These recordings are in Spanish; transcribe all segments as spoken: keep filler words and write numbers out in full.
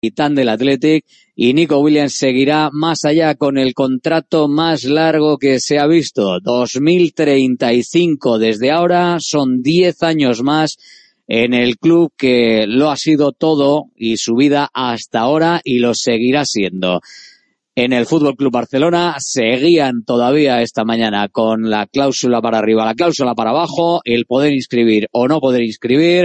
capitán del Athletic, y Nico Williams seguirá más allá con el contrato más largo que se ha visto, dos mil treinta y cinco. Desde ahora son diez años más en el club que lo ha sido todo y su vida hasta ahora, y lo seguirá siendo. En el Fútbol Club Barcelona seguían todavía esta mañana con la cláusula para arriba, la cláusula para abajo, el poder inscribir o no poder inscribir,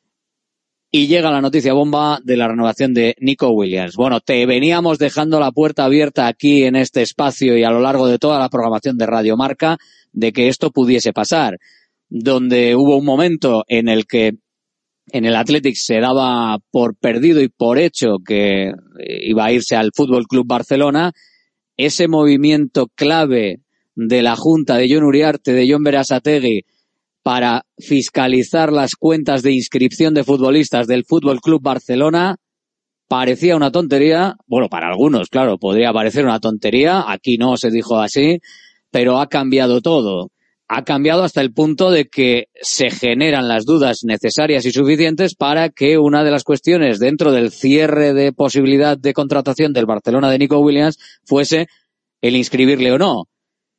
y llega la noticia bomba de la renovación de Nico Williams. Bueno, te veníamos dejando la puerta abierta aquí en este espacio y a lo largo de toda la programación de Radio Marca de que esto pudiese pasar, donde hubo un momento en el que en el Athletic se daba por perdido y por hecho que iba a irse al Fútbol Club Barcelona. Ese movimiento clave de la Junta de Jon Uriarte, de Jon Berasategui, para fiscalizar las cuentas de inscripción de futbolistas del Fútbol Club Barcelona, parecía una tontería. Bueno, para algunos, claro, podría parecer una tontería. Aquí no se dijo así, pero ha cambiado todo. Ha cambiado hasta el punto de que se generan las dudas necesarias y suficientes para que una de las cuestiones dentro del cierre de posibilidad de contratación del Barcelona de Nico Williams fuese el inscribirle o no.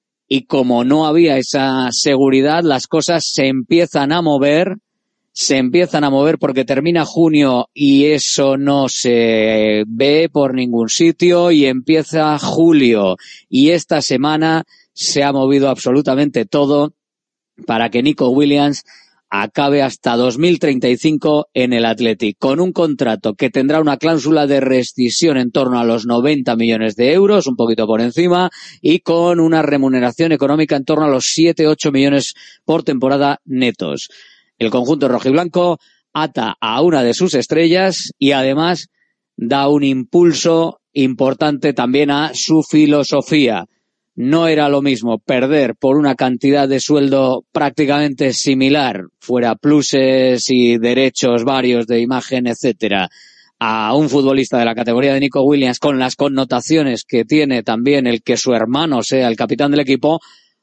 Y como no había esa seguridad, las cosas se empiezan a mover, se empiezan a mover porque termina junio y eso no se ve por ningún sitio, y empieza julio. Y esta semana se ha movido absolutamente todo para que Nico Williams acabe hasta dos mil treinta y cinco en el Athletic, con un contrato que tendrá una cláusula de rescisión en torno a los noventa millones de euros, un poquito por encima, y con una remuneración económica en torno a los siete ocho millones por temporada netos. El conjunto rojiblanco ata a una de sus estrellas y además da un impulso importante también a su filosofía. No era lo mismo perder por una cantidad de sueldo prácticamente similar, fuera pluses y derechos varios de imagen, etcétera, a un futbolista de la categoría de Nico Williams, con las connotaciones que tiene también el que su hermano sea el capitán del equipo,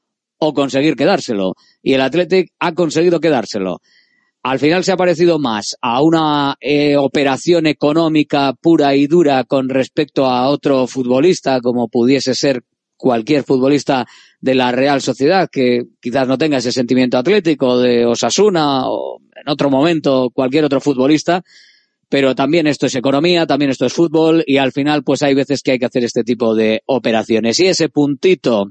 o conseguir quedárselo. Y el Athletic ha conseguido quedárselo. Al final se ha parecido más a una eh, operación económica pura y dura con respecto a otro futbolista, como pudiese ser cualquier futbolista de la Real Sociedad, que quizás no tenga ese sentimiento atlético, de Osasuna o en otro momento cualquier otro futbolista, pero también esto es economía, también esto es fútbol, y al final pues hay veces que hay que hacer este tipo de operaciones. Y ese puntito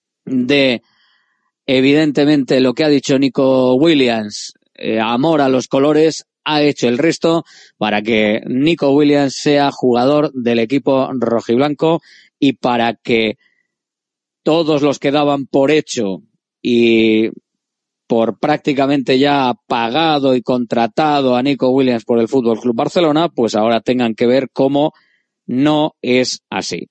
de, evidentemente, lo que ha dicho Nico Williams, eh, amor a los colores, ha hecho el resto para que Nico Williams sea jugador del equipo rojiblanco, y para que todos los que daban por hecho y por prácticamente ya pagado y contratado a Nico Williams por el Fútbol Club Barcelona, pues ahora tengan que ver cómo no es así.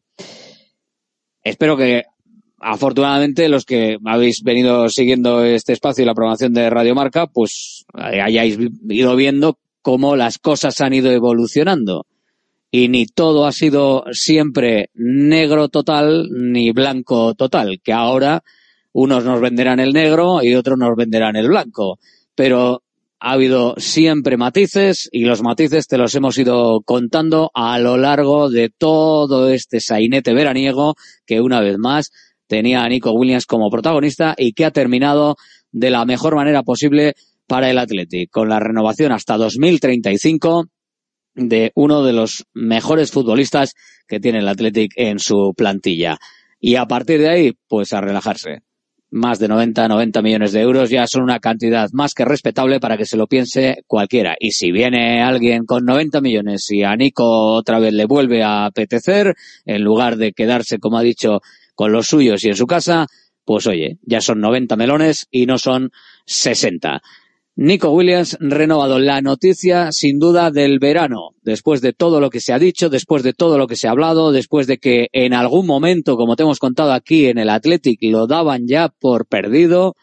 Espero que, afortunadamente, los que habéis venido siguiendo este espacio y la programación de Radio Marca, pues hayáis ido viendo cómo las cosas han ido evolucionando. Y ni todo ha sido siempre negro total ni blanco total, que ahora unos nos venderán el negro y otros nos venderán el blanco. Pero ha habido siempre matices, y los matices te los hemos ido contando a lo largo de todo este sainete veraniego que, una vez más, tenía a Nico Williams como protagonista y que ha terminado de la mejor manera posible para el Athletic, con la renovación hasta dos mil treinta y cinco de uno de los mejores futbolistas que tiene el Athletic en su plantilla. Y a partir de ahí, pues a relajarse. Más de noventa, noventa millones de euros ya son una cantidad más que respetable para que se lo piense cualquiera. Y si viene alguien con noventa millones y a Nico otra vez le vuelve a apetecer, en lugar de quedarse, como ha dicho, con los suyos y en su casa, pues oye, ya son noventa melones y no son sesenta. Nico Williams renovado, la noticia sin duda del verano, después de todo lo que se ha dicho, después de todo lo que se ha hablado, después de que en algún momento, como te hemos contado aquí en el Athletic, lo daban ya por perdido.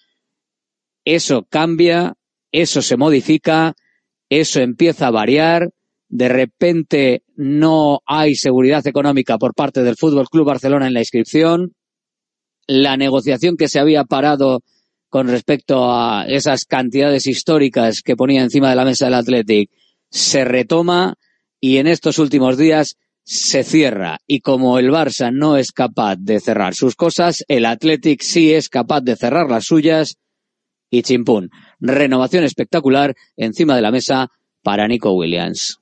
Eso cambia, eso se modifica, eso empieza a variar. De repente no hay seguridad económica por parte del Fútbol Club Barcelona en la inscripción. La negociación que se había parado con respecto a esas cantidades históricas que ponía encima de la mesa del Athletic se retoma, y en estos últimos días se cierra. Y como el Barça no es capaz de cerrar sus cosas, el Athletic sí es capaz de cerrar las suyas y chimpún. Renovación espectacular encima de la mesa para Nico Williams.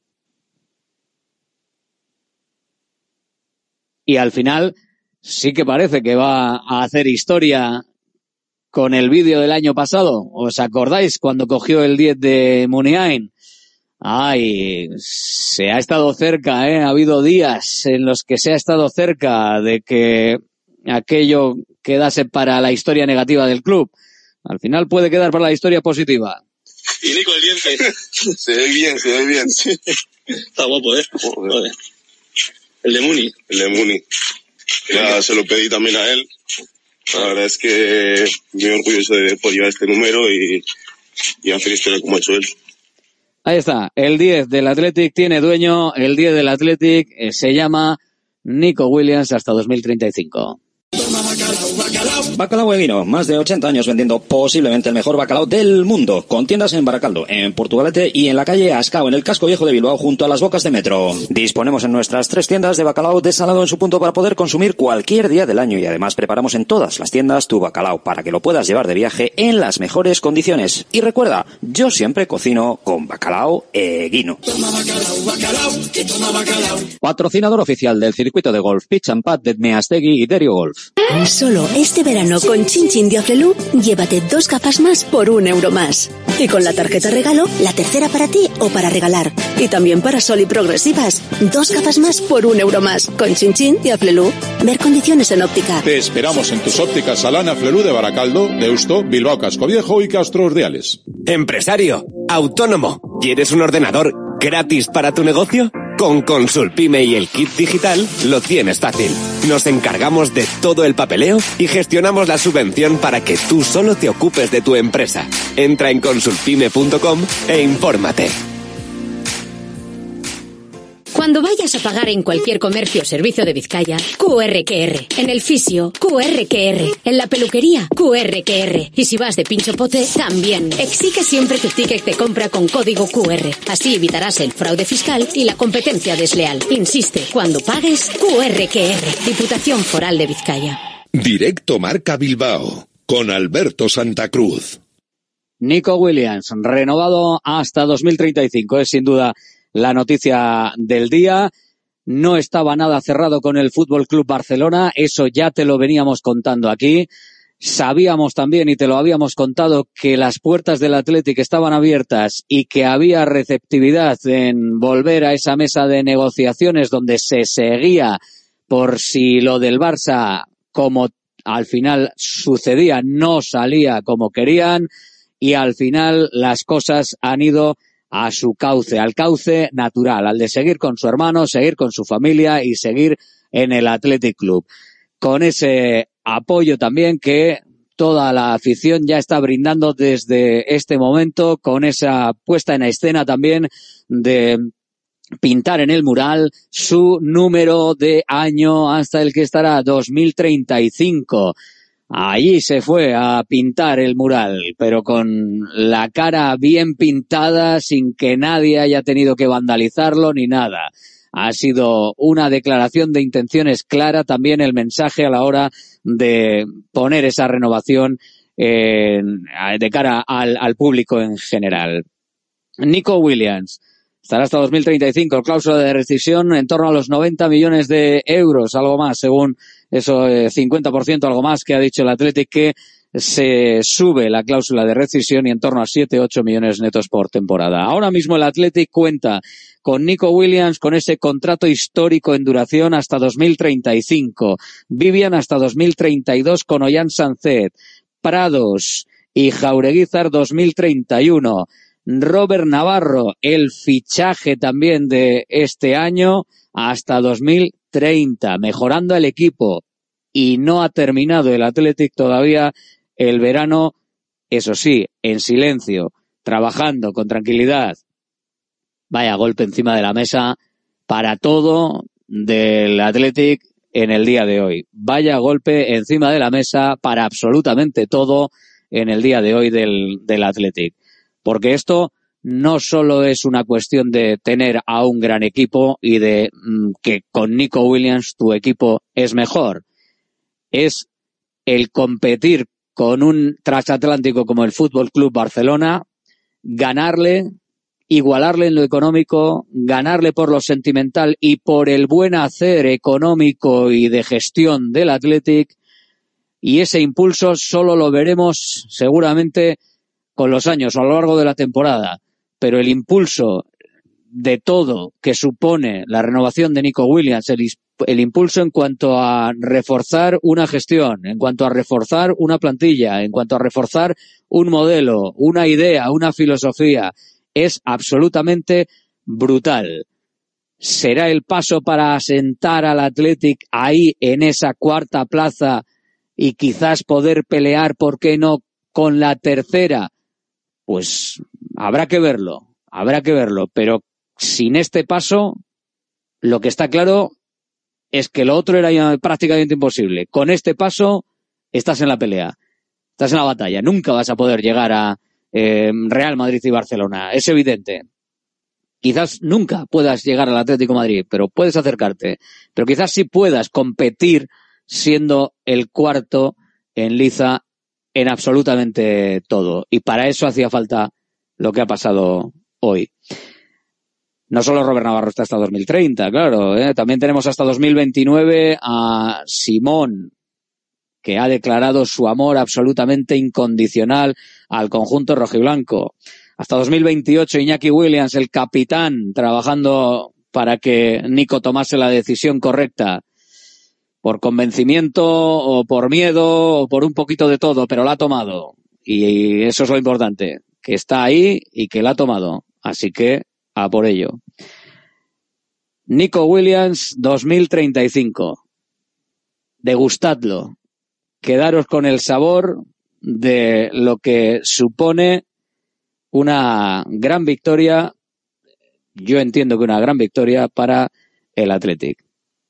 Y al final sí que parece que va a hacer historia con el vídeo del año pasado. ¿Os acordáis cuando cogió el diez de Muniain? Ay, se ha estado cerca, ¿eh? Ha habido días en los que se ha estado cerca de que aquello quedase para la historia negativa del club. Al final puede quedar para la historia positiva. Y Nico, el diez. Se ve bien, se ve bien. Está guapo, ¿eh? Joder. El de Muni. El de Muni. Ya se lo pedí también a él. La verdad es que muy orgulloso de poder llevar este número y, y hacer historia como ha hecho él. Ahí está, el diez del Athletic tiene dueño, el diez del Athletic eh, se llama Nico Williams hasta dos mil treinta y cinco. Bacalao Eguino, más de ochenta años vendiendo posiblemente el mejor bacalao del mundo, con tiendas en Baracaldo, en Portugalete y en la calle Ascao, en el casco viejo de Bilbao, junto a las bocas de metro. Disponemos en nuestras tres tiendas de bacalao desalado en su punto para poder consumir cualquier día del año y además preparamos en todas las tiendas tu bacalao para que lo puedas llevar de viaje en las mejores condiciones. Y recuerda, yo siempre cocino con Bacalao Eguino. Patrocinador oficial del circuito de golf Pitch and Pad de Meastegui y Derio Golf. Solo este verano con Chin Chin de Aflelu, llévate dos gafas más por un euro más. Y con la tarjeta regalo, la tercera para ti o para regalar. Y también para Sol y Progresivas. Dos gafas más por un euro más. Con Chin Chin de Aflelu. Ver condiciones en óptica. Te esperamos en tus ópticas Salana Aflelu de Baracaldo, Deusto, Bilbao Casco Viejo y Castro Urdiales. Empresario, autónomo, ¿quieres un ordenador gratis para tu negocio? Con Consulpime y el kit digital lo tienes fácil. Nos encargamos de todo el papeleo y gestionamos la subvención para que tú solo te ocupes de tu empresa. Entra en consulpime punto com e infórmate. Cuando vayas a pagar en cualquier comercio o servicio de Vizcaya, Q R Q R. En el fisio, Q R Q R. En la peluquería, Q R Q R. Y si vas de pincho pote, también. Exige siempre tu ticket de compra con código Q R. Así evitarás el fraude fiscal y la competencia desleal. Insiste, cuando pagues, Q R Q R. Diputación Foral de Vizcaya. Directo Marca Bilbao, con Alberto Santa Cruz. Nico Williams, renovado hasta dos mil treinta y cinco, es sin duda la noticia del día. No estaba nada cerrado con el F C Barcelona, eso ya te lo veníamos contando aquí. Sabíamos también, y te lo habíamos contado, que las puertas del Athletic estaban abiertas y que había receptividad en volver a esa mesa de negociaciones donde se seguía por si lo del Barça, como al final sucedía, no salía como querían, y al final las cosas han ido a su cauce, al cauce natural, al de seguir con su hermano, seguir con su familia y seguir en el Athletic Club. Con ese apoyo también que toda la afición ya está brindando desde este momento, con esa puesta en escena también de pintar en el mural su número de año hasta el que estará dos mil treinta y cinco. Allí se fue a pintar el mural, pero con la cara bien pintada, sin que nadie haya tenido que vandalizarlo ni nada. Ha sido una declaración de intenciones clara, también el mensaje a la hora de poner esa renovación eh, de cara al, al público en general. Nico Williams estará hasta dos mil treinta y cinco, cláusula de rescisión en torno a los noventa millones de euros, algo más, según eso, eh, cincuenta por ciento, algo más, que ha dicho el Athletic, que se sube la cláusula de rescisión y en torno a siete ocho millones netos por temporada. Ahora mismo el Athletic cuenta con Nico Williams, con ese contrato histórico en duración hasta dos mil treinta y cinco. Vivian hasta dos mil treinta y dos con Ollán Sancet. Prados y Jaureguizar dos mil treinta y uno. Robert Navarro, el fichaje también de este año hasta dos mil treinta, mejorando el equipo. Y no ha terminado el Athletic todavía el verano, eso sí, en silencio, trabajando con tranquilidad. Vaya golpe encima de la mesa para todo del Athletic en el día de hoy. Vaya golpe encima de la mesa para absolutamente todo en el día de hoy del, del Athletic. Porque esto no solo es una cuestión de tener a un gran equipo y de mm, que con Nico Williams tu equipo es mejor. Es el competir con un transatlántico como el Fútbol Club Barcelona, ganarle, igualarle en lo económico, ganarle por lo sentimental y por el buen hacer económico y de gestión del Athletic, y ese impulso solo lo veremos seguramente con los años o a lo largo de la temporada, pero el impulso de todo que supone la renovación de Nico Williams, el, el impulso en cuanto a reforzar una gestión, en cuanto a reforzar una plantilla, en cuanto a reforzar un modelo, una idea, una filosofía, es absolutamente brutal. ¿Será el paso para asentar al Athletic ahí en esa cuarta plaza y quizás poder pelear, por qué no, con la tercera? Pues habrá que verlo, habrá que verlo, pero sin este paso, lo que está claro es que lo otro era ya prácticamente imposible. Con este paso estás en la pelea, estás en la batalla, nunca vas a poder llegar a eh, Real Madrid y Barcelona, es evidente. Quizás nunca puedas llegar al Atlético de Madrid, pero puedes acercarte, pero quizás sí puedas competir siendo el cuarto en liza en absolutamente todo. Y para eso hacía falta lo que ha pasado hoy. No solo Robert Navarro está hasta dos mil treinta, claro, ¿eh? También tenemos hasta dos mil veintinueve a Simón, que ha declarado su amor absolutamente incondicional al conjunto rojiblanco. Hasta dos mil veintiocho Iñaki Williams, el capitán, trabajando para que Nico tomase la decisión correcta. Por convencimiento o por miedo o por un poquito de todo, pero la ha tomado. Y eso es lo importante, que está ahí y que la ha tomado. Así que a por ello. Nico Williams dos mil treinta y cinco. Degustadlo. Quedaros con el sabor de lo que supone una gran victoria, yo entiendo que una gran victoria para el Athletic.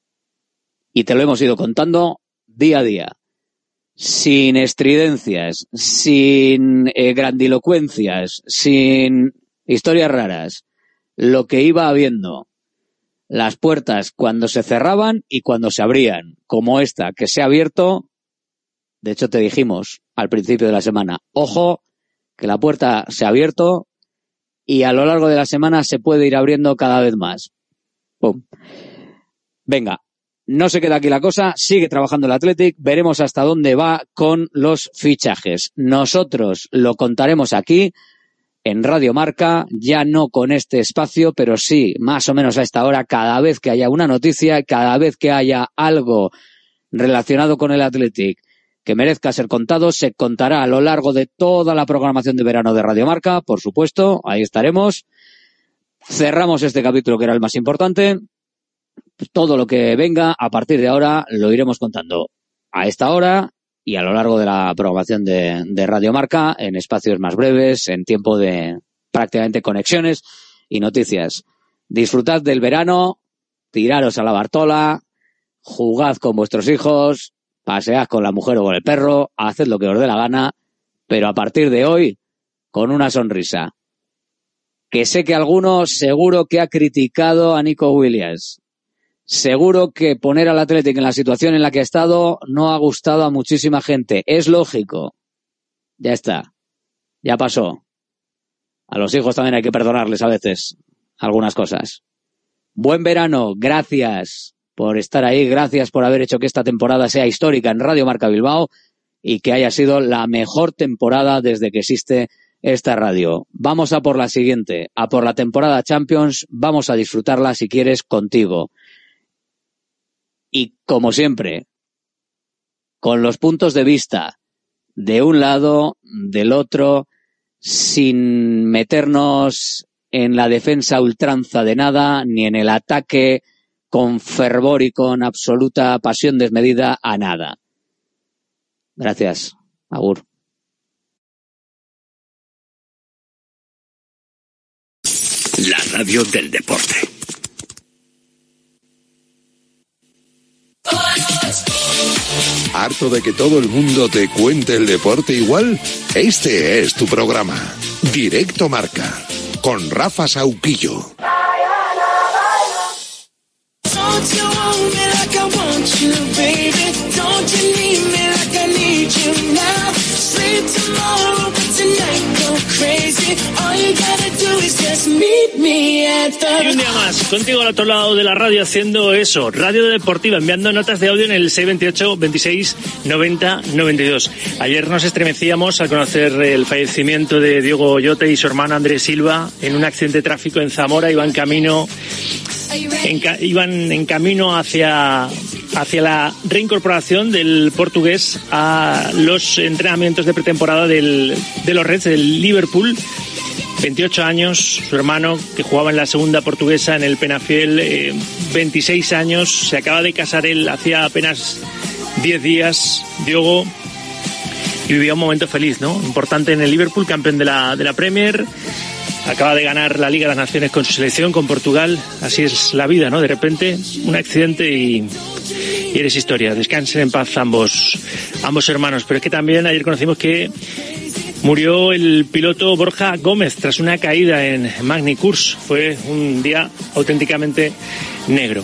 Y te lo hemos ido contando día a día, sin estridencias, sin eh, grandilocuencias, sin historias raras, lo que iba habiendo, las puertas cuando se cerraban y cuando se abrían, como esta, que se ha abierto. De hecho te dijimos al principio de la semana, ojo, que la puerta se ha abierto y a lo largo de la semana se puede ir abriendo cada vez más. ¡Pum! Venga. No se queda aquí la cosa, sigue trabajando el Athletic, veremos hasta dónde va con los fichajes. Nosotros lo contaremos aquí en Radio Marca, ya no con este espacio, pero sí, más o menos a esta hora, cada vez que haya una noticia, cada vez que haya algo relacionado con el Athletic que merezca ser contado, se contará a lo largo de toda la programación de verano de Radio Marca, por supuesto, ahí estaremos. Cerramos este capítulo que era el más importante. Todo lo que venga a partir de ahora lo iremos contando a esta hora y a lo largo de la programación de, de Radio Marca, en espacios más breves, en tiempo de prácticamente conexiones y noticias. Disfrutad del verano, tiraros a la Bartola, jugad con vuestros hijos, pasead con la mujer o con el perro, haced lo que os dé la gana, pero a partir de hoy, con una sonrisa. Que sé que alguno seguro que ha criticado a Nico Williams. Seguro que poner al Athletic en la situación en la que ha estado no ha gustado a muchísima gente. Es lógico. Ya está. Ya pasó. A los hijos también hay que perdonarles a veces algunas cosas. Buen verano. Gracias por estar ahí. Gracias por haber hecho que esta temporada sea histórica en Radio Marca Bilbao y que haya sido la mejor temporada desde que existe esta radio. Vamos a por la siguiente. A por la temporada Champions. Vamos a disfrutarla, si quieres, contigo. Y, como siempre, con los puntos de vista de un lado, del otro, sin meternos en la defensa ultranza de nada, ni en el ataque con fervor y con absoluta pasión desmedida a nada. Gracias. Agur. La radio del deporte. ¿Harto de que todo el mundo te cuente el deporte igual? Este es tu programa. Directo Marca. con Rafa Sauquillo. Y un día más, contigo al otro lado de la radio haciendo eso, radio deportiva, enviando notas de audio en el seis veintiocho, veintiséis, noventa, noventa y dos. Ayer nos estremecíamos al conocer el fallecimiento de Diogo Jota y su hermano Andrés Silva en un accidente de tráfico en Zamora. Iban camino, en, iban en camino hacia, hacia la reincorporación del portugués a los entrenamientos de pretemporada del, de los Reds del Liverpool. veintiocho años, su hermano, que jugaba en la segunda portuguesa en el Penafiel, eh, veintiséis años, se acaba de casar él hacía apenas diez días, Diogo, y vivía un momento feliz, ¿no? Importante en el Liverpool, campeón de la, de la Premier, acaba de ganar la Liga de las Naciones con su selección, con Portugal, así es la vida, ¿no? De repente, un accidente y, y eres historia. Descansen en paz ambos, ambos hermanos, pero es que también ayer conocimos que murió el piloto Borja Gómez tras una caída en Magny-Cours. Fue un día auténticamente negro.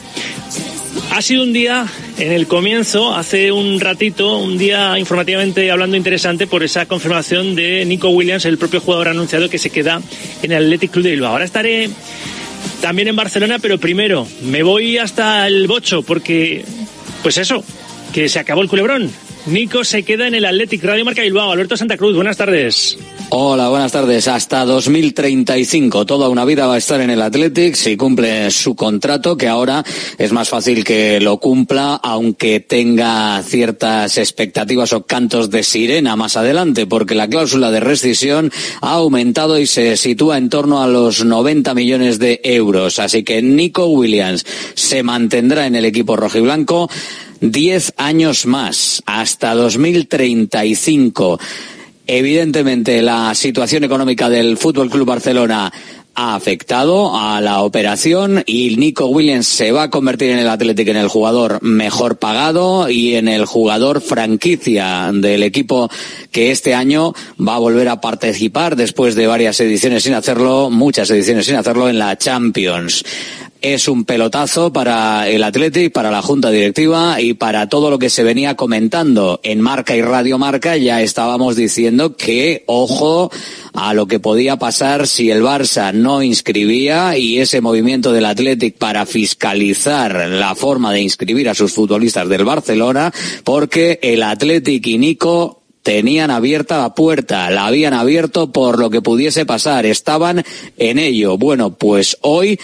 Ha sido un día, en el comienzo, hace un ratito, un día informativamente hablando interesante por esa confirmación de Nico Williams, el propio jugador anunciado que se queda en el Athletic Club de Bilbao. Ahora estaré también en Barcelona, pero primero me voy hasta el Bocho porque, pues eso, que se acabó el culebrón. Nico se queda en el Athletic. Radio Marca Bilbao. Alberto Santa Cruz, buenas tardes. Hola, buenas tardes. Hasta dos mil treinta y cinco. Toda una vida va a estar en el Athletic si cumple su contrato, que ahora es más fácil que lo cumpla, aunque tenga ciertas expectativas o cantos de sirena más adelante, porque la cláusula de rescisión ha aumentado y se sitúa en torno a los noventa millones de euros. Así que Nico Williams se mantendrá en el equipo rojiblanco diez años más, hasta dos mil treinta y cinco. Evidentemente, la situación económica del F C Barcelona ha afectado a la operación y Nico Williams se va a convertir en el Athletic en el jugador mejor pagado y en el jugador franquicia del equipo que este año va a volver a participar después de varias ediciones sin hacerlo, muchas ediciones sin hacerlo en la Champions. Es un pelotazo para el Athletic, para la Junta Directiva y para todo lo que se venía comentando en Marca y Radio Marca. Ya estábamos diciendo que, ojo, a lo que podía pasar si el Barça no inscribía, y ese movimiento del Athletic para fiscalizar la forma de inscribir a sus futbolistas del Barcelona, porque el Athletic y Nico tenían abierta la puerta, la habían abierto por lo que pudiese pasar, estaban en ello. Bueno, pues hoy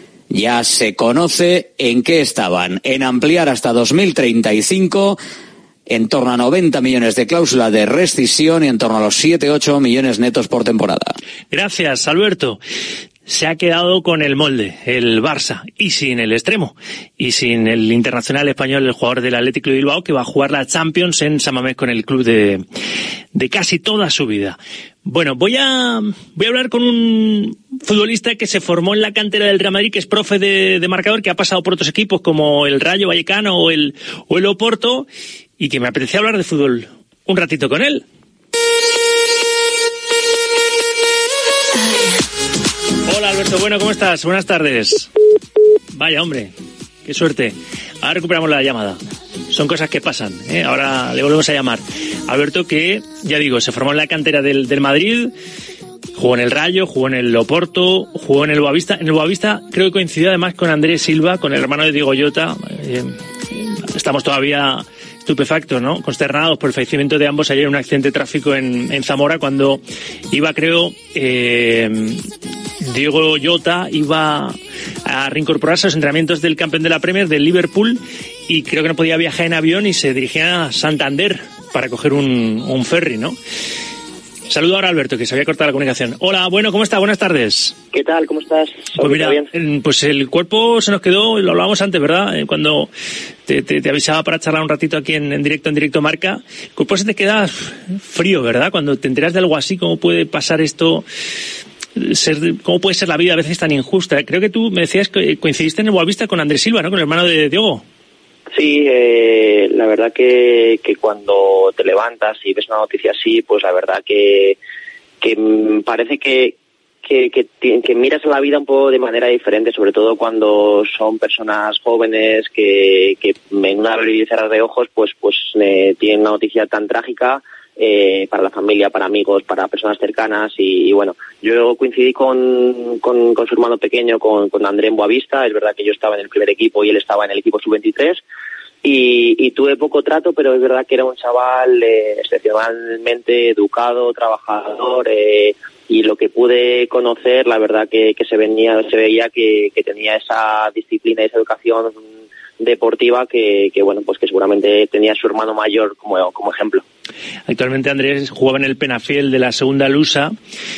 ya se conoce en qué estaban, en ampliar hasta dos mil treinta y cinco, en torno a noventa millones de cláusula de rescisión y en torno a los siete ocho millones netos por temporada. Gracias, Alberto. Se ha quedado con el molde, el Barça, y sin el extremo, y sin el internacional español, el jugador del Athletic Club de Bilbao, que va a jugar la Champions en San Mamés con el club de, de casi toda su vida. Bueno, voy a, voy a hablar con un futbolista que se formó en la cantera del Real Madrid, que es profe de, de marcador, que ha pasado por otros equipos como el Rayo Vallecano o el, o el Oporto, y que me apetecía hablar de fútbol un ratito con él. Hola Alberto, bueno, ¿cómo estás? Buenas tardes. Vaya hombre, qué suerte. Ahora recuperamos la llamada. Son cosas que pasan, ¿eh? Ahora le volvemos a llamar. Alberto, que, ya digo, se formó en la cantera del, del Madrid, jugó en el Rayo, jugó en el Oporto, jugó en el Boavista. En el Boavista creo que coincidió además con Andrés Silva, con el hermano de Diogo Jota. Eh, estamos todavía estupefactos, ¿no? Consternados por el fallecimiento de ambos ayer en un accidente de tráfico en, en Zamora, cuando iba, creo, eh, Diogo Jota iba a reincorporarse a los entrenamientos del campeón de la Premier, del Liverpool, y creo que no podía viajar en avión y se dirigía a Santander para coger un, un ferry, ¿no? Saludo ahora a Alberto, que se había cortado la comunicación. Hola, bueno, ¿cómo está? Buenas tardes. ¿Qué tal? ¿Cómo estás? Pues mira, pues el cuerpo se nos quedó, lo hablábamos antes, ¿verdad? Cuando te, te, te avisaba para charlar un ratito aquí en, en directo, en directo Marca. El cuerpo se te queda frío, ¿verdad? Cuando te enteras de algo así, ¿cómo puede pasar esto? Ser, ¿Cómo puede ser la vida a veces tan injusta? Creo que tú me decías que coincidiste en el Boavista con Andrés Silva, ¿no? Con el hermano de Diogo. Sí, eh, la verdad que, que cuando te levantas y ves una noticia así, pues la verdad que, que parece que, que, que, que miras a la vida un poco de manera diferente, sobre todo cuando son personas jóvenes que, que en una abrir y cerrar de ojos pues pues eh, tienen una noticia tan trágica eh, para la familia, para amigos, para personas cercanas y, y bueno, yo coincidí con, con, con su hermano pequeño, con, con André en Boavista. Es verdad que yo estaba en el primer equipo y él estaba en el equipo sub veintitrés y, y tuve poco trato, pero es verdad que era un chaval eh, excepcionalmente educado, trabajador, eh, y lo que pude conocer, la verdad que, que se venía, se veía que, que tenía esa disciplina y esa educación deportiva que, que bueno, pues que seguramente tenía su hermano mayor como, como ejemplo. Actualmente Andrés jugaba en el Penafiel de la segunda Lusa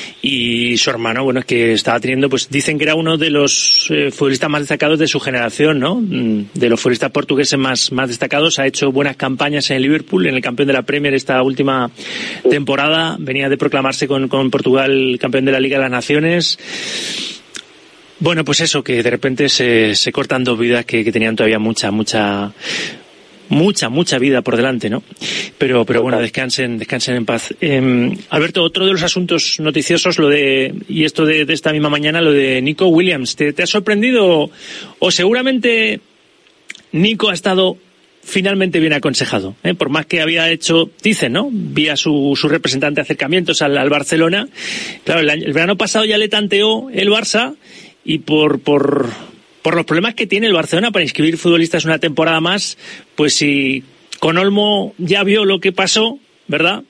y su hermano, bueno, es que estaba teniendo, pues dicen que era uno de los eh, futbolistas más destacados de su generación, ¿no? De los futbolistas portugueses más, más destacados. Ha hecho buenas campañas en el Liverpool, en el campeón de la Premier esta última temporada. Venía de proclamarse con, con Portugal campeón de la Liga de las Naciones. Bueno, pues eso, que de repente se, se cortan dos vidas que, que tenían todavía mucha, mucha, mucha, mucha vida por delante, ¿no? Pero, pero bueno, descansen, descansen en paz. Eh, Alberto, otro de los asuntos noticiosos, lo de, y esto de, de esta misma mañana, lo de Nico Williams. ¿Te, te ha sorprendido o, o seguramente Nico ha estado finalmente bien aconsejado, ¿eh? Por más que había hecho, dicen, ¿no?, vía su, su representante acercamientos al, al Barcelona. Claro, el, año, el verano pasado ya le tanteó el Barça y por, por, por los problemas que tiene el Barcelona para inscribir futbolistas una temporada más, pues si con Olmo ya vio lo que pasó, ¿verdad?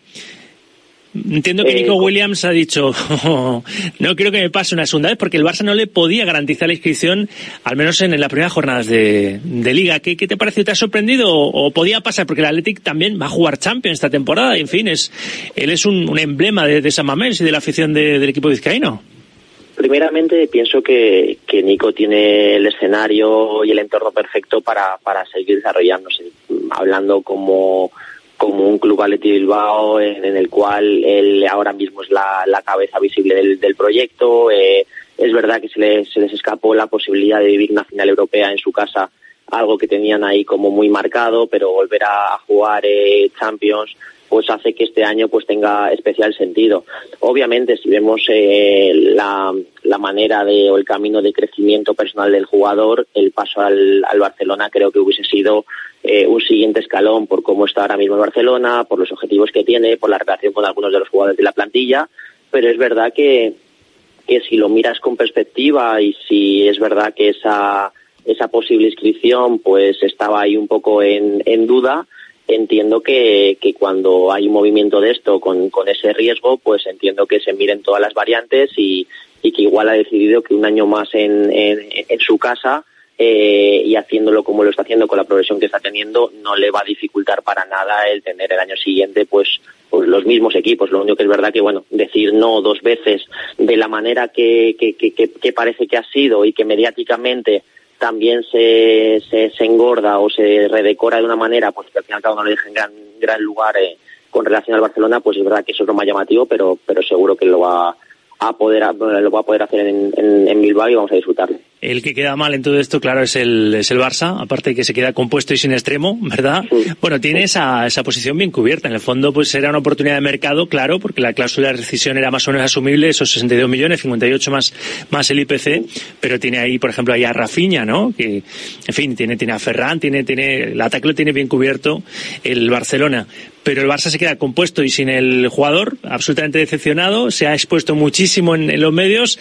Entiendo que Nico Williams ha dicho, oh, no quiero que me pase una segunda vez, porque el Barça no le podía garantizar la inscripción, al menos en, en las primeras jornadas de, de Liga. ¿Qué, ¿Qué te pareció? ¿Te ha sorprendido o, o podía pasar? Porque el Athletic también va a jugar Champions esta temporada, y en fin, es, él es un, un emblema de, de San Mamés y de la afición de, del equipo vizcaíno. Primeramente pienso que, que Nico tiene el escenario y el entorno perfecto para, para seguir desarrollándose, hablando como, como un club Athletic Bilbao en, en el cual él ahora mismo es la, la cabeza visible del, del proyecto. Eh, es verdad que se les, se les escapó la posibilidad de vivir una final europea en su casa, algo que tenían ahí como muy marcado, pero volver a, a jugar eh, Champions pues hace que este año pues tenga especial sentido. Obviamente, si vemos eh, la, la manera de o el camino de crecimiento personal del jugador, el paso al, al Barcelona creo que hubiese sido eh, un siguiente escalón por cómo está ahora mismo el Barcelona, por los objetivos que tiene, por la relación con algunos de los jugadores de la plantilla, pero es verdad que, que si lo miras con perspectiva y si es verdad que esa, esa posible inscripción pues estaba ahí un poco en, en duda, entiendo que, que cuando hay un movimiento de esto con, con ese riesgo, pues entiendo que se miren todas las variantes y, y que igual ha decidido que un año más en, en, en su casa eh, y haciéndolo como lo está haciendo con la progresión que está teniendo, no le va a dificultar para nada el tener el año siguiente pues, pues los mismos equipos. Lo único que es verdad que, bueno, decir no dos veces de la manera que, que, que, que, que parece que ha sido y que mediáticamente también se, se, se engorda o se redecora de una manera pues que al final cada uno le deja en gran, gran lugar eh, con relación al Barcelona, pues es verdad que eso es lo más llamativo, pero pero seguro que lo va a poder lo va a poder hacer en, en, en Bilbao y vamos a disfrutarlo. El que queda mal en todo esto, claro, es el es el Barça, aparte de que se queda compuesto y sin extremo, ¿verdad? Sí. Bueno, tiene esa esa posición bien cubierta. En el fondo, pues era una oportunidad de mercado, claro, porque la cláusula de rescisión era más o menos asumible, esos sesenta y dos millones, cincuenta y ocho más más el I P C, pero tiene ahí, por ejemplo, ahí a Rafinha, ¿no? Que, en fin, tiene tiene a Ferran, tiene tiene el ataque lo tiene bien cubierto el Barcelona. Pero el Barça se queda compuesto y sin el jugador, absolutamente decepcionado, se ha expuesto muchísimo en, en los medios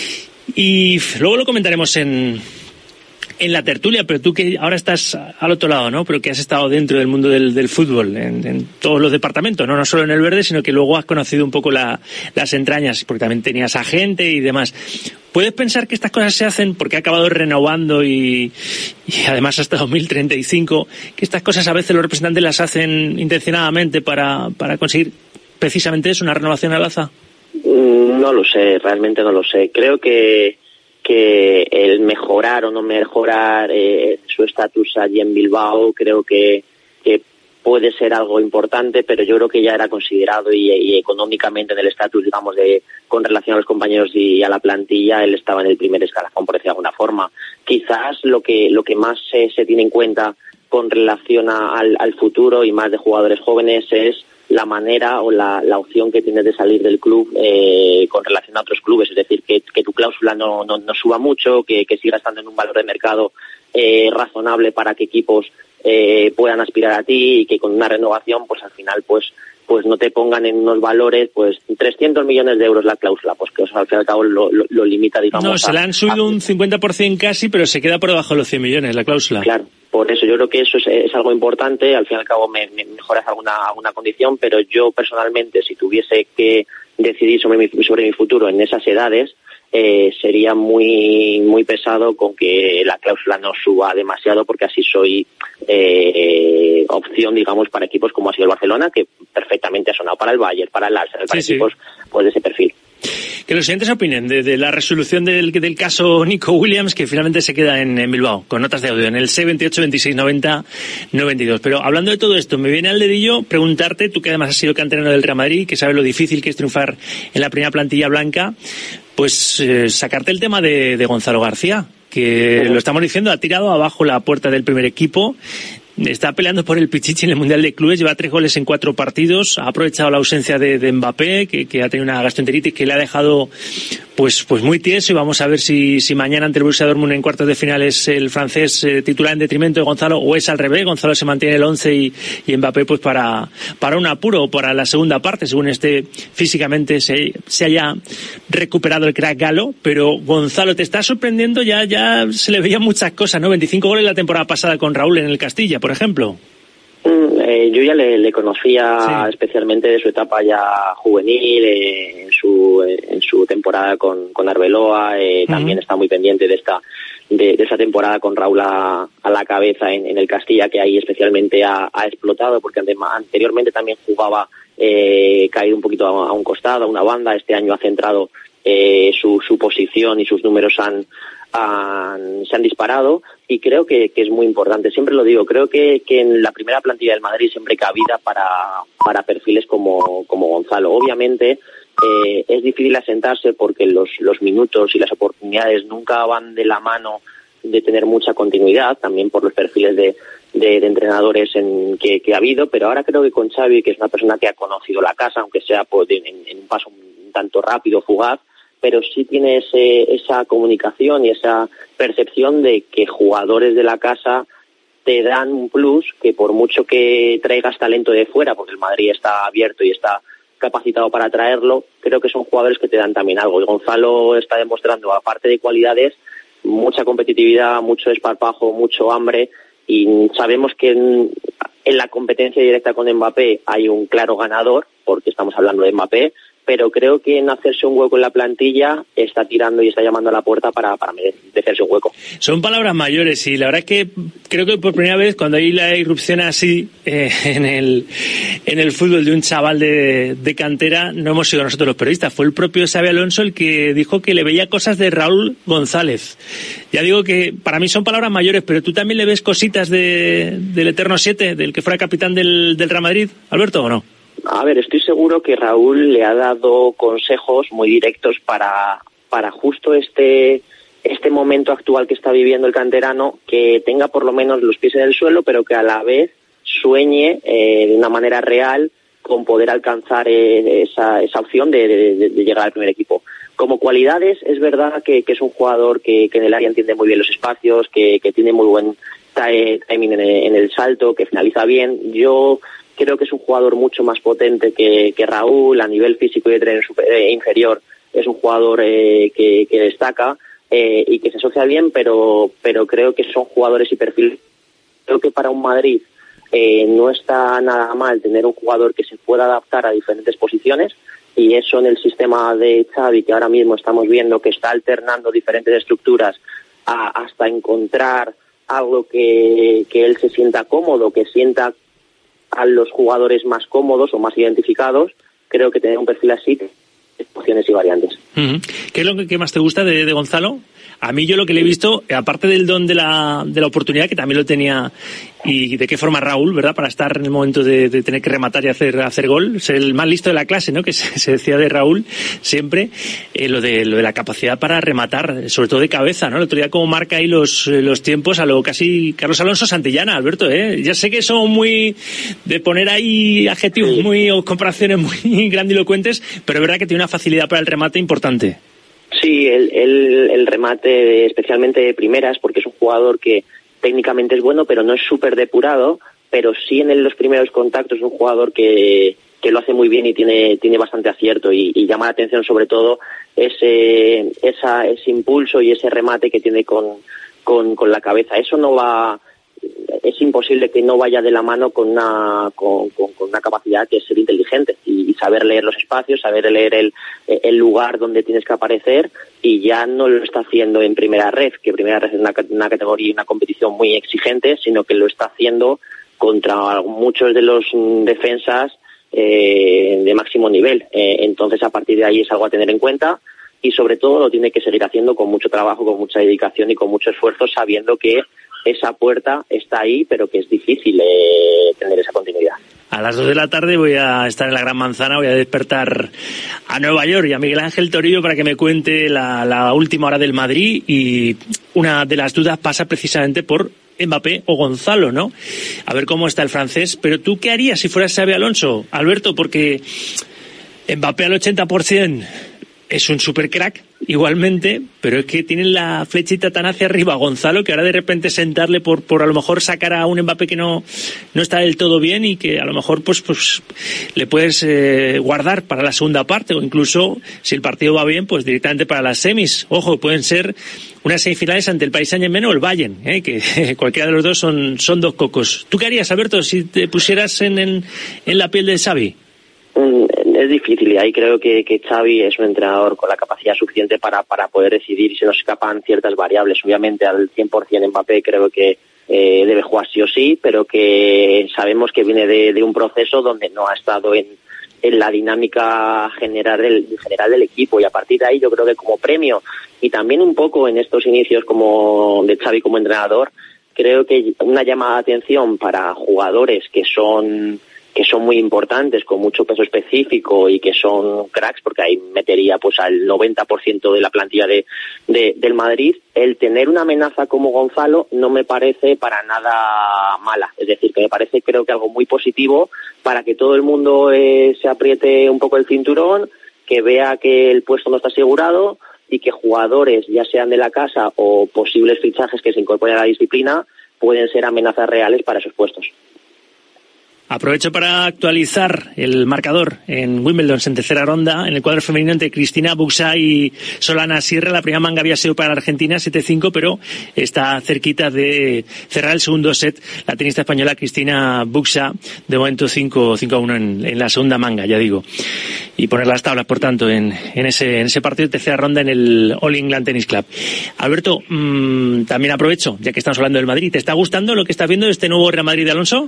y luego lo comentaremos en, en la tertulia, pero tú que ahora estás al otro lado, ¿no? Pero que has estado dentro del mundo del, del fútbol, en, en todos los departamentos, ¿no? No solo en el verde, sino que luego has conocido un poco la, las entrañas, porque también tenías a gente y demás. ¿Puedes pensar que estas cosas se hacen porque ha acabado renovando y, y además hasta dos mil treinta y cinco, que estas cosas a veces los representantes las hacen intencionadamente para, para conseguir precisamente eso, una renovación al alza? No lo sé, realmente no lo sé. Creo que que el mejorar o no mejorar eh, su estatus allí en Bilbao creo que, que puede ser algo importante, pero yo creo que ya era considerado y, y económicamente en el estatus, digamos, de con relación a los compañeros y a la plantilla, él estaba en el primer escalafón, por decir de alguna forma. Quizás lo que lo que más se, se tiene en cuenta con relación a, al, al futuro y más de jugadores jóvenes es la manera o la, la opción que tienes de salir del club eh, con relación a otros clubes, es decir, que, que tu cláusula no, no, no suba mucho, que, que siga estando en un valor de mercado eh, razonable para que equipos eh, puedan aspirar a ti, y que con una renovación pues al final pues pues no te pongan en unos valores, pues trescientos millones de euros la cláusula, pues que o sea, al fin y al cabo lo, lo, lo limita, digamos. No, se le han subido a, un cincuenta por ciento casi, pero se queda por debajo de los cien millones la cláusula. Claro, por eso yo creo que eso es, es algo importante, al fin y al cabo me, me mejoras alguna, alguna condición, pero yo personalmente, si tuviese que decidir sobre mi, sobre mi futuro en esas edades, eh, sería muy muy pesado con que la cláusula no suba demasiado, porque así soy eh, opción, digamos, para equipos como ha sido el Barcelona, que perfectamente ha sonado para el Bayern, para el Arsenal, para sí, equipos sí. pues de ese perfil. Que los siguientes opinen de, de la resolución del, del caso Nico Williams, que finalmente se queda en, en Bilbao, con notas de audio en el seis veintiocho, veintiséis noventa, noventa y dos. Pero hablando de todo esto, me viene al dedillo preguntarte, tú que además has sido canterano del Real Madrid, que sabes lo difícil que es triunfar en la primera plantilla blanca, pues eh, sacarte el tema de, de Gonzalo García, que lo estamos diciendo, ha tirado abajo la puerta del primer equipo. Está peleando por el Pichichi en el Mundial de Clubes, lleva tres goles en cuatro partidos, ha aprovechado la ausencia de, de Mbappé, que, que ha tenido una gastroenteritis que le ha dejado pues pues muy tieso, y vamos a ver si, si mañana ante el Borussia Dortmund en cuartos de final es el francés eh, titular en detrimento de Gonzalo, o es al revés, Gonzalo se mantiene en el once y, y Mbappé pues para, para un apuro, para la segunda parte, según esté físicamente se, se haya recuperado el crack galo. Pero Gonzalo, te está sorprendiendo, ya, ya se le veían muchas cosas, ¿no? veinticinco goles la temporada pasada con Raúl en el Castilla, por ejemplo. Mm, eh, yo ya le, le conocía sí. especialmente de su etapa ya juvenil, eh, en su eh, en su temporada con, con Arbeloa, eh, uh-huh. También está muy pendiente de esta de, de esa temporada con Raúl a, a la cabeza en, en el Castilla, que ahí especialmente ha, ha explotado, porque anteriormente también jugaba eh, caído un poquito a, a un costado, a una banda. Este año ha centrado eh, su, su posición, y sus números han Han, se han disparado, y creo que, que es muy importante. Siempre lo digo, creo que, que en la primera plantilla del Madrid siempre hay cabida para, para perfiles como, como Gonzalo. Obviamente eh, es difícil asentarse, porque los, los minutos y las oportunidades nunca van de la mano de tener mucha continuidad, también por los perfiles de, de, de entrenadores en, que, que ha habido, pero ahora creo que con Xavi, que es una persona que ha conocido la casa, aunque sea pues, en, en un paso un tanto rápido, fugaz, pero sí tiene ese, esa comunicación y esa percepción de que jugadores de la casa te dan un plus, que por mucho que traigas talento de fuera, porque el Madrid está abierto y está capacitado para traerlo, creo que son jugadores que te dan también algo. Y Gonzalo está demostrando, aparte de cualidades, mucha competitividad, mucho desparpajo, mucho hambre, y sabemos que en, en la competencia directa con Mbappé hay un claro ganador, porque estamos hablando de Mbappé, pero creo que en hacerse un hueco en la plantilla está tirando y está llamando a la puerta para, para merecerse un hueco. Son palabras mayores, y la verdad es que creo que por primera vez, cuando hay la irrupción así eh, en el en el fútbol de un chaval de, de cantera, no hemos sido nosotros los periodistas, fue el propio Xabi Alonso el que dijo que le veía cosas de Raúl González. Ya digo que para mí son palabras mayores, pero tú también le ves cositas de, del Eterno siete, del que fuera capitán del, del Real Madrid, Alberto, ¿o no? A ver, estoy seguro que Raúl le ha dado consejos muy directos para, para justo este, este momento actual que está viviendo el canterano, que tenga por lo menos los pies en el suelo, pero que a la vez sueñe eh, de una manera real con poder alcanzar eh, esa, esa opción de, de, de llegar al primer equipo. Como cualidades, es verdad que, que es un jugador que, que en el área entiende muy bien los espacios, que, que tiene muy buen timing en el, en el salto, que finaliza bien. Yo creo que es un jugador mucho más potente que, que Raúl, a nivel físico y de tren eh, inferior. Es un jugador eh, que, que destaca eh, y que se asocia bien, pero, pero creo que son jugadores y perfiles. Creo que para un Madrid eh, no está nada mal tener un jugador que se pueda adaptar a diferentes posiciones, y eso en el sistema de Xavi, que ahora mismo estamos viendo que está alternando diferentes estructuras a, hasta encontrar algo que, que él se sienta cómodo, que sienta a los jugadores más cómodos o más identificados. Creo que tener un perfil así, opciones y variantes. Uh-huh. ¿Qué es lo que más te gusta de, de Gonzalo? A mí yo lo que le he visto, aparte del don de la, de la oportunidad, que también lo tenía, y de qué forma Raúl, ¿verdad? Para estar en el momento de, de tener que rematar y hacer, hacer gol, ser el más listo de la clase, ¿no? Que se, se decía de Raúl siempre, eh, lo de lo de la capacidad para rematar, sobre todo de cabeza, ¿no? El otro día como marca ahí los, los tiempos a lo casi Carlos Alonso Santillana, Alberto, ¿eh? Ya sé que son muy, de poner ahí adjetivos muy, o comparaciones muy grandilocuentes, pero es verdad que tiene una facilidad para el remate importante. Sí, el, el, el remate especialmente de primeras, porque es un jugador que técnicamente es bueno, pero no es súper depurado, pero sí en el, los primeros contactos es un jugador que, que lo hace muy bien y tiene, tiene bastante acierto y, y llama la atención sobre todo ese, esa, ese impulso y ese remate que tiene con, con, con la cabeza. Eso no va... es imposible que no vaya de la mano con una con, con, con una capacidad que es ser inteligente y, y saber leer los espacios, saber leer el, el lugar donde tienes que aparecer, y ya no lo está haciendo en primera red, que primera red es una, una categoría y una competición muy exigente, sino que lo está haciendo contra muchos de los defensas eh, de máximo nivel. Eh, entonces a partir de ahí es algo a tener en cuenta, y sobre todo lo tiene que seguir haciendo con mucho trabajo, con mucha dedicación y con mucho esfuerzo, sabiendo que esa puerta está ahí, pero que es difícil eh, tener esa continuidad. A las dos de la tarde voy a estar en la Gran Manzana, voy a despertar a Nueva York y a Miguel Ángel Torillo para que me cuente la, la última hora del Madrid, y una de las dudas pasa precisamente por Mbappé o Gonzalo, ¿no? A ver cómo está el francés. Pero ¿tú qué harías si fueras Xabi Alonso, Alberto? Porque Mbappé al ochenta por ciento es un super crack, igualmente, pero es que tienen la flechita tan hacia arriba Gonzalo, que ahora de repente sentarle por por a lo mejor sacar a un Mbappé que no no está del todo bien, y que a lo mejor pues pues le puedes eh, guardar para la segunda parte, o incluso si el partido va bien pues directamente para las semis. Ojo, pueden ser unas semifinales ante el Paris Saint-Germain o el Bayern, ¿eh? Que eh, cualquiera de los dos son son dos cocos. ¿Tú qué harías, Alberto, si te pusieras en en, en la piel de Xavi? Es difícil, y ahí creo que, que Xavi es un entrenador con la capacidad suficiente para, para poder decidir, y se nos escapan ciertas variables. Obviamente al cien por ciento Mbappé creo que eh, debe jugar sí o sí, pero que sabemos que viene de, de un proceso donde no ha estado en, en la dinámica general del, general del equipo, y a partir de ahí yo creo que como premio, y también un poco en estos inicios como de Xavi como entrenador, creo que una llamada de atención para jugadores que son que son muy importantes, con mucho peso específico y que son cracks, porque ahí metería pues al noventa por ciento de la plantilla de, de del Madrid. El tener una amenaza como Gonzalo no me parece para nada mala, es decir, que me parece creo que algo muy positivo para que todo el mundo eh, se apriete un poco el cinturón, que vea que el puesto no está asegurado, y que jugadores, ya sean de la casa o posibles fichajes que se incorporen a la disciplina, pueden ser amenazas reales para esos puestos. Aprovecho para actualizar el marcador en Wimbledon en tercera ronda, en el cuadro femenino entre Cristina Buxa y Solana Sierra. La primera manga había sido para la Argentina, siete cinco, pero está cerquita de cerrar el segundo set la tenista española Cristina Buxa, de momento cinco a uno en, en la segunda manga, ya digo. Y poner las tablas, por tanto, en, en ese en ese partido de tercera ronda en el All England Tennis Club. Alberto, mmm, también aprovecho, ya que estamos hablando del Madrid. ¿Te está gustando lo que estás viendo de este nuevo Real Madrid de Alonso?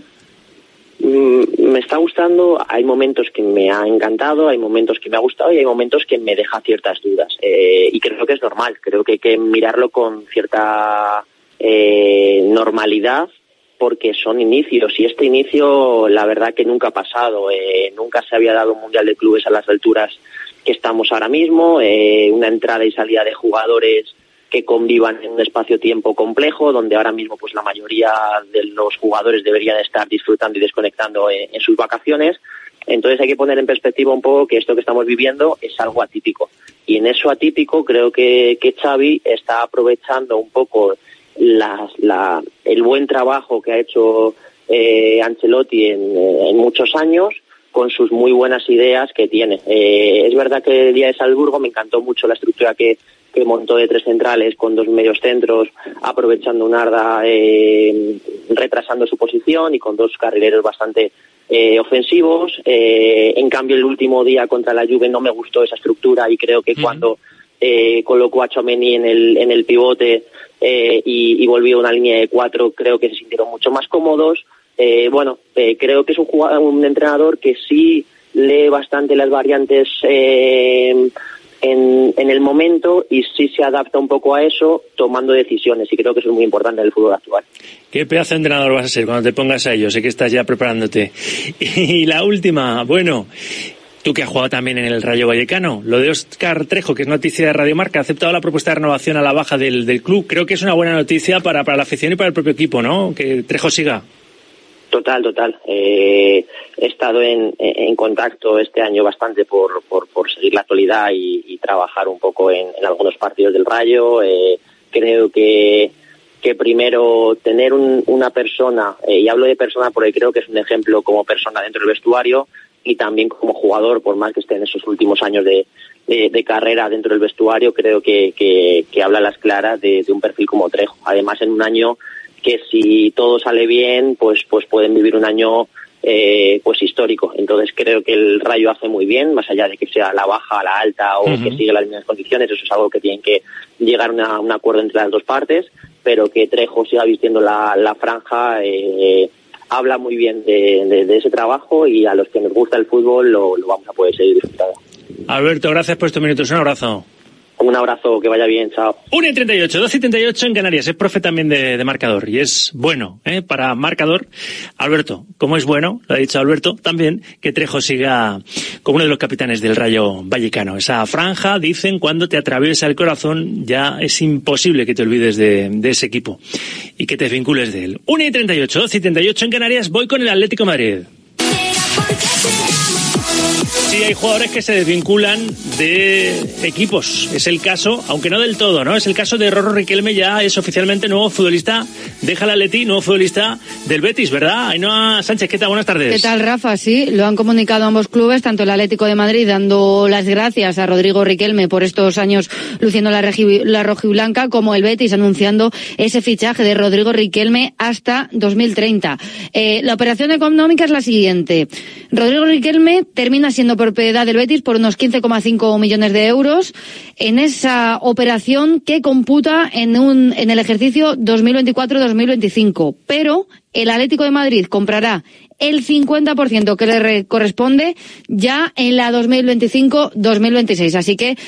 Me está gustando, hay momentos que me ha encantado, hay momentos que me ha gustado y hay momentos que me deja ciertas dudas, eh, y creo que es normal, creo que hay que mirarlo con cierta eh, normalidad, porque son inicios, y este inicio la verdad que nunca ha pasado, eh, nunca se había dado un Mundial de Clubes a las alturas que estamos ahora mismo, eh, una entrada y salida de jugadores que convivan en un espacio-tiempo complejo, donde ahora mismo pues la mayoría de los jugadores deberían estar disfrutando y desconectando en, en sus vacaciones. Entonces hay que poner en perspectiva un poco que esto que estamos viviendo es algo atípico, y en eso atípico creo que, que Xavi está aprovechando un poco la, la, el buen trabajo que ha hecho eh, Ancelotti en, en muchos años, con sus muy buenas ideas que tiene. Eh, es verdad que el día de Salzburgo me encantó mucho la estructura que que montó de tres centrales con dos medios centros, aprovechando un Arda, eh, retrasando su posición, y con dos carrileros bastante eh, ofensivos. Eh, en cambio, el último día contra la Juve no me gustó esa estructura, y creo que uh-huh. cuando eh, colocó a Tchouaméni en el, en el pivote eh, y, y volvió a una línea de cuatro, creo que se sintieron mucho más cómodos. Eh, bueno, eh, creo que es un, jugador, un entrenador que sí lee bastante las variantes eh, en, en el momento y sí se adapta un poco a eso tomando decisiones, y creo que eso es muy importante en el fútbol actual. ¿Qué pedazo de entrenador vas a ser cuando te pongas a ello? Sé que estás ya preparándote. Y la última, bueno, tú que has jugado también en el Rayo Vallecano, lo de Óscar Trejo, que es noticia de Radio Marca, ha aceptado la propuesta de renovación a la baja del, del club. Creo que es una buena noticia para, para la afición y para el propio equipo, ¿no? Que Trejo siga. Total, total. Eh, he estado en, en contacto este año bastante por, por, por seguir la actualidad y, y trabajar un poco en, en algunos partidos del Rayo. Eh, creo que, que primero tener un, una persona, eh, y hablo de persona porque creo que es un ejemplo como persona dentro del vestuario y también como jugador, por más que esté en esos últimos años de, de, de carrera dentro del vestuario, creo que, que, que habla a las claras de, de un perfil como Trejo. Además, en un año que si todo sale bien, pues pues pueden vivir un año eh, pues histórico. Entonces creo que el Rayo hace muy bien, más allá de que sea la baja, la alta o uh-huh. que siga las mismas condiciones. Eso es algo que tienen que llegar a un acuerdo entre las dos partes, pero que Trejo siga vistiendo la, la franja eh, habla muy bien de, de, de ese trabajo, y a los que nos gusta el fútbol lo, lo vamos a poder seguir disfrutando. Alberto, gracias por estos minutos. Un abrazo. Un abrazo, que vaya bien, chao. una y treinta y ocho, dos y treinta y ocho en Canarias. Es profe también de, de marcador y es bueno, ¿eh? Para marcador. Alberto, como es bueno, lo ha dicho Alberto, también que Trejo siga como uno de los capitanes del Rayo Vallecano. Esa franja, dicen, cuando te atraviesa el corazón, ya es imposible que te olvides de, de ese equipo y que te vincules de él. una y treinta y ocho, dos y treinta y ocho en Canarias. Voy con el Atlético de Madrid. Sí, hay jugadores que se desvinculan de equipos. Es el caso, aunque no del todo, ¿no? Es el caso de Rorro Riquelme, ya es oficialmente nuevo futbolista, deja el Atleti, nuevo futbolista del Betis, ¿verdad? Ainhoa Sánchez, ¿qué tal? Buenas tardes. ¿Qué tal, Rafa? Sí, lo han comunicado ambos clubes, tanto el Atlético de Madrid dando las gracias a Rodrigo Riquelme por estos años luciendo la, regi- la rojiblanca, como el Betis anunciando ese fichaje de Rodrigo Riquelme hasta dos mil treinta. Eh, la operación económica es la siguiente. Rodrigo Riquelme termina siendo propiedad del Betis por unos quince coma cinco millones de euros en esa operación que computa en un en el ejercicio dos mil veinticuatro dos mil veinticinco, pero el Atlético de Madrid comprará el cincuenta por ciento que le re- corresponde ya en la dos mil veinticinco dos mil veintiséis. Así que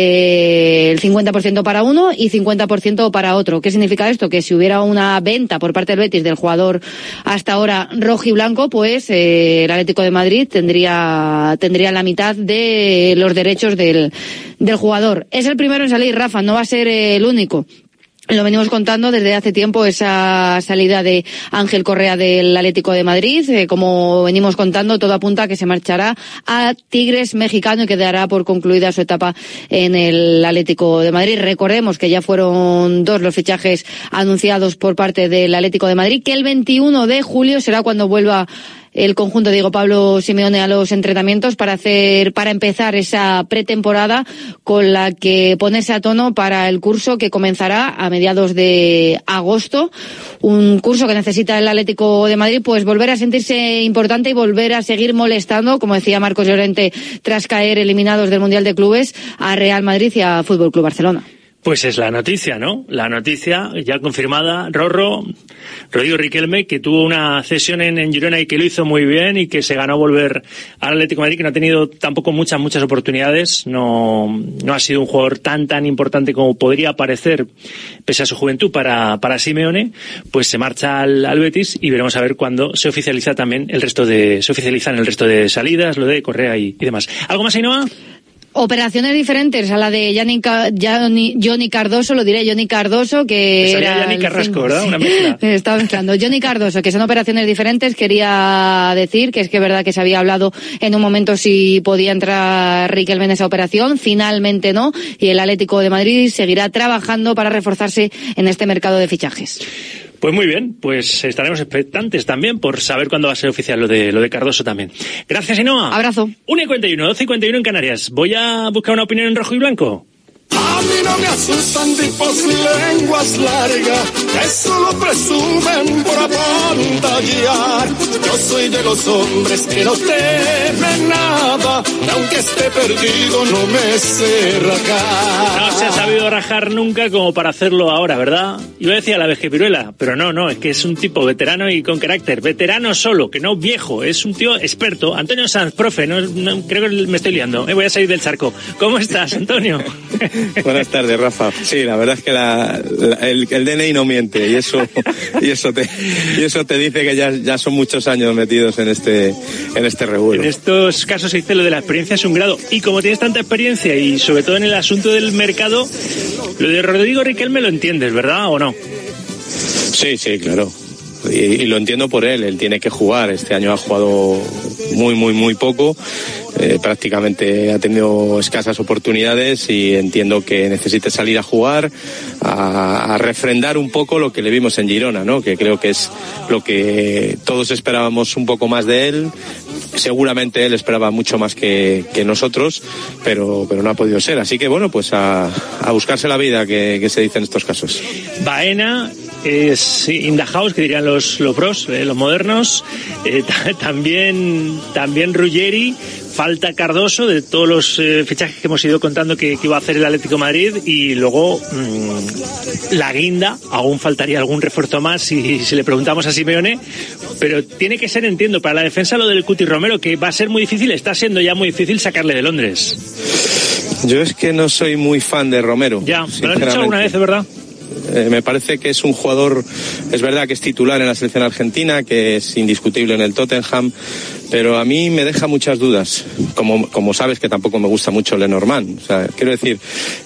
eh, el cincuenta por ciento para uno y cincuenta por ciento para otro. ¿Qué significa esto? Que si hubiera una venta por parte del Betis del jugador hasta ahora rojo y blanco, pues eh, el Atlético de Madrid tendría tendría la mitad de los derechos del, del jugador. Es el primero en salir, Rafa, no va a ser el único. Lo venimos contando desde hace tiempo, esa salida de Ángel Correa del Atlético de Madrid. Eh, como venimos contando, todo apunta a que se marchará a Tigres mexicano y quedará por concluida su etapa en el Atlético de Madrid. Recordemos que ya fueron dos los fichajes anunciados por parte del Atlético de Madrid, que el veintiuno de julio será cuando vuelva el conjunto de Diego Pablo Simeone a los entrenamientos para hacer, para empezar esa pretemporada con la que ponerse a tono para el curso que comenzará a mediados de agosto. Un curso que necesita el Atlético de Madrid, pues volver a sentirse importante y volver a seguir molestando, como decía Marcos Llorente, tras caer eliminados del Mundial de Clubes, a Real Madrid y a Fútbol Club Barcelona. Pues es la noticia, ¿no? La noticia ya confirmada, Rorro, Rodrigo Riquelme, que tuvo una cesión en, en Girona y que lo hizo muy bien y que se ganó volver al Atlético de Madrid, que no ha tenido tampoco muchas, muchas oportunidades. No, no ha sido un jugador tan, tan importante como podría parecer, pese a su juventud, para, para Simeone. Pues se marcha al, al Betis y veremos a ver cuándo se oficializa también el resto de, se oficializan el resto de salidas, lo de Correa y, y demás. ¿Algo más, Ainhoa? Operaciones diferentes a la de Gianni, Gianni, Johnny Cardoso, lo diré, Johnny Cardoso, que pues era... Gianni Carrasco, ¿verdad? Una mezcla. Estaba mezclando. Johnny Cardoso, que son operaciones diferentes, quería decir que es que es verdad que se había hablado en un momento si podía entrar Riquelme en esa operación, finalmente no, y el Atlético de Madrid seguirá trabajando para reforzarse en este mercado de fichajes. Pues muy bien, pues estaremos expectantes también por saber cuándo va a ser oficial lo de lo de Cardoso también. Gracias, Ainhoa. Abrazo. una y cuarenta y uno, doce y cuarenta y uno en Canarias. Voy a buscar una opinión en rojo y blanco. A mí no me asustan tipos y lenguas largas, que solo presumen por apantallar. Yo yo soy de los hombres que no temen nada, y aunque esté perdido no me sé rajar. No se ha sabido rajar nunca como para hacerlo ahora, ¿verdad? Iba a decir a la vejepiruela, pero no, no, es que es un tipo veterano y con carácter. Veterano solo, que no viejo, es un tío experto. Antonio Sanz, profe, no, no creo que me estoy liando, me voy a salir del charco. ¿Cómo estás, Antonio? Buenas tardes, Rafa. Sí, la verdad es que la, la, el, el D N I no miente y eso y eso te y eso te dice que ya, ya son muchos años metidos en este en este revuelo. En estos casos se dice lo de la experiencia es un grado, y como tienes tanta experiencia y sobre todo en el asunto del mercado, lo de Rodrigo Riquelme lo entiendes, ¿verdad o no? Sí, sí, claro. Y, y lo entiendo por él, él tiene que jugar. Este año ha jugado muy, muy, muy poco. Eh, prácticamente ha tenido escasas oportunidades y entiendo que necesite salir a jugar, a, a refrendar un poco lo que le vimos en Girona, ¿no? Que creo que es lo que todos esperábamos un poco más de él. Seguramente él esperaba mucho más que, que nosotros, pero, pero no ha podido ser. Así que bueno, pues a, a buscarse la vida, que, que se dice en estos casos. Baena es in the house, que dirían los, los pros, eh, los modernos. Eh, t- también, también Ruggeri. Falta Cardoso, de todos los eh, fichajes que hemos ido contando que, que iba a hacer el Atlético de Madrid, y luego mmm, la guinda, aún faltaría algún refuerzo más si, si le preguntamos a Simeone, pero tiene que ser, entiendo, para la defensa lo del Cuti Romero, que va a ser muy difícil, está siendo ya muy difícil sacarle de Londres. Yo es que no soy muy fan de Romero. Ya, me lo han dicho alguna vez, ¿verdad? Eh, me parece que es un jugador, es verdad que es titular en la selección argentina, que es indiscutible en el Tottenham, pero a mí me deja muchas dudas, como, como sabes que tampoco me gusta mucho Lenormand. O sea, quiero decir,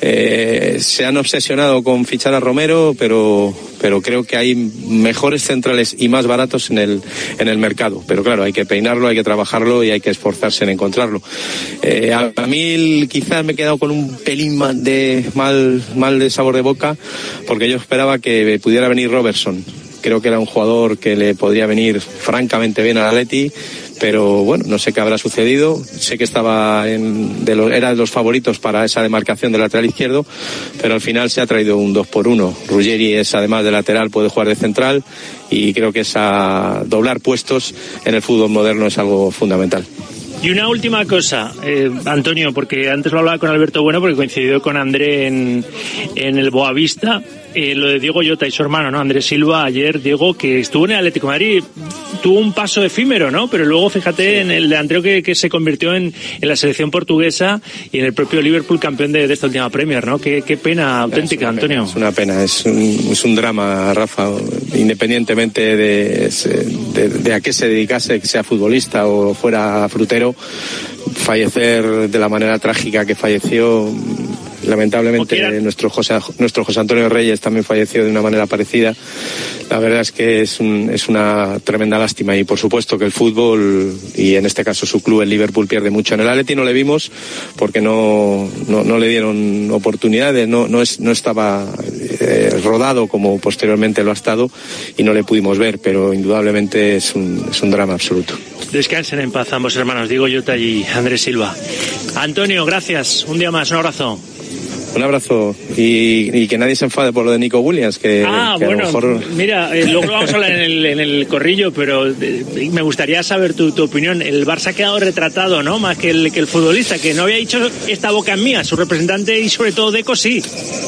eh, se han obsesionado con fichar a Romero, pero, pero creo que hay mejores centrales y más baratos en el, en el mercado. Pero claro, hay que peinarlo, hay que trabajarlo y hay que esforzarse en encontrarlo. Eh, a, a mí quizás me he quedado con un pelín mal de, mal, mal de sabor de boca, porque yo esperaba que pudiera venir Robertson. Creo que era un jugador que le podría venir francamente bien al Atleti, pero bueno, no sé qué habrá sucedido. Sé que estaba en, de los, era de los favoritos para esa demarcación del lateral izquierdo, pero al final se ha traído un dos por uno. Ruggeri es, además de lateral, puede jugar de central, y creo que esa doblar puestos en el fútbol moderno es algo fundamental. Y una última cosa, eh, Antonio, porque antes lo hablaba con Alberto Bueno, porque coincidió con André en, en el Boavista, eh, lo de Diego Llota y su hermano, ¿no? Andrés Silva, ayer, Diego, que estuvo en el Atlético de Madrid, tuvo un paso efímero, ¿no? Pero luego, fíjate, sí, en el delantero que, que se convirtió en, en la selección portuguesa y en el propio Liverpool campeón de, de esta última Premier, ¿no? Qué, qué pena auténtica, es Antonio. Pena, es una pena, es un, es un drama, Rafa, independientemente de, de, de a qué se dedicase, que sea futbolista o fuera frutero. Fallecer de la manera trágica que falleció, lamentablemente nuestro José, nuestro José Antonio Reyes también falleció de una manera parecida. La verdad es que es, un, es una tremenda lástima, y por supuesto que el fútbol, y en este caso su club, el Liverpool, pierde mucho. En el Atleti no le vimos porque no, no, no le dieron oportunidades, no, no, es, no estaba eh, rodado como posteriormente lo ha estado y no le pudimos ver, pero indudablemente es un, es un drama absoluto. Descansen en paz ambos hermanos, Diego Llota y Andrés Silva. Antonio, gracias, un día más, un abrazo. Un abrazo, y, y que nadie se enfade por lo de Nico Williams, que, ah, que bueno, a lo mejor... mira, eh, luego lo vamos a hablar en el, en el corrillo, pero eh, me gustaría saber tu, tu opinión. El Barça ha quedado retratado, ¿no? Más que el, que el futbolista, que no había dicho esta boca en mía, su representante, y sobre todo Deco sí.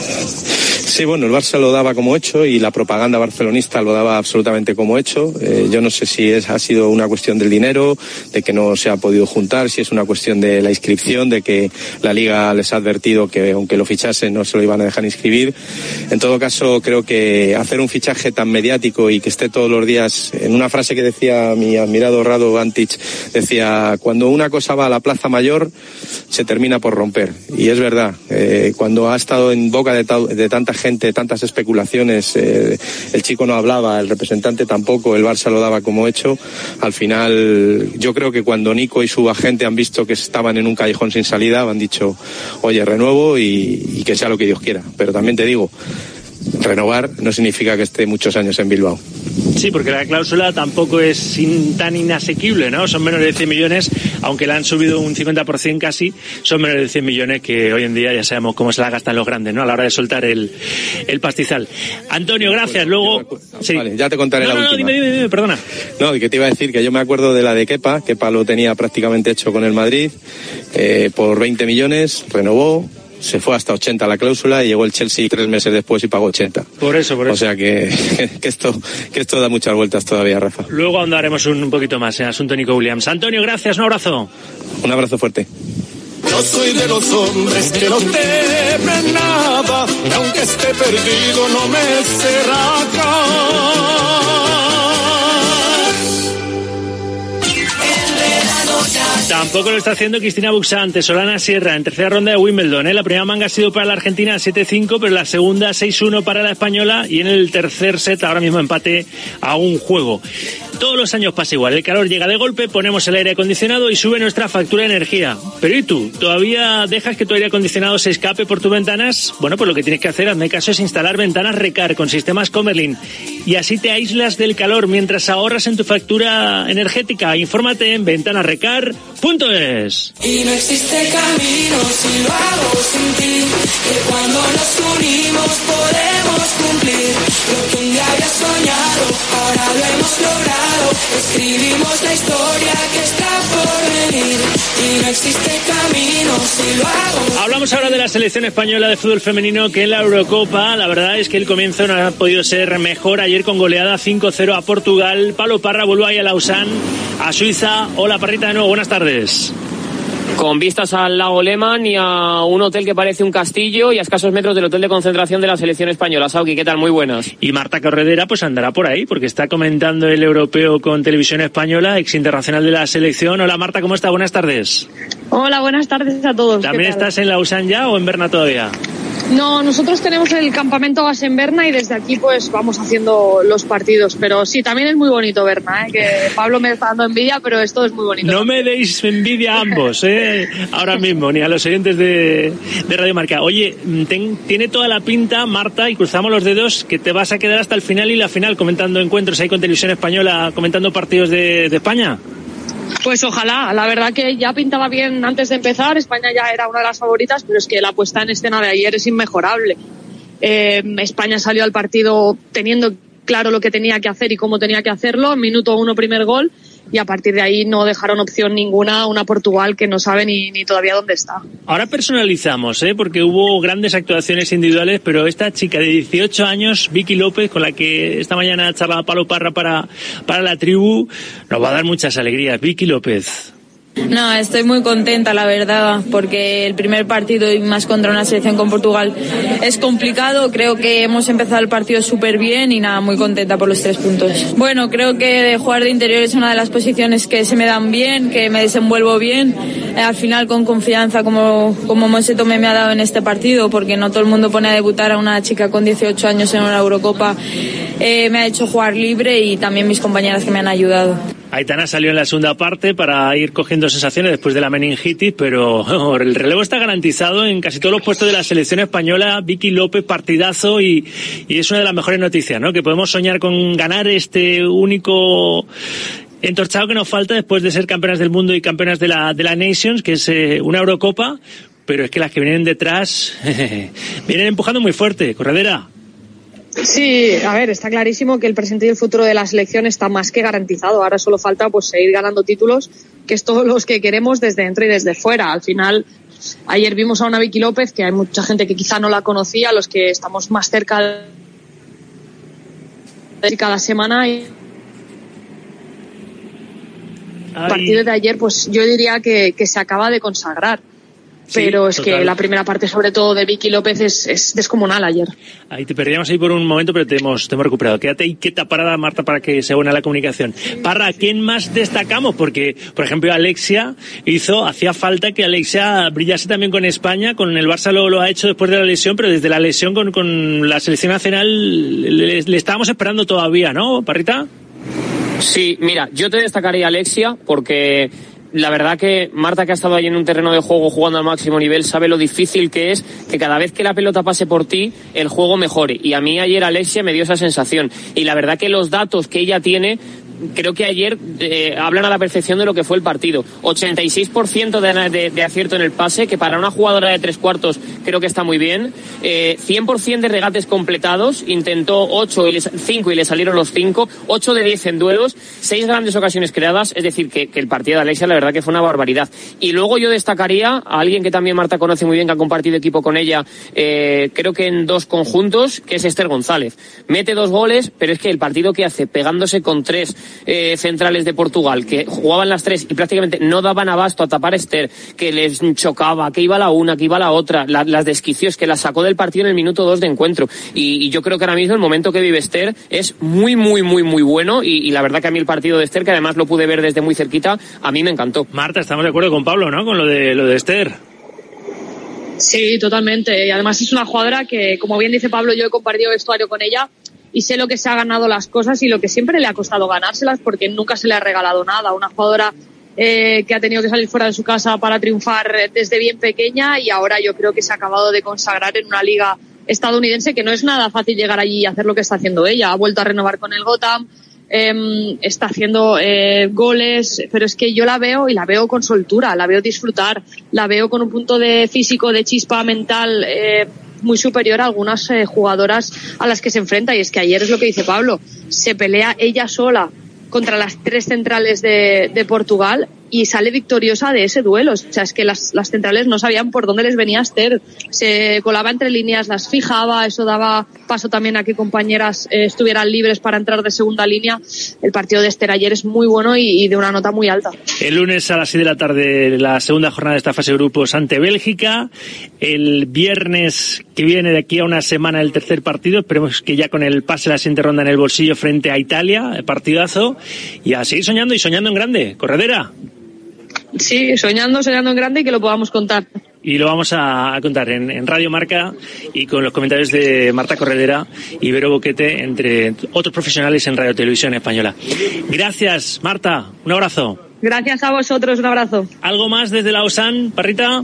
Sí, bueno, el Barça lo daba como hecho y la propaganda barcelonista lo daba absolutamente como hecho. Eh, yo no sé si es, ha sido una cuestión del dinero, de que no se ha podido juntar, si es una cuestión de la inscripción, de que la Liga les ha advertido que aunque lo fichasen no se lo iban a dejar inscribir. En todo caso, creo que hacer un fichaje tan mediático y que esté todos los días, en una frase que decía mi admirado Rado Antic, decía, cuando una cosa va a la Plaza Mayor, se termina por romper. Y es verdad, eh, cuando ha estado en boca de, ta- de tanta gente, tantas especulaciones, eh, el chico no hablaba, el representante tampoco, el Barça lo daba como hecho. Al final, yo creo que cuando Nico y su agente han visto que estaban en un callejón sin salida, han dicho, oye, renuevo y, y que sea lo que Dios quiera. Pero también te digo, renovar no significa que esté muchos años en Bilbao. Sí, porque la cláusula tampoco es sin, tan inasequible, ¿no? Son menos de cien millones, aunque la han subido un cincuenta por ciento casi, son menos de cien millones que hoy en día ya sabemos cómo se la gastan los grandes, ¿no? A la hora de soltar el, el pastizal. Antonio, gracias. Luego... Sí. Vale, ya te contaré no, la no, última. Dime, dime, dime, perdona. No, que te iba a decir que yo me acuerdo de la de Kepa, Kepa lo tenía prácticamente hecho con el Madrid, eh, por veinte millones, renovó, se fue hasta ochenta la cláusula y llegó el Chelsea tres meses después y pagó ochenta. Por eso, por eso. O sea que, que esto que esto da muchas vueltas todavía, Rafa. Luego andaremos un, un poquito más en el asunto Nico Williams. Antonio, gracias, un abrazo. Un abrazo fuerte. Yo soy de los hombres que no temen nada, y aunque esté perdido no me cerraca. Tampoco lo está haciendo Cristina Buxante, Solana Sierra en tercera ronda de Wimbledon, ¿eh? La primera manga ha sido para la Argentina siete cinco, pero la segunda seis uno para la española, y en el tercer set ahora mismo empate a un juego. Todos los años pasa igual, el calor llega de golpe, ponemos el aire acondicionado y sube nuestra factura de energía. Pero ¿y tú? ¿Todavía dejas que tu aire acondicionado se escape por tus ventanas? Bueno, pues lo que tienes que hacer, hazme caso, es instalar ventanas Recar con sistemas Comerlin, y así te aíslas del calor mientras ahorras en tu factura energética. Infórmate en ventanasrecar punto es. Y no existe camino si lo hago sin ti, que cuando nos unimos podemos cumplir lo que un día había soñado, ahora lo hemos logrado. Escribimos la historia que está por venir, y no existe camino si lo hago. Hablamos ahora de la selección española de fútbol femenino, que en la Eurocopa la verdad es que el comienzo no ha podido ser mejor. Ayer con goleada cinco cero a Portugal. Pablo Parra vuelve ahí a Lausanne, a Suiza. Hola Parrita de nuevo, buenas tardes. Con vistas al lago Lehmann y a un hotel que parece un castillo y a escasos metros del hotel de concentración de la selección española. Sauki, ¿qué tal? Muy buenas. Y Marta Corredera pues andará por ahí, porque está comentando el europeo con Televisión Española, ex internacional de la selección. Hola Marta, ¿cómo está? Buenas tardes. Hola, buenas tardes a todos. ¿También estás en Lausanne ya o en Berna todavía? No, nosotros tenemos el campamento base en Berna y desde aquí pues vamos haciendo los partidos, pero sí, también es muy bonito Berna, ¿eh? Que Pablo me está dando envidia, pero esto es muy bonito. No me deis envidia a ambos, ¿eh? Ahora mismo, ni a los oyentes de, de Radio Marca. Oye, ten, tiene toda la pinta, Marta, y cruzamos los dedos, que te vas a quedar hasta el final y la final comentando encuentros ahí con Televisión Española, comentando partidos de, de España. Pues ojalá, la verdad que ya pintaba bien antes de empezar, España ya era una de las favoritas, pero es que la puesta en escena de ayer es inmejorable. Eh, España salió al partido teniendo claro lo que tenía que hacer y cómo tenía que hacerlo, minuto uno primer gol, y a partir de ahí no dejaron opción ninguna a una Portugal que no sabe ni, ni todavía dónde está. Ahora personalizamos, ¿eh? Porque hubo grandes actuaciones individuales, pero esta chica de dieciocho años, Vicky López, con la que esta mañana charlaba Pablo Parra para, para la tribu, nos va a dar muchas alegrías. Vicky López. No, estoy muy contenta, la verdad, porque el primer partido y más contra una selección con Portugal es complicado. Creo que hemos empezado el partido súper bien y nada, muy contenta por los tres puntos. Bueno, creo que jugar de interior es una de las posiciones que se me dan bien, que me desenvuelvo bien. Eh, al final con confianza, como, como Monse Tomé me ha dado en este partido, porque no todo el mundo pone a debutar a una chica con dieciocho años en una Eurocopa. Eh, me ha hecho jugar libre y también mis compañeras que me han ayudado. Aitana salió en la segunda parte para ir cogiendo sensaciones después de la meningitis, pero oh, el relevo está garantizado en casi todos los puestos de la selección española. Vicky López, partidazo, y, y es una de las mejores noticias, ¿no? Que podemos soñar con ganar este único entorchado que nos falta después de ser campeonas del mundo y campeonas de la, de la Nations, que es eh, una Eurocopa, pero es que las que vienen detrás vienen empujando muy fuerte. Corredera. Sí, a ver, está clarísimo que el presente y el futuro de la selección está más que garantizado. Ahora solo falta pues seguir ganando títulos, que es todos los que queremos desde dentro y desde fuera. Al final, ayer vimos a una Vicky López, que hay mucha gente que quizá no la conocía, los que estamos más cerca de cada semana. Y el partido de ayer, pues yo diría que, que se acaba de consagrar. Pero sí, es total. Que la primera parte, sobre todo de Vicky López, es, es descomunal ayer. Ahí te perdíamos ahí por un momento, pero te hemos, te hemos recuperado. Quédate ahí quieta parada, Marta, para que sea buena la comunicación. Parra, ¿quién más destacamos? Porque, por ejemplo, Alexia hizo, hacía falta que Alexia brillase también con España. Con el Barça lo, lo ha hecho después de la lesión, pero desde la lesión con, con la selección nacional le, le estábamos esperando todavía, ¿no, Parrita? Sí, mira, yo te destacaría a Alexia porque la verdad que Marta, que ha estado ahí en un terreno de juego jugando al máximo nivel, sabe lo difícil que es que cada vez que la pelota pase por ti, el juego mejore. Y a mí ayer Alexia me dio esa sensación. Y la verdad que los datos que ella tiene, creo que ayer eh, hablan a la perfección de lo que fue el partido. ochenta y seis por ciento de, de, de acierto en el pase, que para una jugadora de tres cuartos creo que está muy bien. Eh, cien por ciento de regates completados, intentó ocho y cinco y le salieron los cinco. ocho de diez en duelos, seis grandes ocasiones creadas. Es decir, que, que el partido de Alexia la verdad que fue una barbaridad. Y luego yo destacaría a alguien que también Marta conoce muy bien, que ha compartido equipo con ella, eh, creo que en dos conjuntos, que es Esther González. Mete dos goles, pero es que el partido que hace, pegándose con tres Eh, centrales de Portugal, que jugaban las tres y prácticamente no daban abasto a tapar a Esther, que les chocaba, que iba la una, que iba la otra, la, las desquicios, que las sacó del partido en el minuto dos de encuentro. Y, y yo creo que ahora mismo el momento que vive Esther es muy, muy, muy, muy bueno. Y, y la verdad que a mí el partido de Esther, que además lo pude ver desde muy cerquita, a mí me encantó. Marta, estamos de acuerdo con Pablo, ¿no? Con lo de, lo de Esther. Sí, totalmente. Y además es una jugadora que, como bien dice Pablo, yo he compartido vestuario con ella y sé lo que se ha ganado las cosas y lo que siempre le ha costado ganárselas, porque nunca se le ha regalado nada. Una jugadora eh, que ha tenido que salir fuera de su casa para triunfar desde bien pequeña, y ahora yo creo que se ha acabado de consagrar en una liga estadounidense que no es nada fácil llegar allí y hacer lo que está haciendo ella. Ha vuelto a renovar con el Gotham, eh, está haciendo eh, goles, pero es que yo la veo y la veo con soltura, la veo disfrutar, la veo con un punto de físico, de chispa mental eh, muy superior a algunas eh, jugadoras a las que se enfrenta. Y es que ayer es lo que dice Pablo, se pelea ella sola contra las tres centrales de, de Portugal y sale victoriosa de ese duelo. O sea, es que las, las centrales no sabían por dónde les venía Esther, se colaba entre líneas, las fijaba, eso daba paso también a que compañeras eh, estuvieran libres para entrar de segunda línea. El partido de Esther ayer es muy bueno y, y de una nota muy alta. El lunes a las seis de la tarde la segunda jornada de esta fase de grupos ante Bélgica. El viernes que viene, de aquí a una semana, el tercer partido. Esperemos que ya con el pase a la siguiente ronda en el bolsillo frente a Italia, el partidazo. Y a seguir soñando y soñando en grande. Corredera. Sí, soñando, soñando en grande y que lo podamos contar. Y lo vamos a contar en, en Radio Marca y con los comentarios de Marta Corredera y Vero Boquete, entre otros profesionales en Radio Televisión Española. Gracias, Marta. Un abrazo. Gracias a vosotros, un abrazo. ¿Algo más desde la OSAN, Parrita?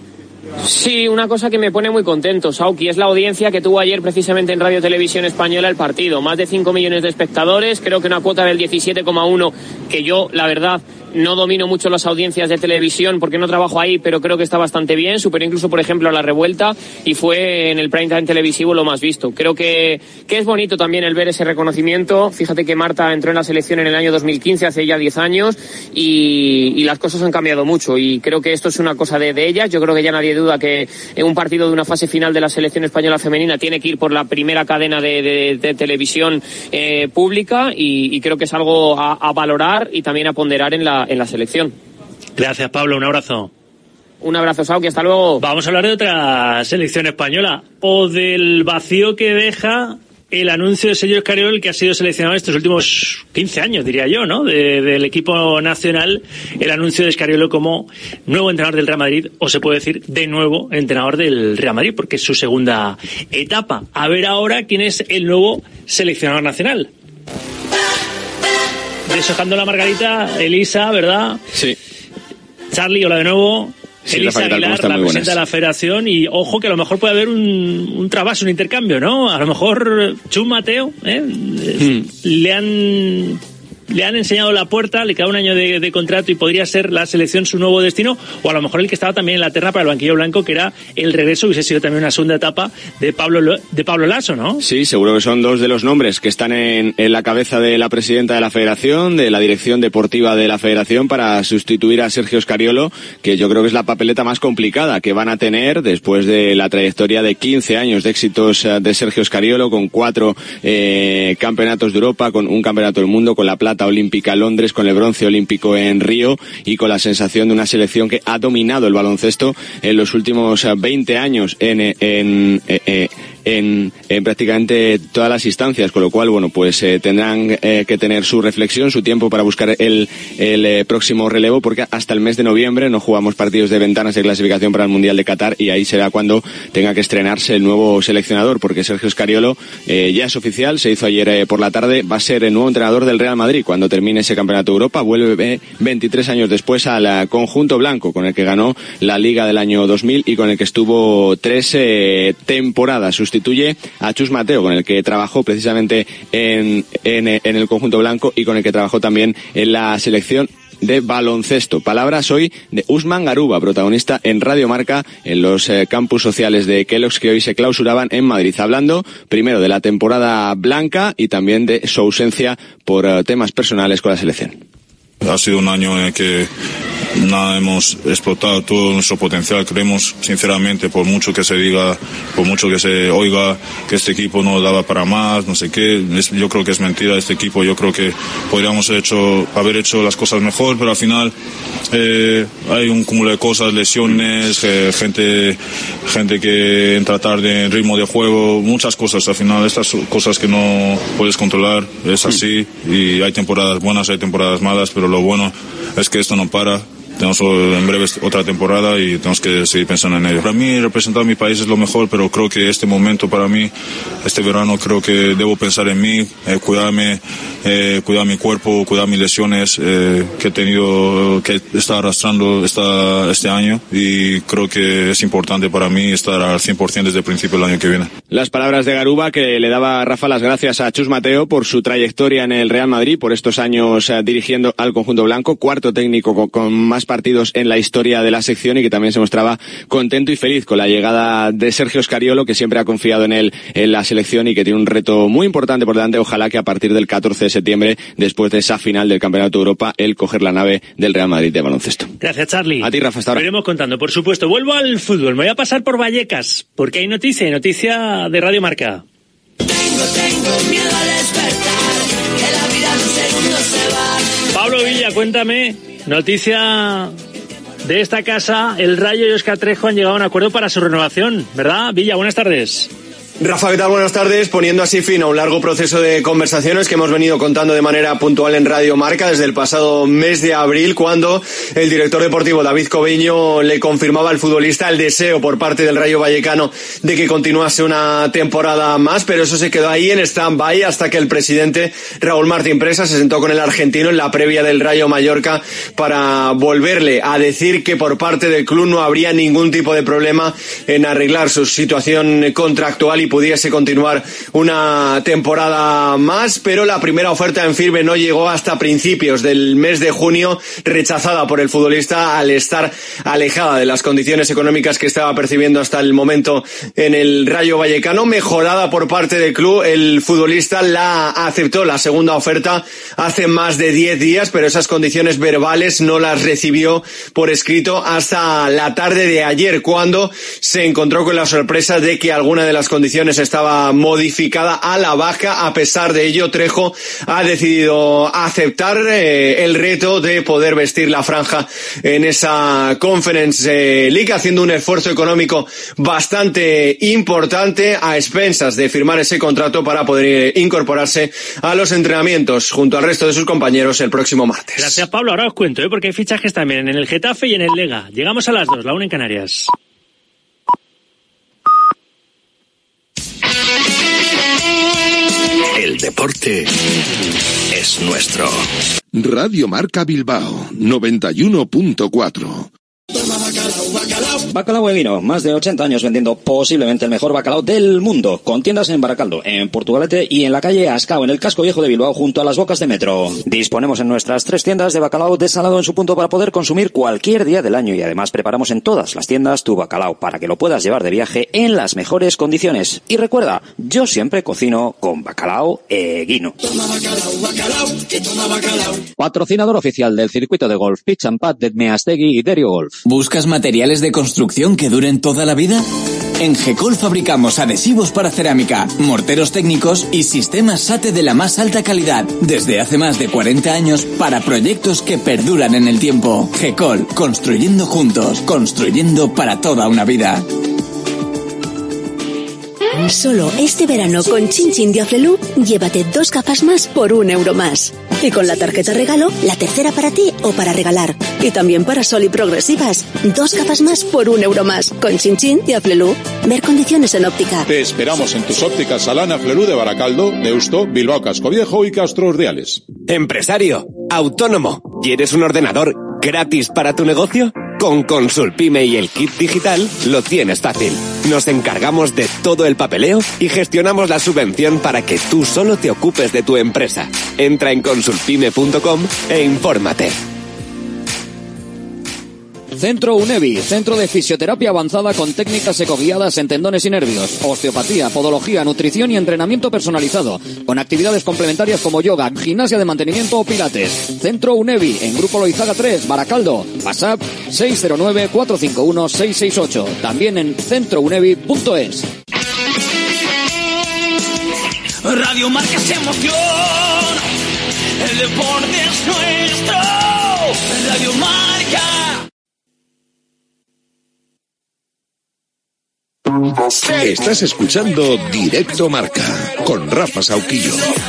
Sí, una cosa que me pone muy contento, Sauki, es la audiencia que tuvo ayer precisamente en Radio Televisión Española el partido. Más de cinco millones de espectadores, creo que una cuota del diecisiete coma uno, que yo, la verdad, no domino mucho las audiencias de televisión porque no trabajo ahí, pero creo que está bastante bien, superó incluso, por ejemplo, a La Revuelta, y fue en el prime time televisivo lo más visto. Creo que, que es bonito también el ver ese reconocimiento. Fíjate que Marta entró en la selección en el año dos mil quince, hace ya diez años, y, y las cosas han cambiado mucho, y creo que esto es una cosa de, de ellas. Yo creo que ya nadie duda que en un partido de una fase final de la selección española femenina tiene que ir por la primera cadena de, de, de televisión eh, pública, y, y creo que es algo a, a valorar y también a ponderar en la en la selección. Gracias, Pablo, un abrazo. Un abrazo, Sauki, hasta luego. Vamos a hablar de otra selección española, o del vacío que deja el anuncio de Sergio Escariolo, que ha sido seleccionado estos últimos quince años, diría yo, ¿no? De, del equipo nacional, el anuncio de Escariolo como nuevo entrenador del Real Madrid, o se puede decir de nuevo entrenador del Real Madrid, porque es su segunda etapa. A ver ahora quién es el nuevo seleccionador nacional. Deshojando la margarita, Elisa, ¿verdad? Sí. Charlie, hola de nuevo. Sí, Elisa Rafael, Aguilar, la presidenta de la federación, y ojo que a lo mejor puede haber un, un trasvase, un intercambio, ¿no? A lo mejor Chus Mateo, ¿eh? Hmm. Le han... Le han enseñado la puerta, le queda un año de, de contrato y podría ser la selección su nuevo destino, o a lo mejor el que estaba también en la terna para el banquillo blanco, que era el regreso, hubiese sido también una segunda etapa de Pablo de Pablo Laso, ¿no? Sí, seguro que son dos de los nombres que están en, en la cabeza de la presidenta de la federación, de la dirección deportiva de la federación, para sustituir a Sergio Escariolo, que yo creo que es la papeleta más complicada que van a tener después de la trayectoria de quince años de éxitos de Sergio Escariolo, con cuatro eh, campeonatos de Europa, con un campeonato del mundo, con la plata olímpica en Londres, con el bronce olímpico en Río, y con la sensación de una selección que ha dominado el baloncesto en los últimos veinte años en, en, en, en, en prácticamente todas las instancias, con lo cual, bueno, pues eh, tendrán eh, que tener su reflexión, su tiempo para buscar el, el eh, próximo relevo, porque hasta el mes de noviembre no jugamos partidos de ventanas de clasificación para el Mundial de Qatar, y ahí será cuando tenga que estrenarse el nuevo seleccionador, porque Sergio Scariolo eh, ya es oficial, se hizo ayer eh, por la tarde, va a ser el nuevo entrenador del Real Madrid cuando termine ese Campeonato de Europa. Vuelve veintitrés años después al conjunto blanco, con el que ganó la Liga del año dos mil y con el que estuvo tres eh, temporadas. Sustituye a Chus Mateo, con el que trabajó precisamente en, en, en el conjunto blanco y con el que trabajó también en la selección de baloncesto. Palabras hoy de Usman Garuba, protagonista en Radio Marca en los eh, campus sociales de Kellogg's que hoy se clausuraban en Madrid, hablando primero de la temporada blanca y también de su ausencia por uh, temas personales con la selección. Ha sido un año en el que nada hemos explotado todo nuestro potencial. Creemos, sinceramente, por mucho que se diga, por mucho que se oiga que este equipo no daba para más, no sé qué, es, yo creo que es mentira. Este equipo, yo creo que podríamos hecho, haber hecho las cosas mejor, pero al final eh, hay un cúmulo de cosas, lesiones, eh, gente, gente que entra tarde en ritmo de juego, muchas cosas. Al final, estas cosas que no puedes controlar, es así, y hay temporadas buenas, hay temporadas malas, pero lo bueno es que esto no para. Tenemos en breve otra temporada y tenemos que seguir pensando en ello. Para mí representar a mi país es lo mejor, pero creo que este momento para mí, este verano, creo que debo pensar en mí, eh, cuidarme, eh, cuidar mi cuerpo, cuidar mis lesiones eh, que he tenido, que está arrastrando esta, este año, y creo que es importante para mí estar al cien por ciento desde el principio del año que viene. Las palabras de Garuba, que le daba a Rafa las gracias a Chus Mateo por su trayectoria en el Real Madrid, por estos años eh, dirigiendo al conjunto blanco, cuarto técnico con, con más partidos en la historia de la sección, y que también se mostraba contento y feliz con la llegada de Sergio Scariolo, que siempre ha confiado en él en la selección y que tiene un reto muy importante por delante. Ojalá que a partir del catorce de septiembre, después de esa final del Campeonato de Europa, él coger la nave del Real Madrid de baloncesto. Gracias, Charlie. A ti, Rafa, hasta ahora. Lo iremos contando, por supuesto. Vuelvo al fútbol. Me voy a pasar por Vallecas, porque hay noticia, noticia de Radio Marca. Tengo, tengo miedo a despertar, que la vida en un segundo se va. Pablo Villa, cuéntame, noticia de esta casa. El Rayo y Óscar Trejo han llegado a un acuerdo para su renovación, ¿verdad? Villa, buenas tardes. Rafa, ¿qué tal? Buenas tardes. Poniendo así fin a un largo proceso de conversaciones que hemos venido contando de manera puntual en Radio Marca desde el pasado mes de abril, cuando el director deportivo David Cobeño le confirmaba al futbolista el deseo por parte del Rayo Vallecano de que continuase una temporada más, pero eso se quedó ahí en stand-by hasta que el presidente Raúl Martín Presa se sentó con el argentino en la previa del Rayo Mallorca para volverle a decir que por parte del club no habría ningún tipo de problema en arreglar su situación contractual y pudiese continuar una temporada más, pero la primera oferta en firme no llegó hasta principios del mes de junio, rechazada por el futbolista al estar alejada de las condiciones económicas que estaba percibiendo hasta el momento en el Rayo Vallecano. Mejorada por parte del club, el futbolista la aceptó, la segunda oferta, hace más de diez días, pero esas condiciones verbales no las recibió por escrito hasta la tarde de ayer, cuando se encontró con la sorpresa de que alguna de las condiciones estaba modificada a la baja. A pesar de ello, Trejo ha decidido aceptar eh, el reto de poder vestir la franja en esa Conference League, haciendo un esfuerzo económico bastante importante a expensas de firmar ese contrato para poder incorporarse a los entrenamientos junto al resto de sus compañeros el próximo martes. Gracias, Pablo. Ahora os cuento, ¿eh? porque hay fichajes también en el Getafe y en el Lega. Llegamos a las dos, la una en Canarias. El deporte es nuestro. Radio Marca Bilbao, noventa y uno punto cuatro. Bacalao Eguino, más de ochenta años vendiendo posiblemente el mejor bacalao del mundo, con tiendas en Baracaldo, en Portugalete y en la calle Ascao, en el casco viejo de Bilbao, junto a las bocas de metro. Disponemos en nuestras tres tiendas de bacalao desalado en su punto para poder consumir cualquier día del año, y además preparamos en todas las tiendas tu bacalao para que lo puedas llevar de viaje en las mejores condiciones. Y recuerda, yo siempre cocino con Bacalao Eguino. Patrocinador oficial del circuito de golf Pitch and Pad de Meastegui y Derio Golf. ¿Buscas materiales de construcción que duren toda la vida? En Gecol fabricamos adhesivos para cerámica, morteros técnicos y sistemas SATE de la más alta calidad, desde hace más de cuarenta años, para proyectos que perduran en el tiempo. Gecol, construyendo juntos, construyendo para toda una vida. Solo este verano con Chin Chin de Aflelu, llévate dos gafas más por un euro más. Y con la tarjeta regalo, la tercera para ti o para regalar. Y también para Sol y Progresivas, dos gafas más por un euro más. Con Chin Chin de Aflelu. Ver condiciones en óptica. Te esperamos en tus ópticas Salana Aflelu de Baracaldo, Deusto, Bilbao Cascoviejo y Castro Urdiales. Empresario, autónomo, ¿quieres un ordenador gratis para tu negocio? Con Consulpime y el kit digital lo tienes fácil. Nos encargamos de todo el papeleo y gestionamos la subvención para que tú solo te ocupes de tu empresa. Entra en consulpime punto com e infórmate. Centro UNEVI, centro de fisioterapia avanzada con técnicas ecoguiadas en tendones y nervios, osteopatía, podología, nutrición y entrenamiento personalizado, con actividades complementarias como yoga, gimnasia de mantenimiento o pilates. Centro UNEVI, en Grupo Loizaga tres, Baracaldo. WhatsApp seis cero nueve, cuatro cinco uno, seis seis ocho. También en centro unevi punto es. Radio Marca es emoción, el deporte es nuestro. Radio Marca. Estás escuchando Directo Marca con Rafa Sauquillo.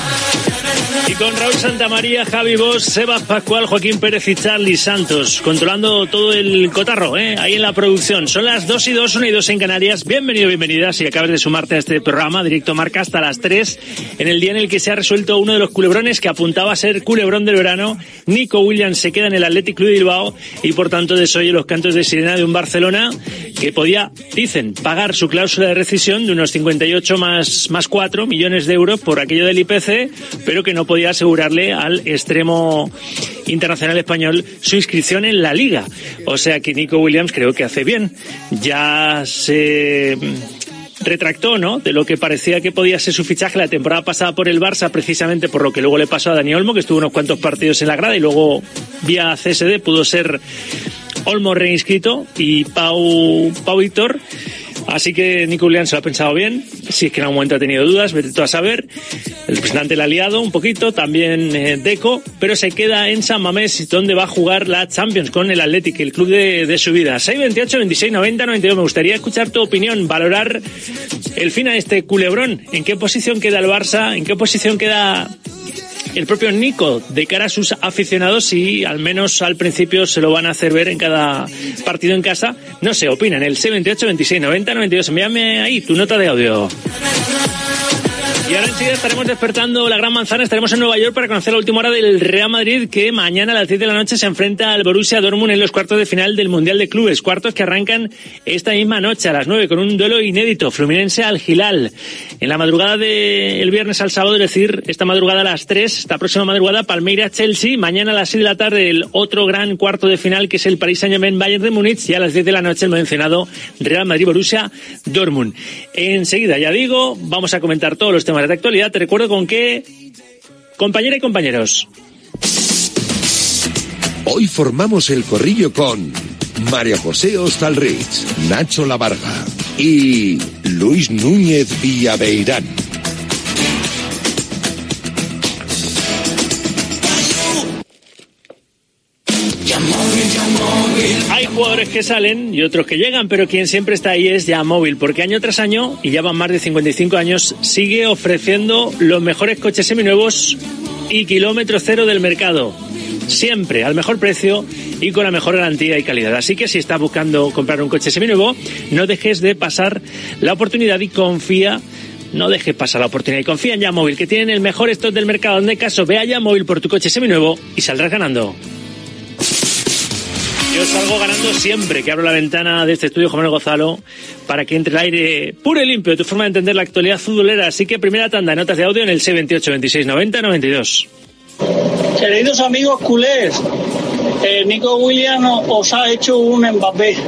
Y con Raúl Santamaría, Javi Bosch, Sebas Pascual, Joaquín Pérez y Charlie Santos, controlando todo el cotarro, ¿eh? Ahí en la producción. Son las dos y dos, una y dos en Canarias. Bienvenido, bienvenida, si acabas de sumarte a este programa, Directo Marca, hasta las tres, en el día en el que se ha resuelto uno de los culebrones que apuntaba a ser culebrón del verano. Nico Williams se queda en el Athletic Club de Bilbao y, por tanto, desoye los cantos de sirena de un Barcelona que podía, dicen, pagar su cláusula de rescisión de unos cincuenta y ocho más, más cuatro millones de euros por aquello del I P C, pero que no podía podía asegurarle al extremo internacional español su inscripción en la Liga. O sea que Nico Williams creo que hace bien. Ya se retractó, ¿no?, de lo que parecía que podía ser su fichaje la temporada pasada por el Barça, precisamente por lo que luego le pasó a Dani Olmo, que estuvo unos cuantos partidos en la grada y luego vía C S D pudo ser Olmo reinscrito y Pau, Pau Víctor. Así que Nico Williams se lo ha pensado bien, si es que en algún momento ha tenido dudas, vete tú a saber. El representante le ha liado un poquito, también eh, Deco, pero se queda en San Mamés, donde va a jugar la Champions con el Athletic, el club de, de su vida. seis veintiocho, veintiséis, noventa, noventa y dos. Me gustaría escuchar tu opinión, valorar el fin a este culebrón. ¿En qué posición queda el Barça? ¿En qué posición queda el propio Nico de cara a sus aficionados, y al menos al principio se lo van a hacer ver en cada partido en casa? No sé, opinan. El seis veintiocho, veintiséis, noventa, noventa y dos. Envíame ahí tu nota de audio. Y ahora enseguida estaremos despertando la Gran Manzana, estaremos en Nueva York para conocer la última hora del Real Madrid, que mañana a las diez de la noche se enfrenta al Borussia Dortmund en los cuartos de final del Mundial de Clubes. Cuartos que arrancan esta misma noche a las nueve con un duelo inédito, Fluminense al Hilal. En la madrugada del viernes al sábado, es decir, esta madrugada a las tres, esta próxima madrugada, Palmeiras-Chelsea. Mañana a las seis de la tarde el otro gran cuarto de final, que es el Paris Saint-Germain-Bayern de Múnich, y a las diez de la noche el mencionado Real Madrid-Borussia Dortmund. Enseguida, ya digo, vamos a comentar todos los temas de actualidad. Te recuerdo con qué, compañera y compañeros. Hoy formamos el corrillo con María José Ostalrich, Nacho Lavarga y Luis Núñez Villaveirán. Hay jugadores que salen y otros que llegan, pero quien siempre está ahí es Yamóvil, porque año tras año, y ya van más de cincuenta y cinco años, sigue ofreciendo los mejores coches seminuevos y kilómetro cero del mercado. Siempre al mejor precio y con la mejor garantía y calidad. Así que si estás buscando comprar un coche seminuevo, no dejes de pasar la oportunidad y confía. No dejes pasar la oportunidad y confía en Yamóvil, que tienen el mejor stock del mercado. En caso, ve a Yamóvil por tu coche seminuevo y saldrás ganando. Yo salgo ganando siempre que abro la ventana de este estudio, Juan Manuel Gonzalo, para que entre el aire puro y limpio de tu forma de entender la actualidad futbolera. Así que primera tanda de notas de audio en el seis veintiocho, veintiséis, noventa, noventa y dos. Queridos amigos culés, eh, Nico Williams os ha hecho un Mbappé.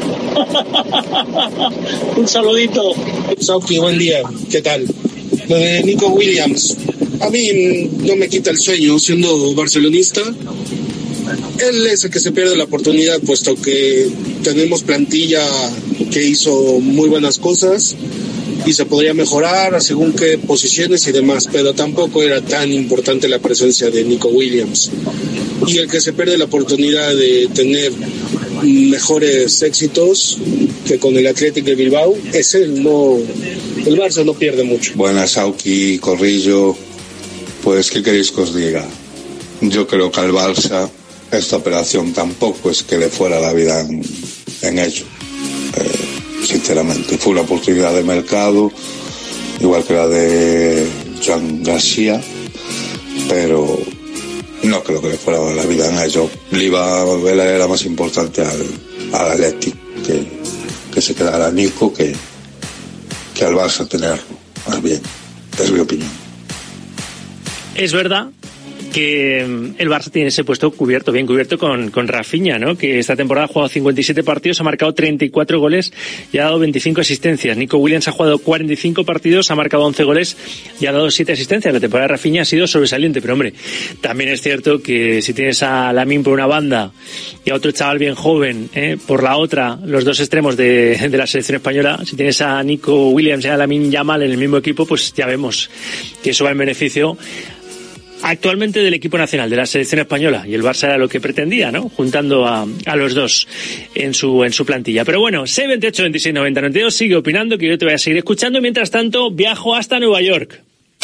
Un saludito. Sauki, buen día, ¿qué tal? Lo de Nico Williams, a mí no me quita el sueño siendo barcelonista. Él es el que se pierde la oportunidad, puesto que tenemos plantilla que hizo muy buenas cosas y se podría mejorar según qué posiciones y demás, pero tampoco era tan importante la presencia de Nico Williams. Y el que se pierde la oportunidad de tener mejores éxitos que con el Athletic de Bilbao es él, no, el Barça no pierde mucho. Buenas, Auki, Corrillo. Pues, ¿qué queréis que os diga? Yo creo que al Barça esta operación tampoco es que le fuera la vida en, en ello. Eh, sinceramente, fue una oportunidad de mercado, igual que la de Joan García, pero no creo que le fuera la vida en ello. Le iba, era más importante al, al Athletic que, que se quedara Nico que, que al Barça tenerlo. Más bien, es mi opinión. Es verdad que el Barça tiene ese puesto cubierto, bien cubierto con, con Rafinha, ¿no? Que esta temporada ha jugado cincuenta y siete partidos, ha marcado treinta y cuatro goles y ha dado veinticinco asistencias. Nico Williams ha jugado cuarenta y cinco partidos, ha marcado once goles y ha dado siete asistencias. La temporada de Rafinha ha sido sobresaliente, pero hombre, también es cierto que si tienes a Lamine por una banda y a otro chaval bien joven, ¿eh? por la otra, los dos extremos de, de la selección española, si tienes a Nico Williams y a Lamine Yamal en el mismo equipo, pues ya vemos que eso va en beneficio actualmente del equipo nacional, de la selección española, y el Barça era lo que pretendía, ¿no? Juntando a, a los dos en su en su plantilla. Pero bueno, seis veintiocho, veintiséis, noventa, noventa y dos, sigue opinando, que yo te voy a seguir escuchando. Mientras tanto, viajo hasta Nueva York.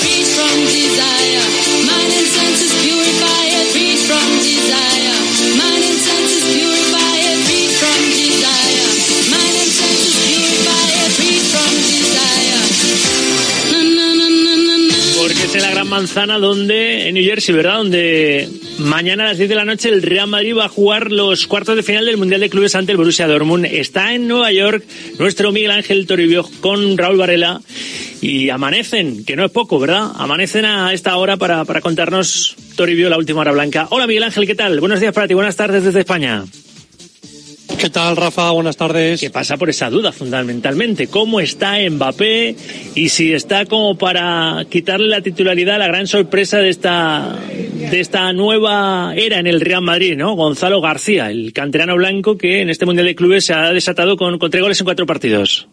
Porque es en la Gran Manzana, donde en New Jersey, ¿verdad? Donde mañana a las diez de la noche el Real Madrid va a jugar los cuartos de final del Mundial de Clubes ante el Borussia Dortmund. Está en Nueva York nuestro Miguel Ángel Toribio con Raúl Varela y amanecen, que no es poco, ¿verdad? Amanecen a esta hora para, para contarnos, Toribio, la última hora blanca. Hola Miguel Ángel, ¿qué tal? Buenos días para ti, buenas tardes desde España. ¿Qué tal, Rafa? Buenas tardes. ¿Qué pasa por esa duda, fundamentalmente? ¿Cómo está Mbappé? Y si está como para quitarle la titularidad a la gran sorpresa de esta de esta nueva era en el Real Madrid, ¿no? Gonzalo García, el canterano blanco que en este Mundial de Clubes se ha desatado con, con tres goles en cuatro partidos.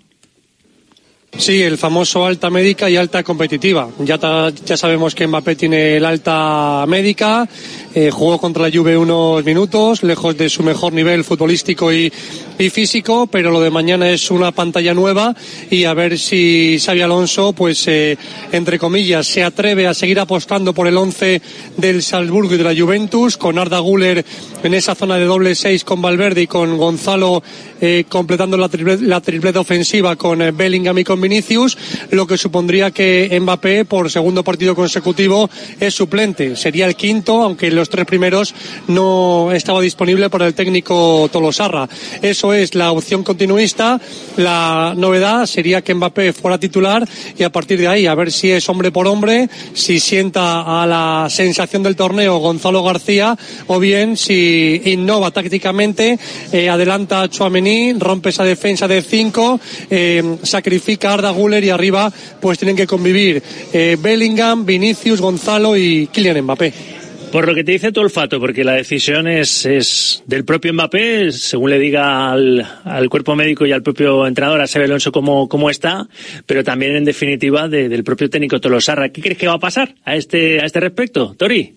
Sí, el famoso alta médica y alta competitiva. Ya, ta, ya sabemos que Mbappé tiene el alta médica, eh, jugó contra la Juve unos minutos, lejos de su mejor nivel futbolístico y, y físico, pero lo de mañana es una pantalla nueva y a ver si Xabi Alonso, pues, eh, entre comillas, se atreve a seguir apostando por el once del Salzburgo y de la Juventus, con Arda Güler en esa zona de doble seis con Valverde y con Gonzalo eh, completando la tripleta, la tripleta ofensiva con eh, Bellingham y con Vinicius, lo que supondría que Mbappé por segundo partido consecutivo es suplente. Sería el quinto, aunque en los tres primeros no estaba disponible por el técnico Tolosarra. Eso es la opción continuista. La novedad sería que Mbappé fuera titular y a partir de ahí a ver si es hombre por hombre, si sienta a la sensación del torneo Gonzalo García o bien si innova tácticamente, eh, adelanta a Tchouaméni, rompe esa defensa de cinco, eh, sacrifica a Arda Güler y arriba pues tienen que convivir eh, Bellingham, Vinicius, Gonzalo y Kylian Mbappé. Por lo que te dice tu olfato, porque la decisión es, es del propio Mbappé, según le diga al, al cuerpo médico y al propio entrenador, a Xabi Alonso, cómo, cómo está, pero también en definitiva de, del propio técnico Tolosarra. ¿Qué crees que va a pasar a este, a este respecto, Tori?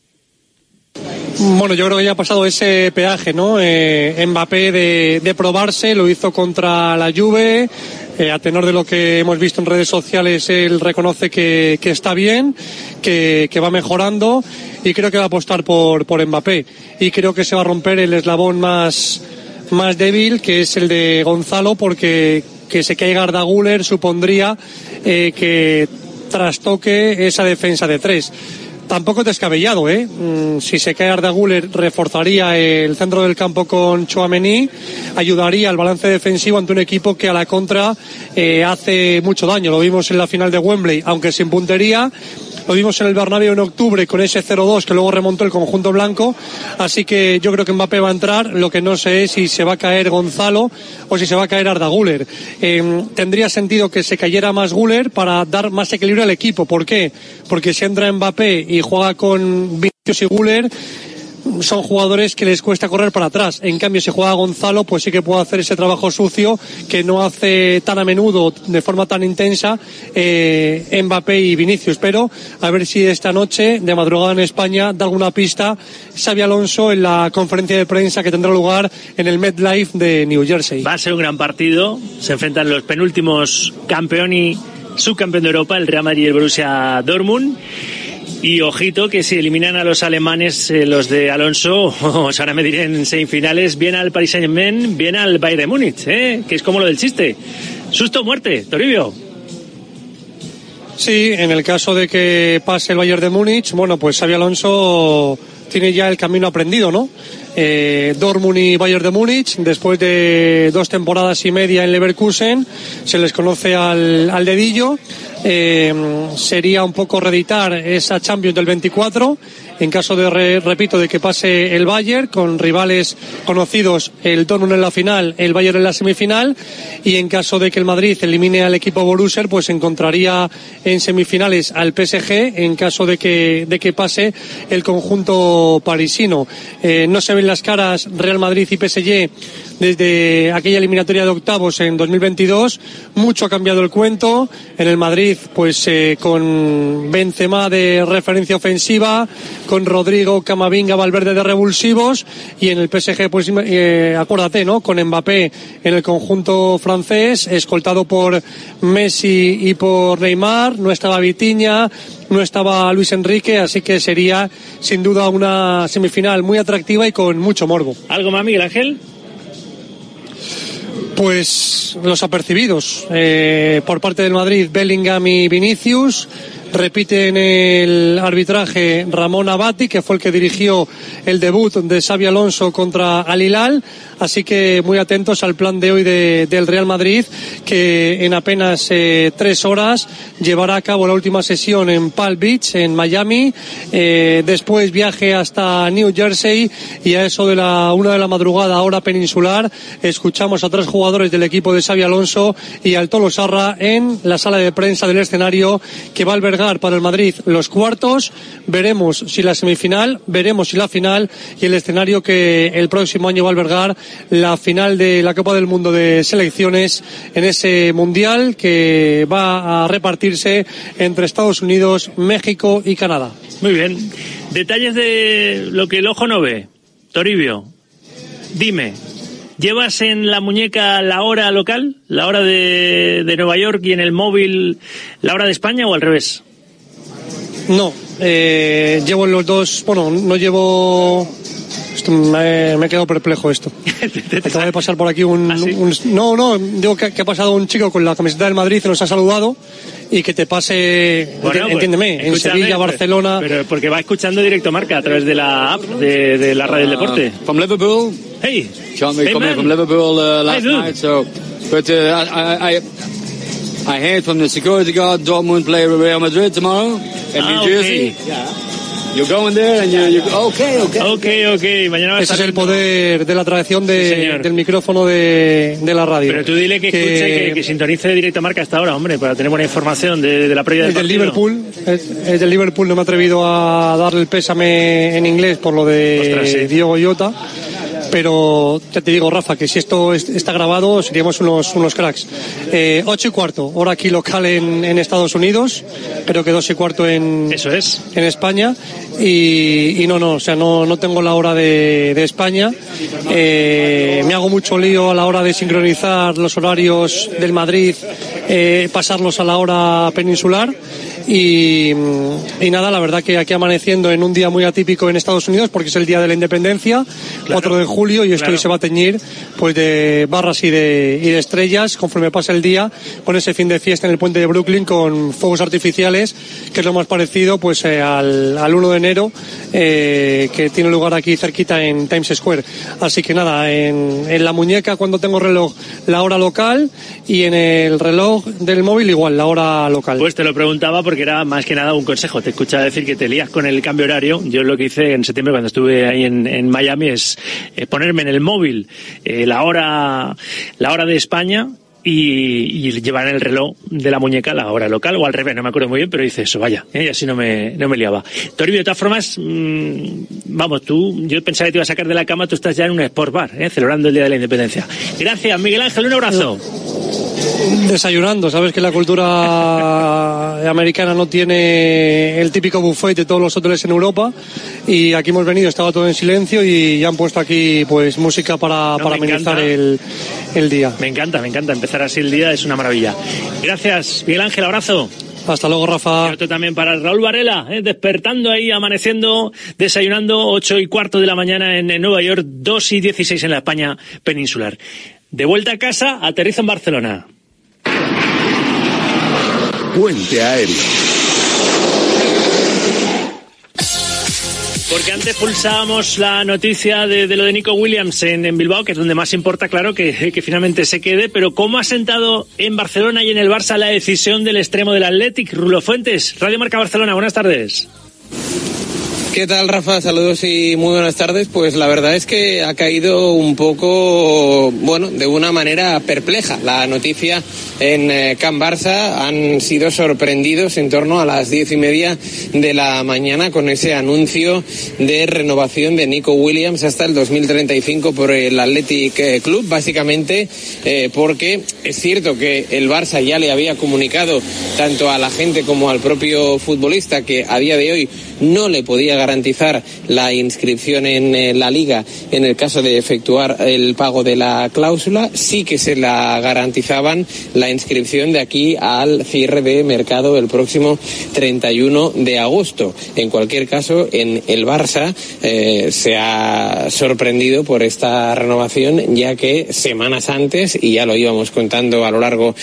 Bueno, yo creo que ya ha pasado ese peaje, ¿no? Eh, Mbappé de, de probarse, lo hizo contra la Juve. Eh, a tenor de lo que hemos visto en redes sociales, él reconoce que, que está bien, que, que va mejorando y creo que va a apostar por, por Mbappé. Y creo que se va a romper el eslabón más, más débil, que es el de Gonzalo, porque que se caiga Arda Güler supondría eh, que trastoque esa defensa de tres. Tampoco es descabellado, ¿eh? Si se cae Arda Güler, reforzaría el centro del campo con Tchouaméni, ayudaría al balance defensivo ante un equipo que a la contra eh, hace mucho daño. Lo vimos en la final de Wembley, aunque sin puntería. Lo vimos en el Bernabéu en octubre con ese cero dos que luego remontó el conjunto blanco. Así que yo creo que Mbappé va a entrar. Lo que no sé es si se va a caer Gonzalo o si se va a caer Arda Güler. Eh, tendría sentido que se cayera más Güler para dar más equilibrio al equipo. ¿Por qué? Porque si entra Mbappé y juega con Vinicius y Güler, son jugadores que les cuesta correr para atrás. En cambio, si juega Gonzalo, pues sí que puede hacer ese trabajo sucio que no hace tan a menudo, de forma tan intensa, eh, Mbappé y Vinicius. Pero a ver si esta noche, de madrugada en España, da alguna pista Xabi Alonso en la conferencia de prensa que tendrá lugar en el MetLife de New Jersey. Va a ser un gran partido. Se enfrentan los penúltimos campeoni subcampeón de Europa, el Real Madrid y el Borussia Dortmund. Y ojito que si eliminan a los alemanes, eh, los de Alonso, os van a medir en semifinales, bien al Paris Saint-Germain, bien al Bayern de Múnich, ¿eh? Que es como lo del chiste. Susto o muerte, Toribio. Sí, en el caso de que pase el Bayern de Múnich, bueno, pues Xabi Alonso tiene ya el camino aprendido, ¿no? Eh, Dortmund y Bayern de Múnich, después de dos temporadas y media en Leverkusen, se les conoce al, al dedillo. Eh, sería un poco reeditar esa Champions del veinticuatro en caso de, re, repito, de que pase el Bayern con rivales conocidos, el Dortmund en la final, el Bayern en la semifinal, y en caso de que el Madrid elimine al equipo Borussia, pues encontraría en semifinales al P S G en caso de que, de que pase el conjunto parisino. Eh, no se ven las caras Real Madrid y P S G desde aquella eliminatoria de octavos en dos mil veintidós. Mucho ha cambiado el cuento. En el Madrid, pues eh, con Benzema de referencia ofensiva, con Rodrigo, Camavinga, Valverde de revulsivos, y en el P S G, pues eh, acuérdate, ¿no? Con Mbappé en el conjunto francés, escoltado por Messi y por Neymar. No estaba Vitinha, no estaba Luis Enrique, así que sería sin duda una semifinal muy atractiva y con mucho morbo. ¿Algo más, Miguel Ángel? Pues los apercibidos eh, por parte del Madrid, Bellingham y Vinicius. Repiten el arbitraje Ramón Abati, que fue el que dirigió el debut de Xabi Alonso contra Al Hilal. Así que muy atentos al plan de hoy de, del Real Madrid, que en apenas eh, tres horas llevará a cabo la última sesión en Palm Beach, en Miami. Eh, después viaje hasta New Jersey, y a eso de la una de la madrugada, hora peninsular, escuchamos a tres jugadores del equipo de Xabi Alonso y al Tolosarra en la sala de prensa del escenario que va a albergar para el Madrid los cuartos. Veremos si la semifinal, veremos si la final, y el escenario que el próximo año va a albergar la final de la Copa del Mundo de Selecciones, en ese mundial que va a repartirse entre Estados Unidos, México y Canadá. Muy bien. Detalles de lo que el ojo no ve. Toribio, dime, ¿llevas en la muñeca la hora local, la hora de, de Nueva York, y en el móvil la hora de España, o al revés? No, eh, llevo los dos, bueno, no llevo... Esto me, me he quedado perplejo esto. Acaba de pasar por aquí un... ¿Ah, sí? un no, no, digo que, que ha pasado un chico con la camiseta del Madrid y nos ha saludado, y que te pase, bueno, entiéndeme, pues, en Sevilla, Barcelona... Pero, pero porque va escuchando Directo Marca a través de la app de, de la radio del deporte. Uh, from Liverpool. Hey. John, we hey, come man. from Liverpool uh, last hey, night, so... But uh, I... I I heard from the security guard Dortmund play Real Madrid tomorrow in ah, New Jersey. Okay. Yeah. You're going there and you, you okay, okay. Okay, okay. Mañana va a Ese estar... es el poder de la tradición de, sí, del micrófono de, de la radio. Pero tú dile que, que escuche, que, que sintonice Directo Marca hasta ahora, hombre, para tener buena información de, de la previa del es del partido. Liverpool, es, es del Liverpool. No me he atrevido a darle el pésame en inglés por lo de Ostras, sí. Diogo Jota. Pero ya te digo, Rafa, que si esto está grabado seríamos unos unos cracks. Eh, ocho y cuarto, hora aquí local en, en Estados Unidos, creo que dos y cuarto en, Eso es. en España. Y, y no, no, o sea, no, no tengo la hora de, de España. Eh, me hago mucho lío a la hora de sincronizar los horarios del Madrid, eh, pasarlos a la hora peninsular. Y, y nada, la verdad que aquí amaneciendo en un día muy atípico en Estados Unidos, porque es el día de la independencia, claro, cuatro de julio, y esto claro. se va a teñir pues de barras y de, y de estrellas conforme pasa el día, con ese fin de fiesta en el puente de Brooklyn con fuegos artificiales, que es lo más parecido pues eh, al, al uno de enero, eh, que tiene lugar aquí cerquita en Times Square. Así que nada, en, en la muñeca, cuando tengo reloj, la hora local, y en el reloj del móvil igual, la hora local. Pues te lo preguntaba porque era más que nada un consejo. Te escuchaba decir que te lías con el cambio horario. Yo lo que hice en septiembre cuando estuve ahí en, en Miami es eh, ponerme en el móvil eh, la hora la hora de España y, y llevar en el reloj de la muñeca la hora local, o al revés, no me acuerdo muy bien, pero hice eso, vaya, ¿eh? Y así no me, no me liaba. Toribio, de todas formas, mmm, vamos, tú, yo pensaba que te iba a sacar de la cama, tú estás ya en un sport bar, ¿eh? Celebrando el Día de la Independencia. Gracias, Miguel Ángel, un abrazo. desayunando. Sabes que la cultura americana no tiene el típico buffet de todos los hoteles en Europa, y aquí hemos venido, estaba todo en silencio y ya han puesto aquí pues música para, no, para amenizar el, el día. Me encanta, me encanta. Empezar así el día es una maravilla. Gracias, Miguel Ángel, abrazo. Hasta luego, Rafa. Y otro también para Raúl Varela, ¿eh? despertando ahí, amaneciendo, desayunando, ocho y cuarto de la mañana en, en Nueva York, dos y dieciséis en la España peninsular. De vuelta a casa, aterriza en Barcelona. Puente aéreo. Porque antes pulsábamos la noticia de, de lo de Nico Williams en, en Bilbao, que es donde más importa, claro, que, que finalmente se quede, pero ¿cómo ha sentado en Barcelona y en el Barça la decisión del extremo del Athletic? Rulo Fuentes, Radio Marca Barcelona, buenas tardes. ¿Qué tal, Rafa? Saludos y muy buenas tardes. Pues la verdad es que ha caído un poco, bueno, de una manera perpleja la noticia en eh, Can Barça. Han sido sorprendidos en torno a las diez y media de la mañana con ese anuncio de renovación de Nico Williams hasta el dos mil treinta y cinco por el Athletic Club, básicamente eh, porque es cierto que el Barça ya le había comunicado tanto a la gente como al propio futbolista que a día de hoy no le podía garantizar la inscripción en eh, la Liga en el caso de efectuar el pago de la cláusula. Sí que se la garantizaban la inscripción de aquí al cierre de mercado el próximo treinta y uno de agosto. En cualquier caso, en el Barça eh, se ha sorprendido por esta renovación, ya que semanas antes, y ya lo íbamos contando a lo largo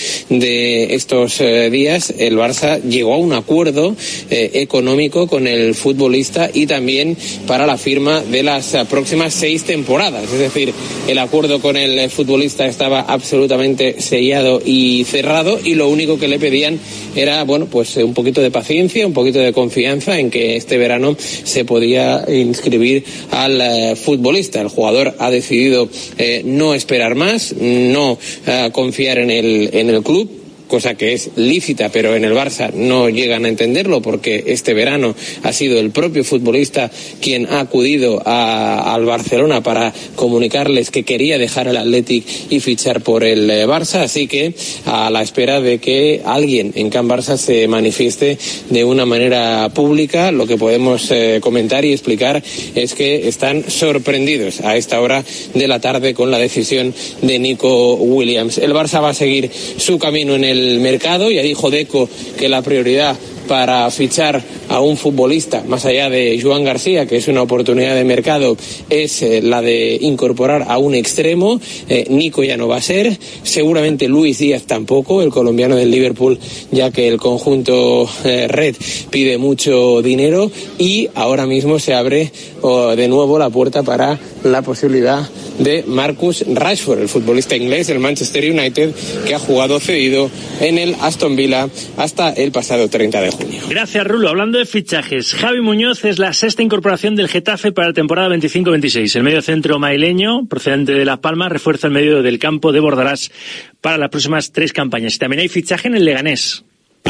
de estos eh, días, el Barça llegó a un acuerdo eh, económico con el futbolista y también para la firma de las próximas seis temporadas. Es decir, el acuerdo con el futbolista estaba absolutamente sellado y cerrado, y lo único que le pedían era, bueno, pues un poquito de paciencia, un poquito de confianza en que este verano se podía inscribir al eh, futbolista. El jugador ha decidido eh, no esperar más, no eh, confiar en el, en el club, cosa que es lícita, pero en el Barça no llegan a entenderlo porque este verano ha sido el propio futbolista quien ha acudido a, al Barcelona para comunicarles que quería dejar el Athletic y fichar por el eh, Barça, así que a la espera de que alguien en Can Barça se manifieste de una manera pública, lo que podemos eh, comentar y explicar es que están sorprendidos a esta hora de la tarde con la decisión de Nico Williams. El Barça va a seguir su camino en el el mercado. Ya dijo Deco que la prioridad para fichar a un futbolista, más allá de Joan García, que es una oportunidad de mercado, es eh, la de incorporar a un extremo. eh, Nico ya no va a ser, seguramente Luis Díaz tampoco, el colombiano del Liverpool, ya que el conjunto eh, red pide mucho dinero, y ahora mismo se abre oh, de nuevo la puerta para la posibilidad de Marcus Rashford, el futbolista inglés del Manchester United, que ha jugado cedido en el Aston Villa hasta el pasado treinta de junio. Gracias, Rulo. Hablando de fichajes, Javi Muñoz es la sexta incorporación del Getafe para la temporada veinticinco veintiséis. El medio centro maileño, procedente de Las Palmas, refuerza el medio del campo de Bordalás para las próximas tres campañas. Y también hay fichaje en el Leganés.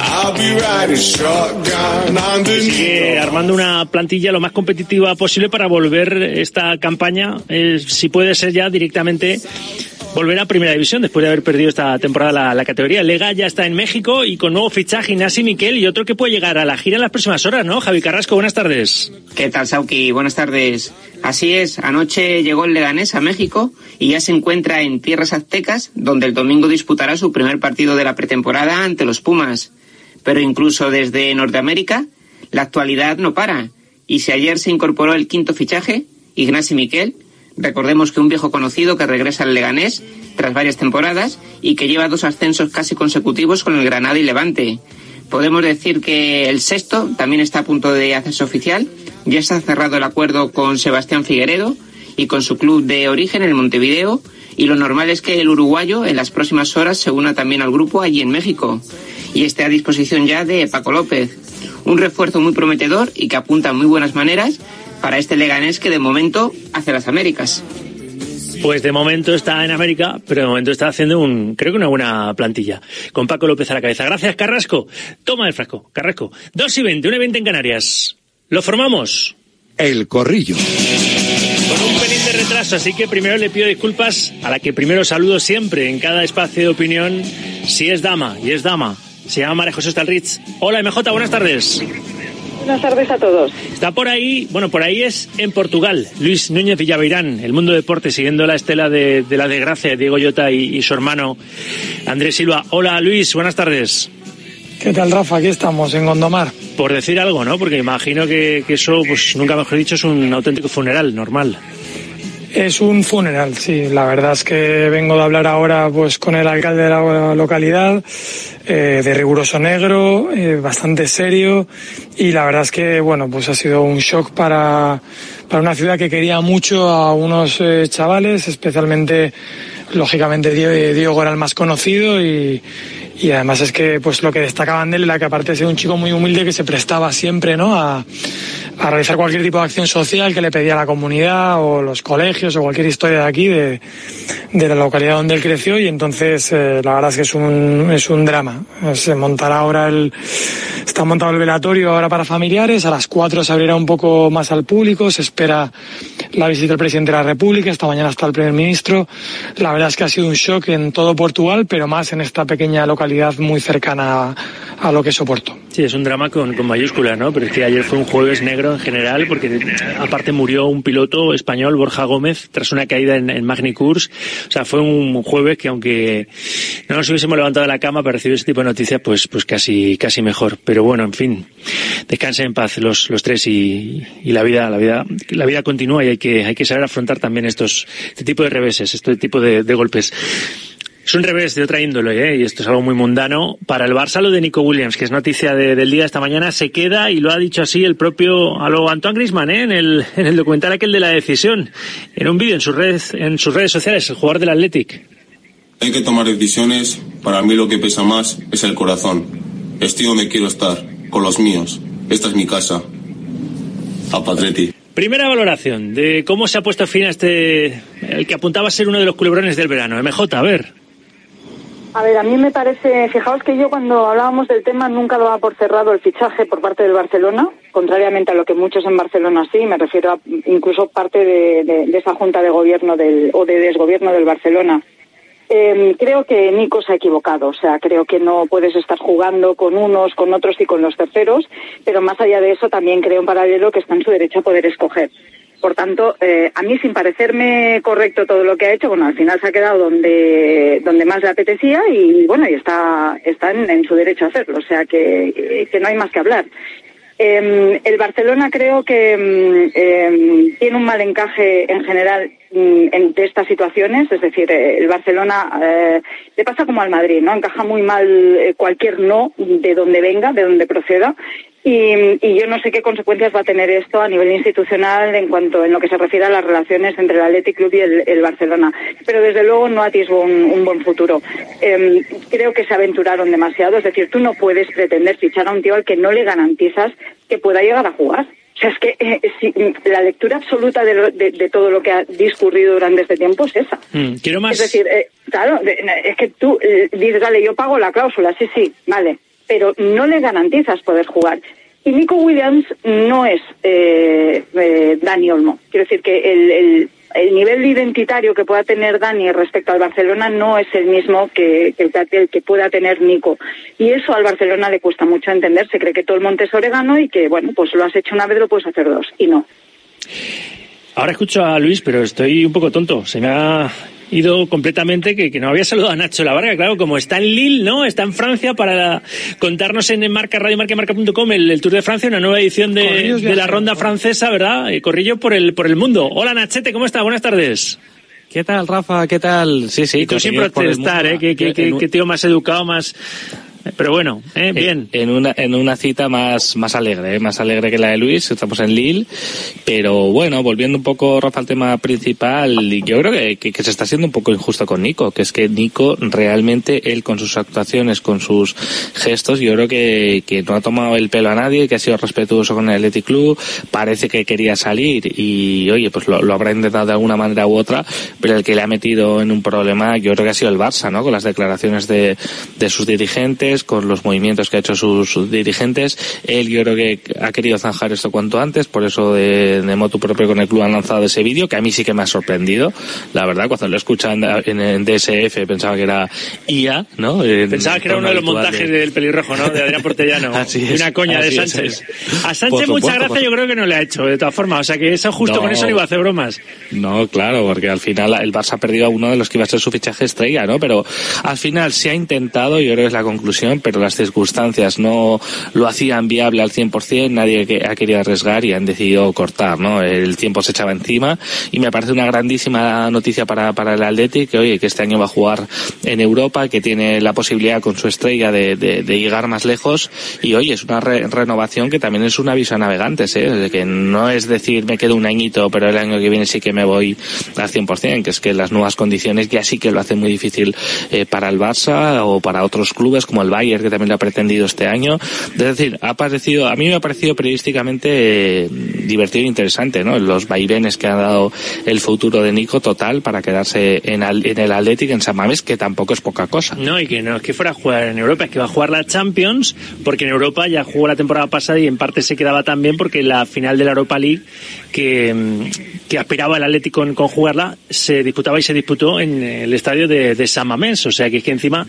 Sigue armando una plantilla lo más competitiva posible para volver esta campaña, eh, si puede ser ya directamente volver a Primera División después de haber perdido esta temporada la, la categoría. Lega ya está en México y con nuevo fichaje Ignasi Miquel y otro que puede llegar a la gira en las próximas horas, ¿no? Javi Carrasco, buenas tardes. ¿Qué tal, Sauki? Buenas tardes. Así es, anoche llegó el Leganés a México y ya se encuentra en tierras aztecas, donde el domingo disputará su primer partido de la pretemporada ante los Pumas. Pero incluso desde Norteamérica, la actualidad no para. Y si ayer se incorporó el quinto fichaje, Ignasi Miquel, recordemos que un viejo conocido que regresa al Leganés tras varias temporadas y que lleva dos ascensos casi consecutivos con el Granada y Levante. Podemos decir que el sexto también está a punto de hacerse oficial. Ya se ha cerrado el acuerdo con Sebastián Figueredo y con su club de origen, el Montevideo, y lo normal es que el uruguayo en las próximas horas se una también al grupo allí en México y esté a disposición ya de Paco López. Un refuerzo muy prometedor y que apunta a muy buenas maneras para este Leganés que de momento hace las Américas. Pues de momento está en América, pero de momento está haciendo un, creo que una buena plantilla, con Paco López a la cabeza. Gracias, Carrasco. Toma el frasco, Carrasco. dos y veinte, una y veinte en Canarias. ¿Lo formamos? El Corrillo. Con un pelín de retraso retraso, así que primero le pido disculpas a la que primero saludo siempre en cada espacio de opinión, si es dama, y es dama. Se llama María José Ostalrich. Hola, M J, buenas tardes. Buenas tardes a todos. Está por ahí, bueno, por ahí es en Portugal, Luis Núñez Villaveirán, el Mundo Deporte, siguiendo la estela de, de la desgracia de Diego Llota y, y su hermano Andrés Silva. Hola, Luis, buenas tardes. ¿Qué tal, Rafa? Aquí estamos, en Gondomar. Por decir algo, ¿no? Porque imagino que, que eso, pues nunca mejor dicho, es un auténtico funeral, normal. Es un funeral, sí. La verdad es que vengo de hablar ahora pues con el alcalde de la localidad, eh, de riguroso negro, eh, bastante serio, y la verdad es que, bueno, pues ha sido un shock para, para una ciudad que quería mucho a unos eh, chavales, especialmente, lógicamente, Diego, Diego era el más conocido y... Y además es que pues lo que destacaban de él era que, aparte de ser un chico muy humilde, que se prestaba siempre, ¿no?, a, a realizar cualquier tipo de acción social que le pedía la comunidad o los colegios o cualquier historia de aquí, de, de la localidad donde él creció. Y entonces eh, la verdad es que es un, es un drama. Se montará ahora el... Está montado el velatorio ahora para familiares, a las cuatro se abrirá un poco más al público, se espera la visita del presidente de la República, esta mañana está el primer ministro. La verdad es que ha sido un shock en todo Portugal, pero más en esta pequeña localidad muy cercana a, a lo que es Oporto. Sí, es un drama con, con mayúsculas, ¿no? Pero es que ayer fue un jueves negro en general, porque aparte murió un piloto español, Borja Gómez, tras una caída en, en Magny-Cours. O sea, fue un jueves que, aunque no nos hubiésemos levantado de la cama para recibir ese tipo de noticias, pues, pues casi, casi mejor. Pero bueno, en fin, descansen en paz los, los tres y, y la vida, la vida, la vida continúa y hay que, hay que saber afrontar también estos, este tipo de reveses, este tipo de, de golpes. Es un revés de otra índole, ¿eh? Y esto es algo muy mundano. Para el Barça, lo de Nico Williams, que es noticia de, del día de esta mañana, se queda, y lo ha dicho así el propio, a lo Antoine Griezmann, ¿eh? En el, en el documental aquel de La Decisión, en un vídeo en sus redes, en sus redes sociales, el jugador del Athletic. Hay que tomar decisiones. Para mí lo que pesa más es el corazón. Estoy donde quiero estar, con los míos. Esta es mi casa. A Patretti. Primera valoración de cómo se ha puesto fin a este, el que apuntaba a ser uno de los culebrones del verano. M J, a ver. A ver, a mí me parece, fijaos que yo cuando hablábamos del tema nunca daba por cerrado el fichaje por parte del Barcelona, contrariamente a lo que muchos en Barcelona sí, me refiero a incluso parte de, de, de esa junta de gobierno del, o de desgobierno del Barcelona. Eh, creo que Nico se ha equivocado, o sea, creo que no puedes estar jugando con unos, con otros y con los terceros, pero más allá de eso también creo en paralelo que está en su derecho a poder escoger. Por tanto, eh, a mí, sin parecerme correcto todo lo que ha hecho, bueno, al final se ha quedado donde donde más le apetecía y, bueno, y está está en, en su derecho a hacerlo, o sea, que, que no hay más que hablar. Eh, el Barcelona creo que eh, tiene un mal encaje en general en, de estas situaciones, es decir, eh, el Barcelona eh, le pasa como al Madrid, ¿no? Encaja muy mal eh, cualquier no de donde venga, de donde proceda. Y, y yo no sé qué consecuencias va a tener esto a nivel institucional en cuanto en lo que se refiere a las relaciones entre el Athletic Club y el, el Barcelona. Pero desde luego no atisbo un, un buen futuro. Eh, creo que se aventuraron demasiado. Es decir, tú no puedes pretender fichar a un tío al que no le garantizas que pueda llegar a jugar. O sea, es que eh, si, la lectura absoluta de, lo, de, de todo lo que ha discurrido durante este tiempo es esa. Mm, quiero más. Es decir, eh, claro, es que tú eh, dices, vale, yo pago la cláusula, sí, sí, vale, pero no le garantizas poder jugar. Y Nico Williams no es eh, eh, Dani Olmo. Quiero decir que el, el, el nivel identitario que pueda tener Dani respecto al Barcelona no es el mismo que, que el que pueda tener Nico. Y eso al Barcelona le cuesta mucho entender. Se cree que todo el monte es orégano y que, bueno, pues lo has hecho una vez, lo puedes hacer dos. Y no. Ahora escucho a Luis, pero estoy un poco tonto. Se me ha ido completamente que, que no había saludado a Nacho Lavarga, claro, como está en Lille, ¿no? Está en Francia para contarnos en Marca, Radio Marca y Marca punto com el, el Tour de Francia, una nueva edición de, de la ronda francesa, ¿verdad? Corrillo por el por el mundo. Hola, Nachete, ¿cómo estás? Buenas tardes. ¿Qué tal, Rafa? ¿Qué tal? Sí, sí. Y tú siempre estar, ¿eh? Qué, qué, qué, qué tío más educado, más... Pero bueno, eh, bien. En, en una en una cita más más alegre, ¿eh? Más alegre que la de Luis. Estamos en Lille, pero bueno, volviendo un poco, Rafa, al tema principal, yo creo que, que, que se está siendo un poco injusto con Nico, que es que Nico realmente, él con sus actuaciones, con sus gestos, yo creo que, que no ha tomado el pelo a nadie, que ha sido respetuoso con el Athletic Club, parece que quería salir y, oye, pues lo, lo habrá intentado de alguna manera u otra, pero el que le ha metido en un problema, yo creo que ha sido el Barça, ¿no? Con las declaraciones de, de sus dirigentes, jugadores, con los movimientos que ha hecho sus, sus dirigentes. Él yo creo que ha querido zanjar esto cuanto antes, por eso de, de motu propio con el club han lanzado ese vídeo, que a mí sí que me ha sorprendido, la verdad, cuando lo escuchan en, en D S F pensaba que era I A, ¿no? En, pensaba que era uno de los montajes de... del pelirrojo, ¿no? De Adrián Portellano. Así es, una coña de Sánchez. Es. A Sánchez mucha gracia yo creo que no le ha hecho, de todas formas, o sea que eso justo no, con eso no iba a hacer bromas. No, claro, porque al final el Barça ha perdido a uno de los que iba a ser su fichaje estrella, ¿no? Pero al final se ha intentado, yo creo que es la conclusión, pero las circunstancias no lo hacían viable al cien por ciento, nadie ha querido arriesgar y han decidido cortar, ¿no? El tiempo se echaba encima y me parece una grandísima noticia para, para el Athletic, que oye, que este año va a jugar en Europa, que tiene la posibilidad con su estrella de, de, de llegar más lejos y oye, es una re, renovación que también es un aviso a navegantes, ¿eh? De que no es decir me quedo un añito pero el año que viene sí que me voy al cien por ciento, que es que las nuevas condiciones ya sí que lo hacen muy difícil eh, para el Barça o para otros clubes como el Bayern, que también lo ha pretendido este año. Es decir, ha parecido, a mí me ha parecido periodísticamente eh, divertido e interesante, ¿no? Los vaivenes que ha dado el futuro de Nico total para quedarse en, al, en el Athletic, en San Mamés, que tampoco es poca cosa. No, y que no es que fuera a jugar en Europa, es que va a jugar la Champions, porque en Europa ya jugó la temporada pasada y en parte se quedaba también porque la final de la Europa League que, que aspiraba el Athletic con, con jugarla se disputaba y se disputó en el estadio de, de San Mamés, o sea que es que encima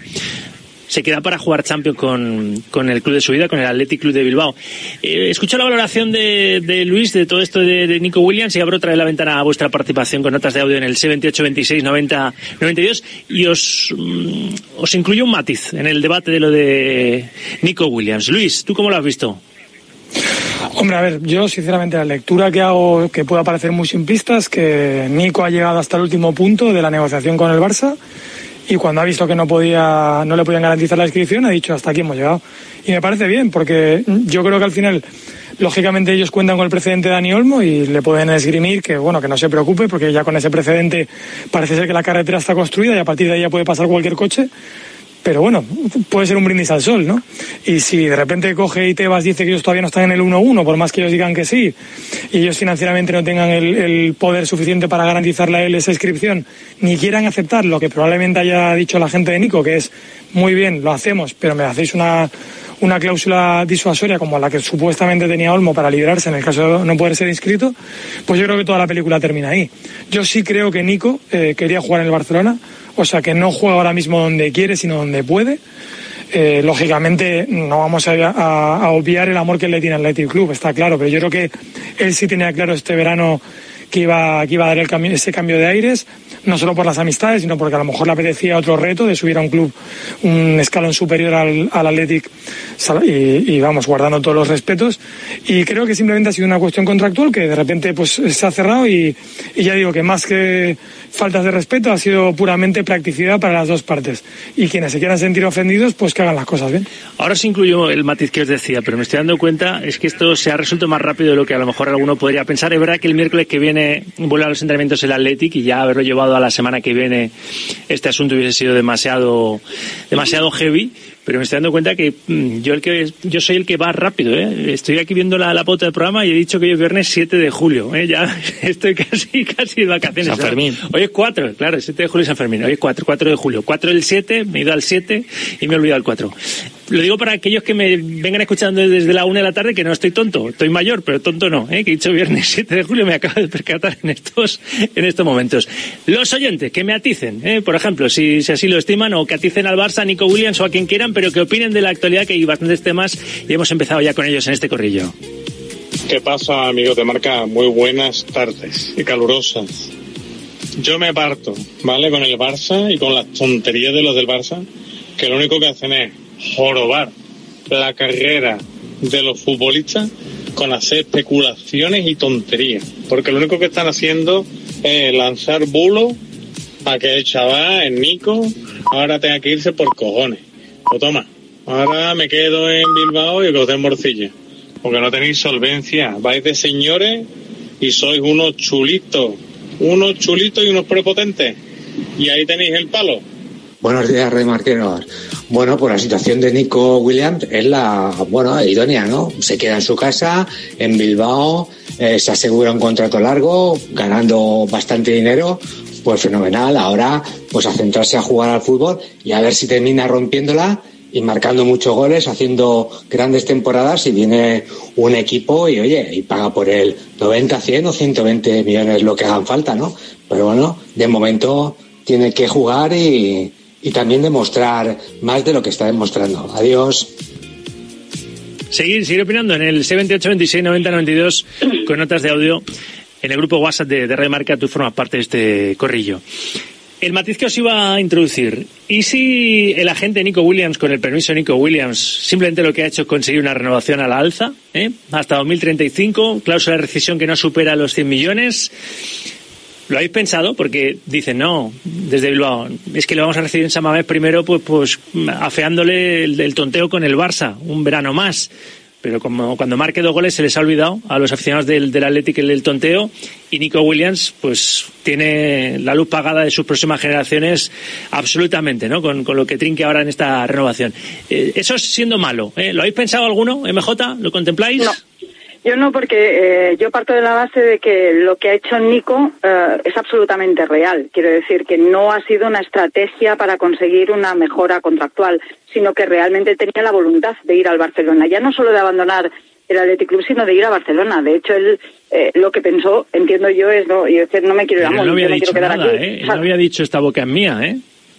se queda para jugar Champions con, con el club de su vida, con el Athletic Club de Bilbao. Eh, escucho la valoración de, de Luis de todo esto de, de Nico Williams y abro otra vez la ventana a vuestra participación con notas de audio en el seis ocho veintiséis noventa noventa y dos y os, mm, os incluyo un matiz en el debate de lo de Nico Williams. Luis, ¿tú cómo lo has visto? Hombre, a ver, yo sinceramente la lectura que hago, que pueda parecer muy simplista, es que Nico ha llegado hasta el último punto de la negociación con el Barça y cuando ha visto que no podía, no le podían garantizar la inscripción, ha dicho hasta aquí hemos llegado. Y me parece bien, porque yo creo que al final, lógicamente ellos cuentan con el precedente de Dani Olmo y le pueden esgrimir que, bueno, que no se preocupe, porque ya con ese precedente parece ser que la carretera está construida y a partir de ahí ya puede pasar cualquier coche. Pero bueno, puede ser un brindis al sol, ¿no? Y si de repente coge y Tebas dice que ellos todavía no están en el uno uno, por más que ellos digan que sí, y ellos financieramente no tengan el, el poder suficiente para garantizarle a él esa inscripción, ni quieran aceptar lo que probablemente haya dicho la gente de Nico, que es, muy bien, lo hacemos, pero me hacéis una, una cláusula disuasoria como la que supuestamente tenía Olmo para librarse en el caso de no poder ser inscrito, pues yo creo que toda la película termina ahí. Yo sí creo que Nico eh, quería jugar en el Barcelona, o sea que no juega ahora mismo donde quiere, sino donde puede. Eh, lógicamente no vamos a, a, a obviar el amor que él le tiene al Athletic Club, está claro, pero yo creo que él sí tenía claro este verano que iba, que iba a dar el cambio, ese cambio de aires, no solo por las amistades, sino porque a lo mejor le apetecía otro reto de subir a un club un escalón superior al, al Athletic y, y vamos, guardando todos los respetos. Y creo que simplemente ha sido una cuestión contractual que de repente pues se ha cerrado y, y ya digo que más que faltas de respeto ha sido puramente practicidad para las dos partes. Y quienes se quieran sentir ofendidos, pues que hagan las cosas bien. Ahora sí incluyo el matiz que os decía, pero me estoy dando cuenta es que esto se ha resuelto más rápido de lo que a lo mejor alguno podría pensar. Es verdad que el miércoles que viene vuelve a los entrenamientos el Athletic y ya haberlo llevado a la semana que viene este asunto hubiese sido demasiado demasiado heavy, pero me estoy dando cuenta que mmm, yo el que yo soy el que va rápido, ¿eh? Estoy aquí viendo la, la pauta del programa y he dicho que hoy es viernes siete de julio, ¿eh? Ya estoy casi casi de vacaciones. San Fermín. Hoy es cuatro, claro, siete de julio es San Fermín, hoy es cuatro, cuatro de julio, cuatro del siete, me he ido al siete y me he olvidado el cuatro. Lo digo para aquellos que me vengan escuchando desde la una de la tarde, que no estoy tonto, estoy mayor, pero tonto no, ¿eh? Que he dicho viernes siete de julio, me acabo de percatar en estos en estos momentos. Los oyentes, que me aticen, ¿eh? Por ejemplo, si, si así lo estiman, o que aticen al Barça, a Nico Williams o a quien quieran, pero que opinen de la actualidad, que hay bastantes temas y hemos empezado ya con ellos en este corrillo. ¿Qué pasa, amigos de Marca? Muy buenas tardes y calurosas. Yo me parto, ¿vale? Con el Barça y con las tonterías de los del Barça, que lo único que hacen es jorobar la carrera de los futbolistas con hacer especulaciones y tonterías, porque lo único que están haciendo es lanzar bulos a que el chaval, el Nico, ahora tenga que irse por cojones. Pues toma, ahora me quedo en Bilbao y que os den morcilla, porque no tenéis solvencia, vais de señores y sois unos chulitos, unos chulitos y unos prepotentes, y ahí tenéis el palo. Buenos días, Rey Marqueros. Bueno, pues la situación de Nico Williams es la, bueno, idónea, ¿no? Se queda en su casa, en Bilbao, eh, se asegura un contrato largo, ganando bastante dinero, pues fenomenal. Ahora, pues a centrarse a jugar al fútbol y a ver si termina rompiéndola y marcando muchos goles, haciendo grandes temporadas, y viene un equipo y oye, y paga por él noventa, cien o ciento veinte millones, lo que hagan falta, ¿no? Pero bueno, de momento tiene que jugar y, y también demostrar más de lo que está demostrando. Adiós. Seguir, seguir opinando en el seis veintiocho, veintiséis, noventa, noventa y dos con notas de audio en el grupo WhatsApp de, de Radio Marca. Tú formas parte de este corrillo. El matiz que os iba a introducir, ¿y si el agente Nico Williams, con el permiso de Nico Williams, simplemente lo que ha hecho es conseguir una renovación a la alza, ¿eh? hasta dos mil treinta y cinco, cláusula de rescisión que no supera los cien millones? ¿Lo habéis pensado? Porque dicen, no, desde Bilbao, es que lo vamos a recibir en San Mamés primero, pues, pues afeándole el, el tonteo con el Barça, un verano más. Pero como cuando marque dos goles se les ha olvidado a los aficionados del, del Athletic el, el tonteo, y Nico Williams pues tiene la luz pagada de sus próximas generaciones absolutamente, ¿no? Con, con lo que trinque ahora en esta renovación. Eh, eso es siendo malo, ¿eh? ¿Lo habéis pensado alguno, M J? ¿Lo contempláis? No. Yo no, porque eh, yo parto de la base de que lo que ha hecho Nico eh, es absolutamente real. Quiero decir que no ha sido una estrategia para conseguir una mejora contractual, sino que realmente tenía la voluntad de ir al Barcelona. Ya no solo de abandonar el Athletic Club, sino de ir a Barcelona. De hecho, él eh, lo que pensó, entiendo yo, es no, yo no me quiero ir a Mons, no había yo me dicho quiero quedar nada, aquí. ¿eh? Él O sea, no había dicho esta boca es mía, ¿eh?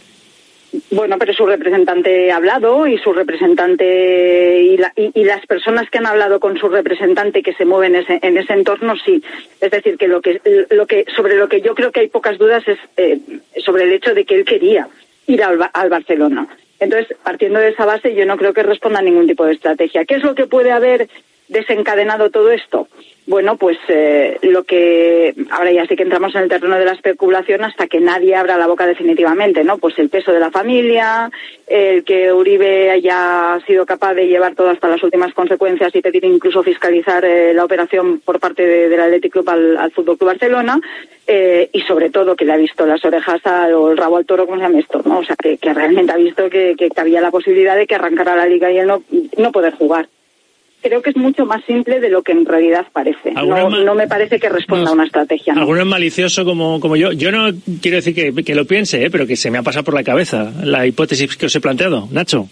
Bueno, pero su representante ha hablado y su representante y, la, y, y las personas que han hablado con su representante que se mueven en ese, en ese entorno, sí. Es decir, que lo que lo que sobre lo que yo creo que hay pocas dudas es eh, sobre el hecho de que él quería ir al, al Barcelona. Entonces, partiendo de esa base, yo no creo que responda a ningún tipo de estrategia. ¿Qué es lo que puede haber desencadenado todo esto? Bueno, pues eh, lo que ahora ya sí que entramos en el terreno de la especulación hasta que nadie abra la boca definitivamente, ¿no? Pues el peso de la familia, el que Uribe haya sido capaz de llevar todo hasta las últimas consecuencias y pedir incluso fiscalizar eh, la operación por parte de, del Athletic Club al, al Fútbol Club Barcelona, eh, y sobre todo que le ha visto las orejas al, o el rabo al toro, ¿cómo se llama esto? ¿No? O sea, que, que realmente ha visto que, que había la posibilidad de que arrancara la liga y él no, no poder jugar. Creo que es mucho más simple de lo que en realidad parece. No, no me parece que responda no, a una estrategia. ¿No? Alguno es malicioso como, como yo. Yo no quiero decir que, que lo piense, ¿eh? Pero que se me ha pasado por la cabeza la hipótesis que os he planteado. Nacho.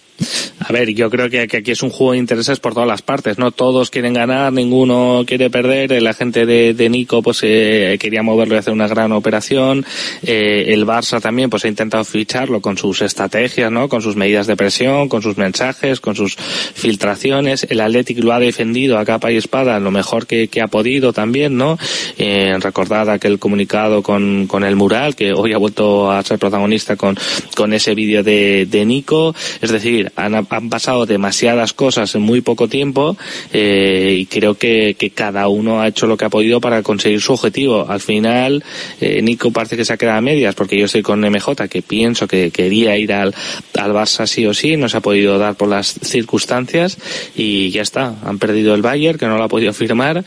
A ver, yo creo que, que aquí es un juego de intereses por todas las partes, ¿no? Todos quieren ganar, ninguno quiere perder. El agente de, de Nico pues eh, quería moverlo y hacer una gran operación. Eh, el Barça también pues ha intentado ficharlo con sus estrategias, ¿no? Con sus medidas de presión, con sus mensajes, con sus filtraciones. El Athletic lo ha defendido a capa y espada lo mejor que, que ha podido también, ¿no? Eh, recordad aquel comunicado con, con el mural, que hoy ha vuelto a ser protagonista con, con ese vídeo de, de Nico. Es decir, Han, han pasado demasiadas cosas en muy poco tiempo eh, y creo que, que cada uno ha hecho lo que ha podido para conseguir su objetivo. Al final, eh, Nico parece que se ha quedado a medias, porque yo estoy con M J, que pienso que quería ir al, al Barça sí o sí, no se ha podido dar por las circunstancias y ya está. Han perdido el Bayern, que no lo ha podido firmar,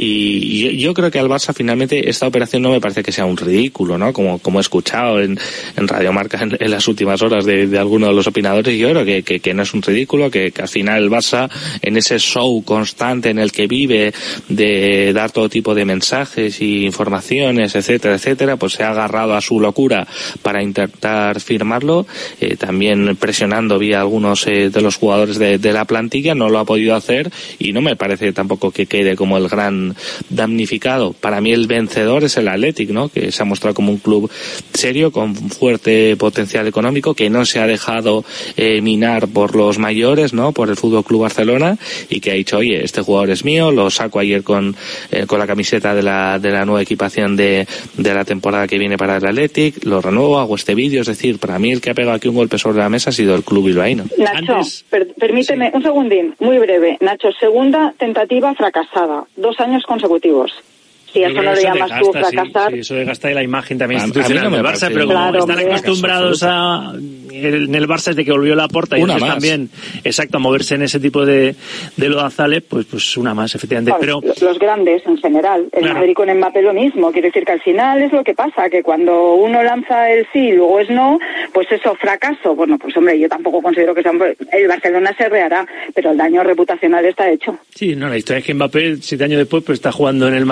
y yo, yo creo que al Barça finalmente esta operación no me parece que sea un ridículo, ¿no? Como, como he escuchado en, en Radio Marca en, en las últimas horas de, de algunos de los opinadores, y yo creo que Que, que no es un ridículo, que, que al final el Barça, en ese show constante en el que vive de dar todo tipo de mensajes y informaciones, etcétera, etcétera, pues se ha agarrado a su locura para intentar firmarlo, eh, también presionando vía algunos eh, de los jugadores de, de la plantilla. No lo ha podido hacer y no me parece tampoco que quede como el gran damnificado. Para mí el vencedor es el Athletic, ¿no? Que se ha mostrado como un club serio, con fuerte potencial económico, que no se ha dejado eh, minar por los mayores, ¿no? Por el Fútbol Club Barcelona, y que ha dicho, oye, este jugador es mío, lo saco ayer con eh, con la camiseta de la de la nueva equipación de de la temporada que viene para el Athletic, lo renuevo, hago este vídeo. Es decir, para mí el que ha pegado aquí un golpe sobre la mesa ha sido el club bilbaíno. Nacho, Antes... per permíteme sí. un segundín, muy breve. Nacho, segunda tentativa fracasada, dos años consecutivos. Si eso no le llamas tú fracasar. Sí, sí, eso de gastar la imagen también institucional no del Barça, pero como claro, están acostumbrados a en el Barça desde que volvió Laporta y ellos también, exacto, a moverse en ese tipo de, de lodazales, pues pues una más, efectivamente. Claro, pero los grandes en general, el claro. Madrid con Mbappé lo mismo, quiero decir que al final es lo que pasa, que cuando uno lanza el sí y luego es no, pues eso, fracaso. Bueno, pues hombre, yo tampoco considero que sea un... el Barcelona se rehará, pero el daño reputacional está hecho. Sí, no, la historia es que Mbappé, siete años después, pues está jugando en el Madrid y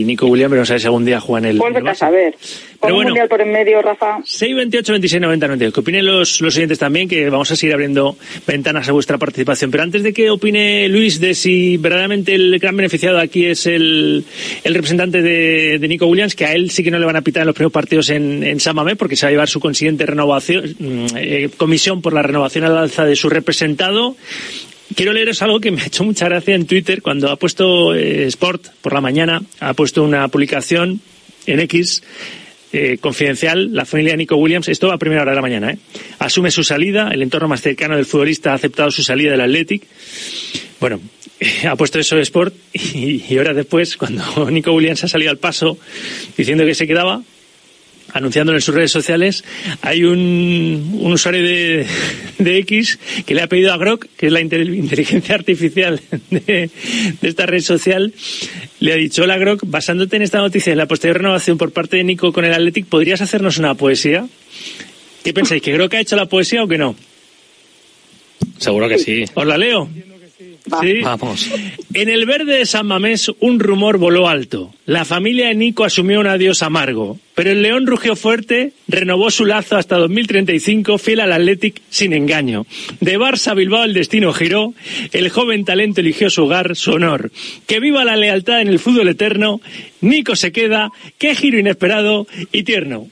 Nico Williams, pero no sabes si algún día juega en el... Vuelve a saber. Con un bueno, mundial por en medio, Rafa. seis veintiocho, veintiséis noventa, noventa y dos. Que opinen los, los oyentes también, que vamos a seguir abriendo ventanas a vuestra participación. Pero antes de que opine Luis de si verdaderamente el gran beneficiado aquí es el, el representante de, de Nico Williams, que a él sí que no le van a pitar en los primeros partidos en, en San Mamés, porque se va a llevar su consiguiente renovación, eh, comisión por la renovación al alza de su representado. Quiero leeros algo que me ha hecho mucha gracia en Twitter, cuando ha puesto eh, Sport por la mañana, ha puesto una publicación en X, eh, confidencial, la familia de Nico Williams, esto a primera hora de la mañana, ¿eh? Asume su salida, el entorno más cercano del futbolista ha aceptado su salida del Athletic. Bueno, eh, ha puesto eso de Sport y, y horas después, cuando Nico Williams ha salido al paso diciendo que se quedaba, anunciándolo en sus redes sociales, hay un, un usuario de, de X que le ha pedido a Grok, que es la inteligencia artificial de, de esta red social, le ha dicho: hola Grok, basándote en esta noticia de la posterior renovación por parte de Nico con el Athletic, ¿podrías hacernos una poesía? ¿Qué pensáis? ¿Que Grok ha hecho la poesía o que no? Seguro que sí. ¿Os la leo? Sí. Vamos. En el verde de San Mamés un rumor voló alto. La familia de Nico asumió un adiós amargo, pero el León rugió fuerte, renovó su lazo hasta dos mil treinta y cinco, fiel al Athletic sin engaño. De Barça a Bilbao el destino giró, el joven talento eligió su hogar, su honor. Que viva la lealtad en el fútbol eterno, Nico se queda, qué giro inesperado y tierno.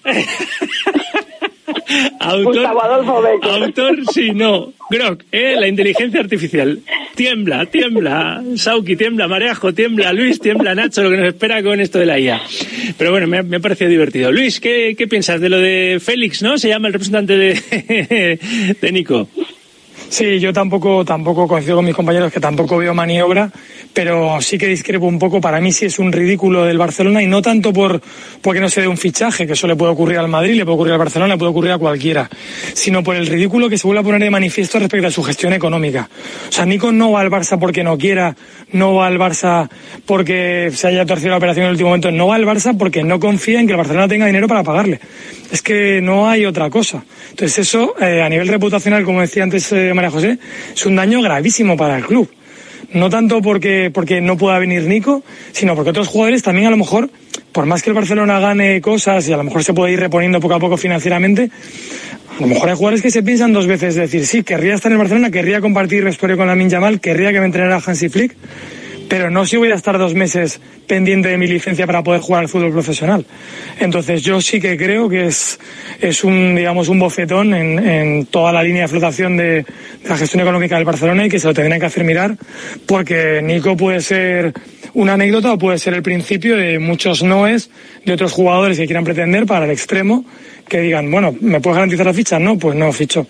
Autor, autor, sí, no. Grok, eh, la inteligencia artificial. Tiembla, tiembla. Sauki, tiembla. Mareajo, tiembla. Luis, tiembla. Nacho, lo que nos espera con esto de la I A. Pero bueno, me ha, me ha parecido divertido. Luis, ¿qué, qué piensas de lo de Félix, no? Se llama el representante de, de Nico. Sí, yo tampoco tampoco coincido con mis compañeros, que tampoco veo maniobra, pero sí que discrepo un poco. Para mí sí es un ridículo del Barcelona, y no tanto por porque no se dé un fichaje, que eso le puede ocurrir al Madrid, le puede ocurrir al Barcelona, le puede ocurrir a cualquiera, sino por el ridículo que se vuelve a poner de manifiesto respecto a su gestión económica. O sea, Nico no va al Barça porque no quiera, no va al Barça porque se haya torcido la operación en el último momento, no va al Barça porque no confía en que el Barcelona tenga dinero para pagarle. Es que no hay otra cosa. Entonces eso, eh, a nivel reputacional, como decía antes eh, María José, es un daño gravísimo para el club. No tanto porque, porque no pueda venir Nico, sino porque otros jugadores también, a lo mejor, por más que el Barcelona gane cosas y a lo mejor se puede ir reponiendo poco a poco financieramente, a lo mejor hay jugadores que se piensan dos veces, decir, sí, querría estar en el Barcelona, querría compartir vestuario con Lamine Yamal, querría que me entrenara Hansi Flick, pero no si voy a estar dos meses pendiente de mi licencia para poder jugar al fútbol profesional. Entonces yo sí que creo que es, es un, digamos, un bofetón en, en toda la línea de flotación de, de la gestión económica del Barcelona, y que se lo tendrían que hacer mirar, porque Nico puede ser una anécdota o puede ser el principio de muchos noes de otros jugadores que quieran pretender para el extremo, que digan, bueno, ¿me puedes garantizar la ficha? No, pues no ficho.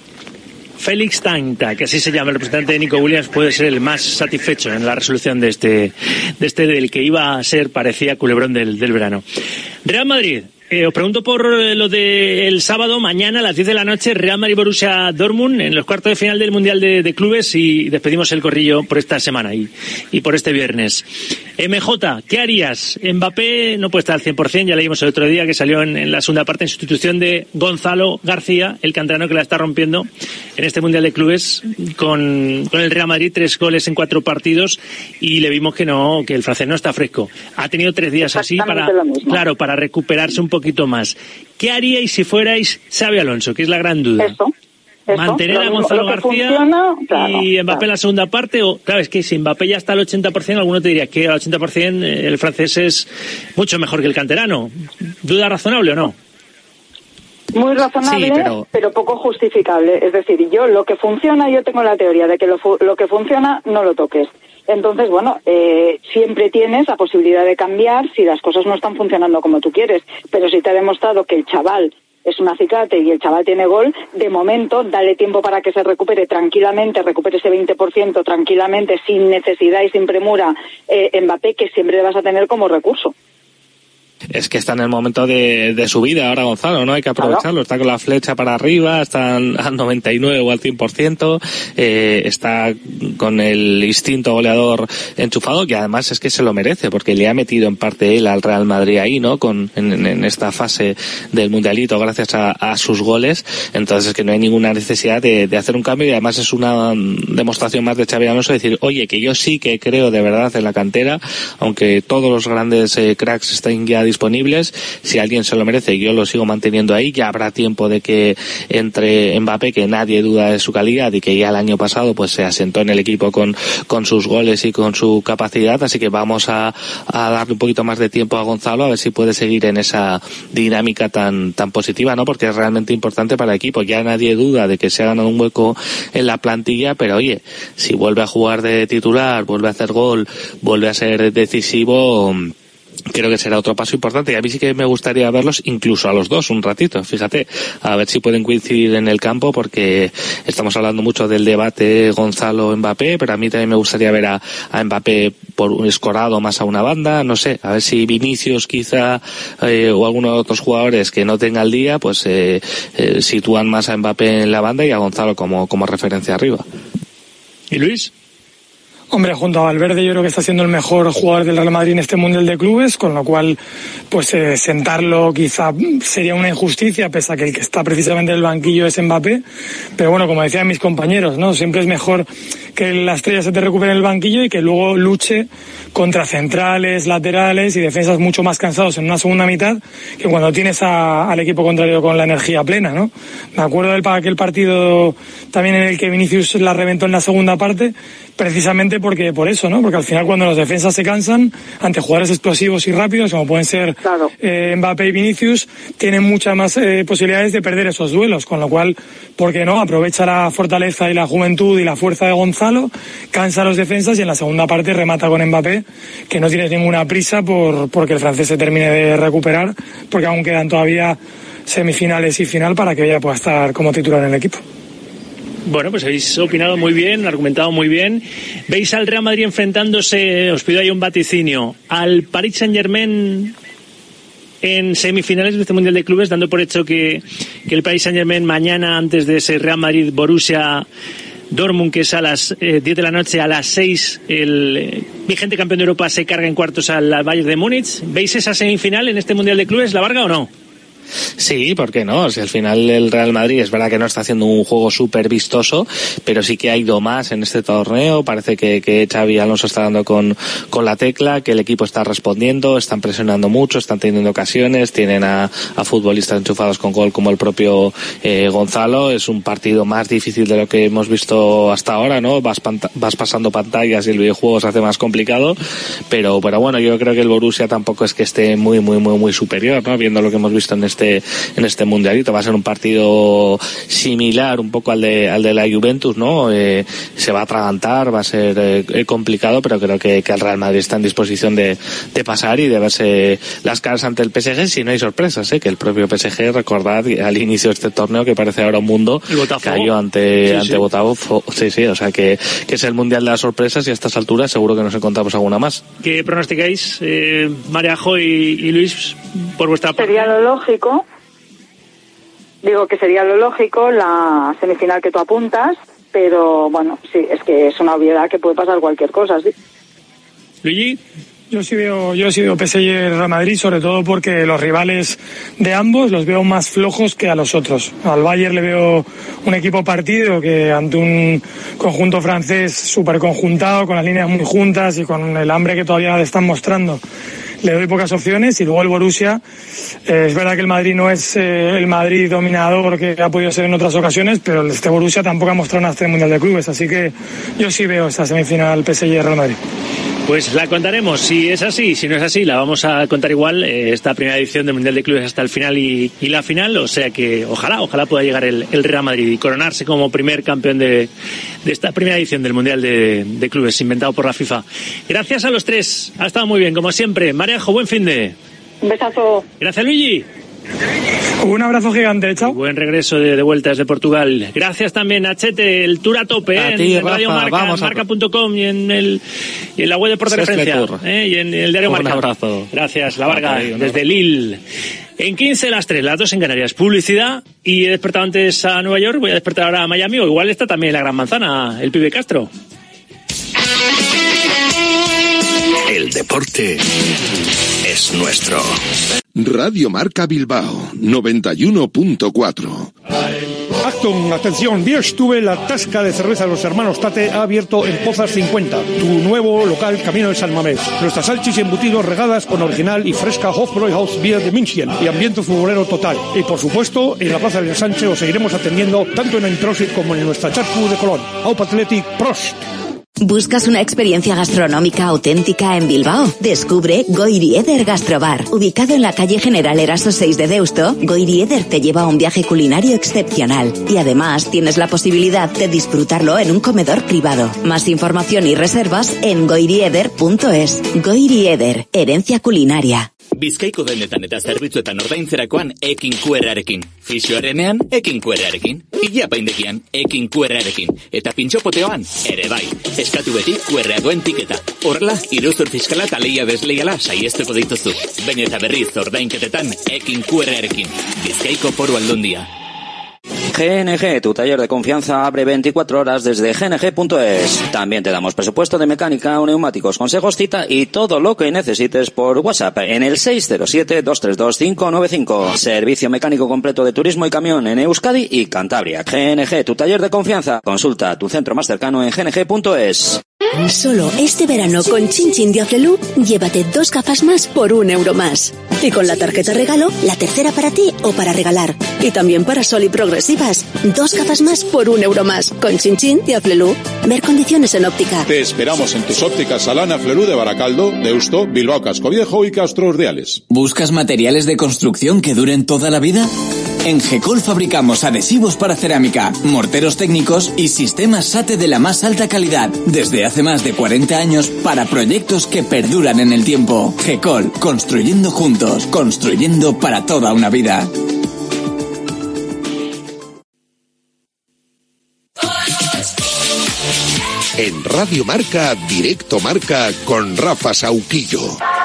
Félix Tanta, que así se llama el representante de Nico Williams, puede ser el más satisfecho en la resolución de este, de este del que iba a ser, parecía, culebrón del, del verano. Real Madrid. Eh, os pregunto por lo del sábado, mañana a las diez de la noche, Real Madrid-Borussia Dortmund en los cuartos de final del Mundial de, de Clubes, y despedimos el corrillo por esta semana y, y por este viernes. M J, ¿qué harías? Mbappé no puede estar al cien por ciento, ya leímos el otro día que salió en, en la segunda parte en sustitución de Gonzalo García, el canterano que la está rompiendo en este Mundial de Clubes con, con el Real Madrid, tres goles en cuatro partidos, y le vimos que no, que el francés no está fresco. Ha tenido tres días así para, claro, para recuperarse un poquito más. ¿Qué haríais si fuerais Xabi Alonso? Que es la gran duda. Eso, eso. Mantener a Lo- Gonzalo lo que García funciona, claro, y Mbappé claro. en la segunda parte, o claro, es que si Mbappé ya está al ochenta por ciento, alguno te diría que al ochenta por ciento el francés es mucho mejor que el canterano. ¿Duda razonable o no? Muy razonable, Sí, pero... pero- poco justificable. Es decir, yo lo que funciona, yo tengo la teoría de que lo, fu- lo que funciona no lo toques. Entonces, bueno, eh, siempre tienes la posibilidad de cambiar si las cosas no están funcionando como tú quieres. Pero si te ha demostrado que el chaval es un acicate y el chaval tiene gol, de momento dale tiempo para que se recupere tranquilamente, recupere ese veinte por ciento tranquilamente, sin necesidad y sin premura, eh, Mbappé, que siempre le vas a tener como recurso. Es que está en el momento de, de su vida ahora Gonzalo, ¿no? Hay que aprovecharlo. Está con la flecha para arriba, está al noventa y nueve o al cien por ciento, eh, está con el instinto goleador enchufado, que además es que se lo merece, porque le ha metido en parte él al Real Madrid ahí, ¿no? Con, en, en esta fase del Mundialito gracias a, a sus goles. Entonces es que no hay ninguna necesidad de, de hacer un cambio, y además es una demostración más de Xabi Alonso, decir, oye, que yo sí que creo de verdad en la cantera, aunque todos los grandes eh, cracks estén ya disponibles, si alguien se lo merece, yo lo sigo manteniendo ahí. Ya habrá tiempo de que entre Mbappé, que nadie duda de su calidad y que ya el año pasado pues se asentó en el equipo con, con sus goles y con su capacidad, así que vamos a, a darle un poquito más de tiempo a Gonzalo, a ver si puede seguir en esa dinámica tan, tan positiva, ¿no? Porque es realmente importante para el equipo. Ya nadie duda de que se ha ganado un hueco en la plantilla, pero oye, si vuelve a jugar de titular, vuelve a hacer gol, vuelve a ser decisivo, creo que será otro paso importante, y a mí sí que me gustaría verlos incluso a los dos un ratito, fíjate, a ver si pueden coincidir en el campo, porque estamos hablando mucho del debate Gonzalo-Mbappé, pero a mí también me gustaría ver a, a Mbappé por un escorado más a una banda, no sé, a ver si Vinicius quizá eh, o algunos de otros jugadores que no tenga el día, pues eh, eh, sitúan más a Mbappé en la banda y a Gonzalo como, como referencia arriba. ¿Y Luis? Hombre, junto a Valverde yo creo que está siendo el mejor jugador del Real Madrid en este Mundial de Clubes, con lo cual pues eh, sentarlo quizá sería una injusticia, pese a que el que está precisamente en el banquillo es Mbappé. Pero bueno, como decían mis compañeros, ¿no? Siempre es mejor que la estrella se te recupere en el banquillo y que luego luche contra centrales, laterales y defensas mucho más cansados en una segunda mitad que cuando tienes a, al equipo contrario con la energía plena, ¿no? Me acuerdo del aquel partido también en el que Vinicius la reventó en la segunda parte, precisamente porque por eso, ¿no? Porque al final cuando los defensas se cansan ante jugadores explosivos y rápidos, como pueden ser claro. eh, Mbappé y Vinicius, tienen muchas más eh, posibilidades de perder esos duelos, con lo cual, ¿por qué no? Aprovecha la fortaleza y la juventud y la fuerza de Gonzalo, cansa a los defensas y en la segunda parte remata con Mbappé, que no tiene ninguna prisa por porque el francés se termine de recuperar, porque aún quedan todavía semifinales y final para que ella pueda estar como titular en el equipo. Bueno, pues habéis opinado muy bien, argumentado muy bien. ¿Veis al Real Madrid enfrentándose, os pido ahí un vaticinio, al Paris Saint-Germain en semifinales de este Mundial de Clubes, dando por hecho que, que el Paris Saint-Germain mañana, antes de ese Real Madrid-Borussia Dortmund, que es a las eh, diez de la noche, a las seis, el eh, vigente campeón de Europa se carga en cuartos al, al Bayern de Múnich? ¿Veis esa semifinal en este Mundial de Clubes, la Varga, o no? Sí, ¿por qué no? Si al final el Real Madrid es verdad que no está haciendo un juego súper vistoso, pero sí que ha ido más en este torneo. Parece que, que Xabi Alonso está dando con, con la tecla, que el equipo está respondiendo, están presionando mucho, están teniendo ocasiones, tienen a, a futbolistas enchufados con gol como el propio eh, Gonzalo. Es un partido más difícil de lo que hemos visto hasta ahora, ¿no? Vas, pant- vas pasando pantallas y el videojuego se hace más complicado, pero, pero bueno, yo creo que el Borussia tampoco es que esté muy, muy, muy, muy superior, ¿no? Viendo lo que hemos visto en este Este, en este mundialito. Va a ser un partido similar un poco al de al de la Juventus, ¿no? Eh, se va a atragantar, va a ser eh, complicado, pero creo que, que el Real Madrid está en disposición de, de pasar y de verse las caras ante el P S G, si no hay sorpresas, ¿eh? Que el propio P S G, recordad al inicio de este torneo, que parece ahora un mundo, cayó ante, sí, ante sí. Botafogo. Sí, sí, o sea que, que es el mundial de las sorpresas, y a estas alturas seguro que nos encontramos alguna más. ¿Qué pronosticáis, eh, Mariajo y, y Luis, por vuestra parte? Sería lo lógico. Digo que sería lo lógico, la semifinal que tú apuntas, pero bueno, sí, es que es una obviedad que puede pasar cualquier cosa, sí. Luigi. Yo sí veo, yo sí veo P S G Real Madrid, sobre todo porque los rivales de ambos los veo más flojos que a los otros. Al Bayern le veo un equipo partido que ante un conjunto francés súper conjuntado, con las líneas muy juntas y con el hambre que todavía están mostrando, le doy pocas opciones. Y luego el Borussia, eh, es verdad que el Madrid no es eh, el Madrid dominador que ha podido ser en otras ocasiones, pero este Borussia tampoco ha mostrado nada en el Mundial de Clubes, así que yo sí veo esta semifinal P S G Real Madrid. Pues la contaremos, si es así, si no es así, la vamos a contar igual, eh, esta primera edición del Mundial de Clubes hasta el final y, y la final, o sea que ojalá, ojalá pueda llegar el, el Real Madrid y coronarse como primer campeón de, de esta primera edición del Mundial de, de Clubes inventado por la FIFA. Gracias a los tres, ha estado muy bien, como siempre. Mariajo, buen fin de... Un besazo. Gracias, Luigi. Un abrazo gigante, chao. Buen regreso de, de vueltas de Portugal. Gracias también a Chete, el tour a tope, a ¿eh? ti, en Rafa, Radio Marca, vamos a... marca punto com y en el y en la web de Porta Referencia, ¿eh? Y en el diario Un Marca. abrazo. Gracias, La Varga, Ahí, desde Lille. En quince las tres, las dos en Canarias. Publicidad, y he despertado antes a Nueva York, voy a despertar ahora a Miami, o igual está también la Gran Manzana, el pibe Castro. El deporte es nuestro. Radio Marca Bilbao, noventa y uno punto cuatro. Acton, atención, Bierstube, la tasca de cerveza de los hermanos Tate, ha abierto en Pozas cincuenta, tu nuevo local camino de San Mamés. Nuestras salchis y embutidos regadas con original y fresca Hofbräuhaus Bier de München y ambiente futbolero total. Y por supuesto, en la Plaza del Ensanche os seguiremos atendiendo tanto en Entrosit como en nuestra Charcu de Colón. Aup Athletic, Prost. ¿Buscas una experiencia gastronómica auténtica en Bilbao? Descubre Goirieder Gastrobar. Ubicado en la calle General Eraso seis de Deusto, Goirieder te lleva a un viaje culinario excepcional. Y además tienes la posibilidad de disfrutarlo en un comedor privado. Más información y reservas en goirieder punto es. Goirieder, herencia culinaria. Bizkaiko denetan eta zerbitzuetan ordaintzerakoan ekin Q R-arekin. Fisioarenean, ekin Q R-arekin. Ileapaindekian, ekin Q R-arekin. Eta pintxopoteoan, ere bai. Eskatu beti Q R-a duen tiketa. Horrela, iruzur fiskala eta lehia desleiala saiestuko dituzu. Baina eta berriz ordainketetan, ekin Q R-arekin. Bizkaiko Foru Aldundia. G N G, tu taller de confianza, abre veinticuatro horas desde g n g punto es. También te damos presupuesto de mecánica, neumáticos, consejos, cita y todo lo que necesites por WhatsApp en el seis cero siete, dos tres dos, cinco nueve cinco. Servicio mecánico completo de turismo y camión en Euskadi y Cantabria. G N G, tu taller de confianza. Consulta tu centro más cercano en g n g punto es. Solo este verano con Chin Chin de Aflelu, llévate dos gafas más por un euro más. Y con la tarjeta regalo, la tercera para ti o para regalar. Y también para Sol y Progresivas. Dos gafas más por un euro más. Con Chin Chin de Aflelu. Ver condiciones en óptica. Te esperamos en tus ópticas Alana Flerú de Baracaldo, Deusto, Bilbao Cascoviejo y Castro Urdiales. ¿Buscas materiales de construcción que duren toda la vida? En Gecol fabricamos adhesivos para cerámica, morteros técnicos y sistemas SATE de la más alta calidad, desde hace más de cuarenta años para proyectos que perduran en el tiempo. Gecol, construyendo juntos, construyendo para toda una vida. En Radio Marca, Directo Marca con Rafa Sauquillo.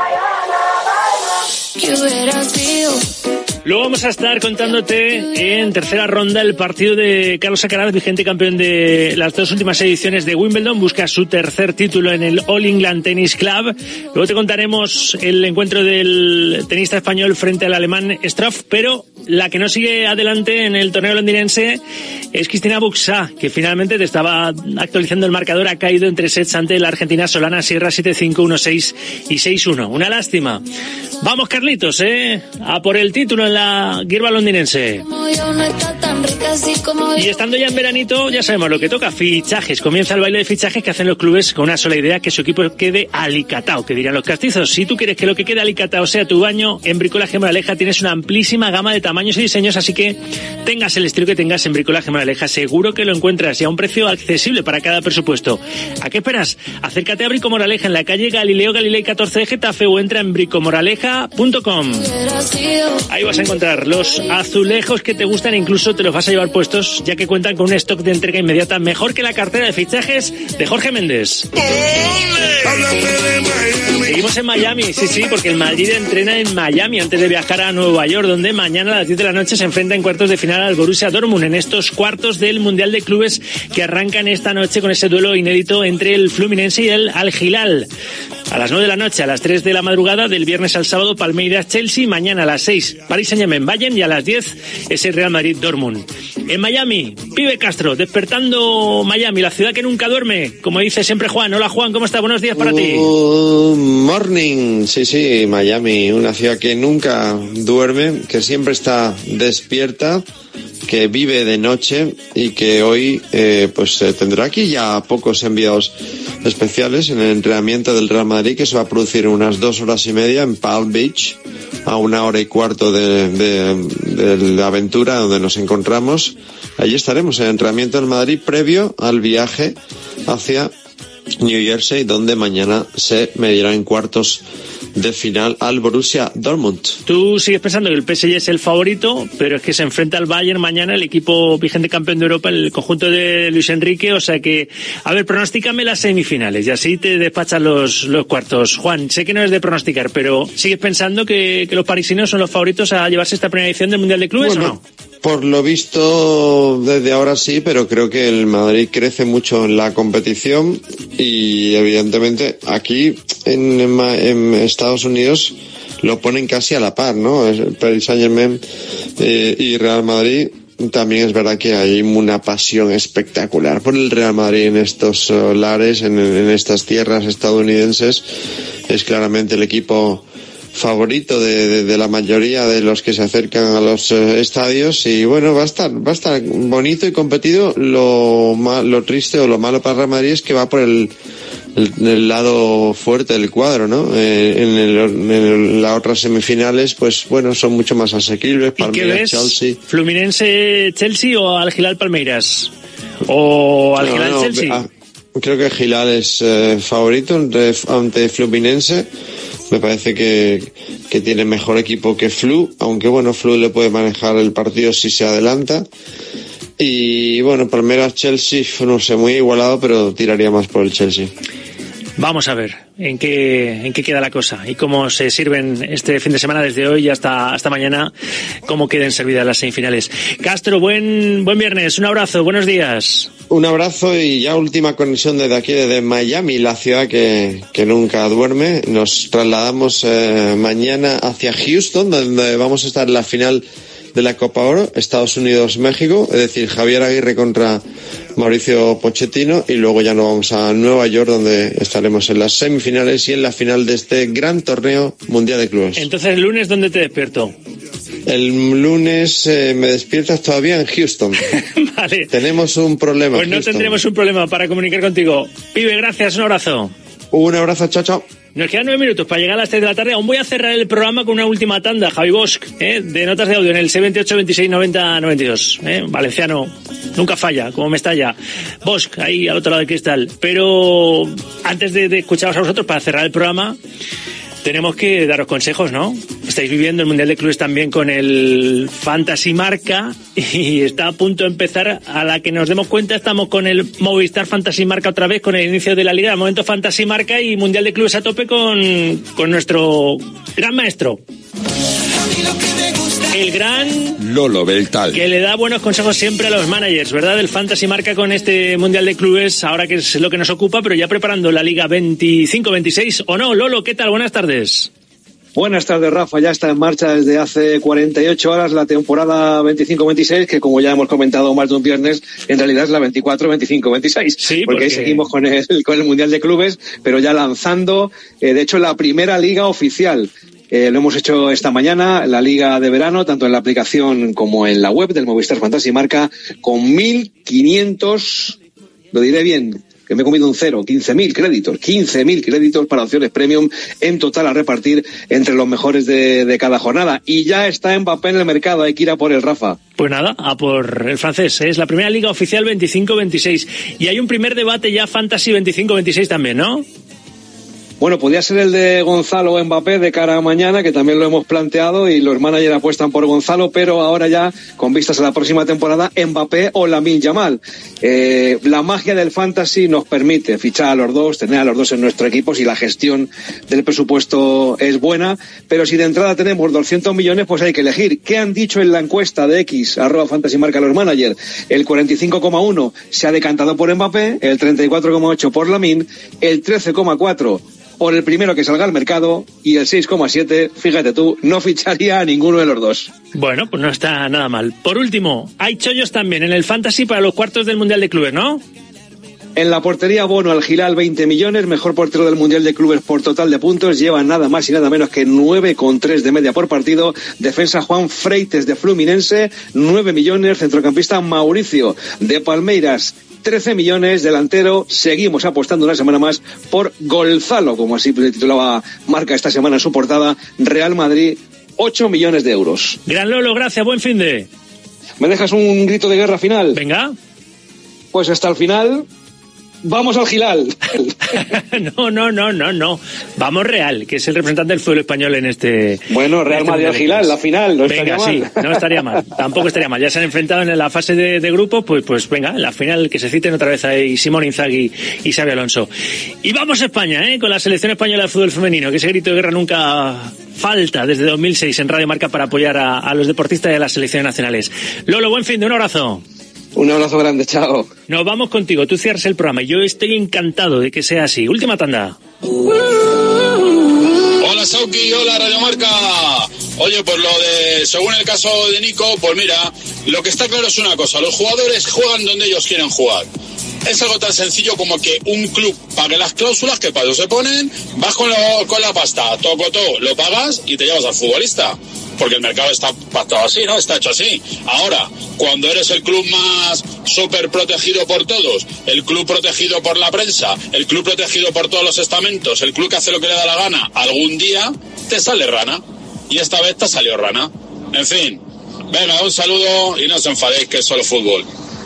Luego vamos a estar contándote en tercera ronda el partido de Carlos Alcaraz, vigente campeón de las dos últimas ediciones de Wimbledon. Busca su tercer título en el All England Tennis Club. Luego te contaremos el encuentro del tenista español frente al alemán Struff, pero la que no sigue adelante en el torneo londinense es Cristina Buxá, que finalmente te estaba actualizando el marcador. Ha caído en tres sets ante la argentina Solana Sierra, siete cinco, uno seis y seis uno. Una lástima. Vamos, Carlitos, eh, a por el título en la guirba londinense. Y estando ya en veranito, ya sabemos lo que toca, fichajes. Comienza el baile de fichajes que hacen los clubes con una sola idea, que su equipo quede alicatao, que dirán los castizos. Si tú quieres que lo que quede alicatao sea tu baño, en Bricolaje Moraleja tienes una amplísima gama de tamaños y diseños, así que tengas el estilo que tengas, en Bricolaje Moraleja seguro que lo encuentras y a un precio accesible para cada presupuesto. ¿A qué esperas? Acércate a Brico Moraleja en la calle Galileo Galilei catorce de Getafe o entra en bricomoraleja punto com. Ahí vas a encontrar los azulejos que te gustan e incluso te los vas a llevar puestos, ya que cuentan con un stock de entrega inmediata mejor que la cartera de fichajes de Jorge Méndez. Seguimos en Miami, sí, sí, porque el Madrid entrena en Miami antes de viajar a Nueva York, donde mañana a las diez de la noche se enfrenta en cuartos de final al Borussia Dortmund, en estos cuartos del Mundial de Clubes que arrancan esta noche con ese duelo inédito entre el Fluminense y el Al Hilal. A las nueve de la noche, a las tres de la madrugada, del viernes al sábado, Palmeiras-Chelsea, mañana a las seis, Paris Saint-Germain-Bayern y a las diez, ese Real Madrid-Dortmund. En Miami, Pibe Castro, despertando Miami, la ciudad que nunca duerme, como dice siempre Juan. Hola Juan, ¿cómo estás? Buenos días para ti. Good morning, sí, sí, Miami, una ciudad que nunca duerme, que siempre está despierta, que vive de noche y que hoy eh, pues eh, tendrá aquí ya pocos enviados especiales en el entrenamiento del Real Madrid, que se va a producir unas dos horas y media en Palm Beach, a una hora y cuarto de, de, de la aventura donde nos encontramos. Allí estaremos en el entrenamiento del Madrid previo al viaje hacia New Jersey, donde mañana se medirá en cuartos de final al Borussia Dortmund. Tú sigues pensando que el P S G es el favorito, pero es que se enfrenta al Bayern mañana, el equipo vigente campeón de Europa, el conjunto de Luis Enrique, o sea que, a ver, pronostícame las semifinales y así te despachas los, los cuartos. Juan, sé que no es de pronosticar, pero ¿sigues pensando que, que los parisinos son los favoritos a llevarse esta primera edición del Mundial de Clubes bueno, o no? Por lo visto desde ahora sí, pero creo que el Madrid crece mucho en la competición y evidentemente aquí en, en, en Estados Unidos lo ponen casi a la par, ¿no? El Paris Saint-Germain eh, y Real Madrid. También es verdad que hay una pasión espectacular por el Real Madrid en estos uh, lares, en, en estas tierras estadounidenses. Es claramente el equipo favorito de, de, de la mayoría de los que se acercan a los uh, estadios y bueno, va a estar va a estar bonito y competido. Lo, lo triste o lo malo para Real Madrid es que va por el, el, el lado fuerte del cuadro, ¿no? Eh, en, el, en el, las otras semifinales, pues bueno, son mucho más asequibles. ¿Y qué ves? Chelsea. ¿Fluminense Chelsea o Al Hilal Palmeiras? ¿O Al Hilal no, no, Chelsea? A, creo que Hilal es eh, favorito ante, ante Fluminense. Me parece que, que tiene mejor equipo que Flu, aunque bueno, Flu le puede manejar el partido si se adelanta. Y bueno, Palmeiras-Chelsea, no sé, muy igualado, pero tiraría más por el Chelsea. Vamos a ver en qué en qué queda la cosa y cómo se sirven este fin de semana desde hoy hasta hasta mañana, cómo queden servidas las semifinales. Castro, buen buen viernes, un abrazo, buenos días. Un abrazo y ya última conexión desde aquí, desde Miami, la ciudad que, que nunca duerme. Nos trasladamos eh, mañana hacia Houston, donde vamos a estar en la final de la Copa Oro, Estados Unidos-México, es decir, Javier Aguirre contra Mauricio Pochettino, y luego ya nos vamos a Nueva York, donde estaremos en las semifinales y en la final de este gran torneo mundial de clubes. Entonces, ¿el lunes dónde te despierto? El lunes eh, me despiertas todavía en Houston. Vale. Tenemos un problema. Pues no Houston. Tendremos un problema para comunicar contigo. Pibe, gracias, un abrazo. Un abrazo, chao, chao. Nos quedan nueve minutos para llegar a las tres de la tarde. Aún voy a cerrar el programa con una última tanda, Javi Bosch, ¿eh? de notas de audio en el seis veintiocho veintiséis noventa noventa y dos. ¿eh? Valenciano, nunca falla, como me estalla. Bosch, ahí al otro lado del cristal. Pero antes de, de escucharos a vosotros, para cerrar el programa, tenemos que daros consejos, ¿no? Estáis viviendo el Mundial de Clubes también con el Fantasy Marca y está a punto de empezar. A la que nos demos cuenta estamos con el Movistar Fantasy Marca otra vez, con el inicio de la Liga. De momento Fantasy Marca y Mundial de Clubes a tope con, con nuestro gran maestro. El gran Lolo Beltal, que le da buenos consejos siempre a los managers, ¿verdad? Del Fantasy Marca con este Mundial de Clubes, ahora que es lo que nos ocupa, pero ya preparando la Liga veinticinco veintiséis, ¿o no? Lolo, ¿qué tal? Buenas tardes. Buenas tardes, Rafa. Ya está en marcha desde hace cuarenta y ocho horas la temporada veinticinco veintiséis, que como ya hemos comentado más de un viernes, en realidad es la veinticuatro veinticinco veintiséis. Sí, porque, porque ahí seguimos con el, con el Mundial de Clubes, pero ya lanzando, eh, de hecho, la primera liga oficial. Eh, lo hemos hecho esta mañana, la Liga de Verano, tanto en la aplicación como en la web del Movistar Fantasy Marca, con mil quinientos, lo diré bien, que me he comido un cero, quince mil créditos, quince mil créditos para opciones premium en total a repartir entre los mejores de, de cada jornada. Y ya está Mbappé en el mercado, hay que ir a por el Rafa. Pues nada, a por el francés, ¿eh? Es la primera liga oficial veinticinco veintiséis. Y hay un primer debate ya Fantasy veinticinco veintiséis también, ¿no? Bueno, podría ser el de Gonzalo o Mbappé de cara a mañana, que también lo hemos planteado y los managers apuestan por Gonzalo, pero ahora ya, con vistas a la próxima temporada, Mbappé o Lamine Yamal. Eh, la magia del fantasy nos permite fichar a los dos, tener a los dos en nuestro equipo si la gestión del presupuesto es buena, pero si de entrada tenemos doscientos millones, pues hay que elegir. ¿Qué han dicho en la encuesta de X, arroba fantasy marca los managers? El cuarenta y cinco coma uno se ha decantado por Mbappé, el treinta y cuatro coma ocho por Lamine, el trece coma cuatro por el primero que salga al mercado y el seis coma siete, fíjate tú, no ficharía a ninguno de los dos. Bueno, pues no está nada mal. Por último, hay chollos también en el Fantasy para los cuartos del Mundial de Clubes, ¿no? En la portería, Bono al Hilal, veinte millones, mejor portero del Mundial de Clubes por total de puntos, lleva nada más y nada menos que nueve coma tres de media por partido. Defensa Juan Freites de Fluminense, nueve millones, centrocampista Mauricio de Palmeiras, trece millones, delantero. Seguimos apostando una semana más por Gonzalo, como así titulaba Marca esta semana en su portada, Real Madrid, ocho millones de euros. Gran Lolo, gracias, buen fin de... ¿Me dejas un grito de guerra final? Venga. Pues hasta el final... vamos al Gilal. no, no, no, no, no. Vamos Real, que es el representante del fútbol español en este... Bueno, Real Madrid al Gilal, la final, no venga, estaría mal. Sí, no estaría mal, tampoco estaría mal. Ya se han enfrentado en la fase de, de grupo, pues pues venga, la final que se citen otra vez ahí Simón Inzaghi y Xabi Alonso. Y vamos a España, ¿eh? Con la selección española de fútbol femenino, que ese grito de guerra nunca falta desde dos mil seis en Radio Marca para apoyar a, a los deportistas de las selecciones nacionales. Lolo, buen fin de un abrazo. Un abrazo grande, chao. Nos vamos contigo, tú cierras el programa. Yo estoy encantado de que sea así. Última tanda. Hola Sauki, hola Radio Marca. Oye, pues lo de, según el caso de Nico, pues mira, lo que está claro es una cosa, los jugadores juegan donde ellos quieren jugar. Es algo tan sencillo como que un club pague las cláusulas, que para eso se ponen, vas con, lo, con la pasta, tocotó, lo pagas y te llevas al futbolista. Porque el mercado está pactado así, ¿no? Está hecho así. Ahora, cuando eres el club más súper protegido por todos, el club protegido por la prensa, el club protegido por todos los estamentos, el club que hace lo que le da la gana, algún día te sale rana. Y esta vez te salió rana. En fin, venga, un saludo y no os enfadéis, que es solo fútbol.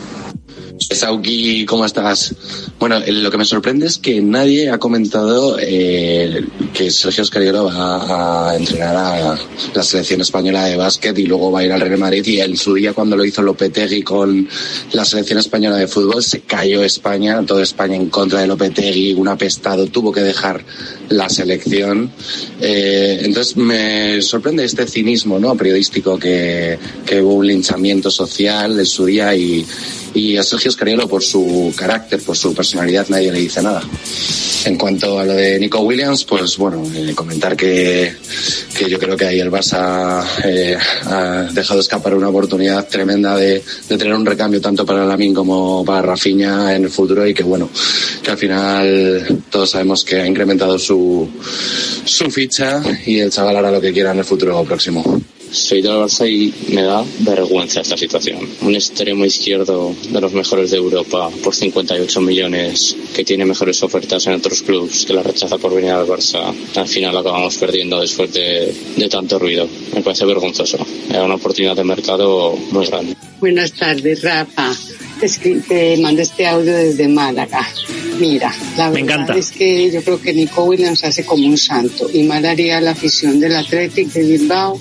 Sauki, ¿cómo estás? Bueno, lo que me sorprende es que nadie ha comentado eh, que Sergio Scariolo va a entrenar a la selección española de básquet y luego va a ir al Real Madrid, y en su día cuando lo hizo Lopetegui con la selección española de fútbol se cayó España, toda España en contra de Lopetegui, un apestado, tuvo que dejar la selección. Eh, entonces me sorprende este cinismo, ¿no?, periodístico, que, que hubo un linchamiento social en su día, y y a Sergio Scariolo, por su carácter, por su personalidad, nadie le dice nada. En cuanto a lo de Nico Williams, pues bueno, eh, comentar que, que yo creo que ahí el Barça eh, ha dejado escapar una oportunidad tremenda de, de tener un recambio tanto para Lamine como para Rafinha en el futuro, y que bueno, que al final todos sabemos que ha incrementado su, su ficha y el chaval hará lo que quiera en el futuro próximo. Soy del Barça y me da vergüenza esta situación. Un extremo izquierdo de los mejores de Europa por cincuenta y ocho millones, que tiene mejores ofertas en otros clubes, que la rechaza por venir al Barça. Al final acabamos perdiendo después de, de tanto ruido. Me parece vergonzoso. Era una oportunidad de mercado muy grande. Buenas tardes, Rafa. Es que te mando este audio desde Málaga. Mira, la Me verdad encanta. es que yo creo que Nico Williams hace como un santo, y mal haría la afición del Athletic de Bilbao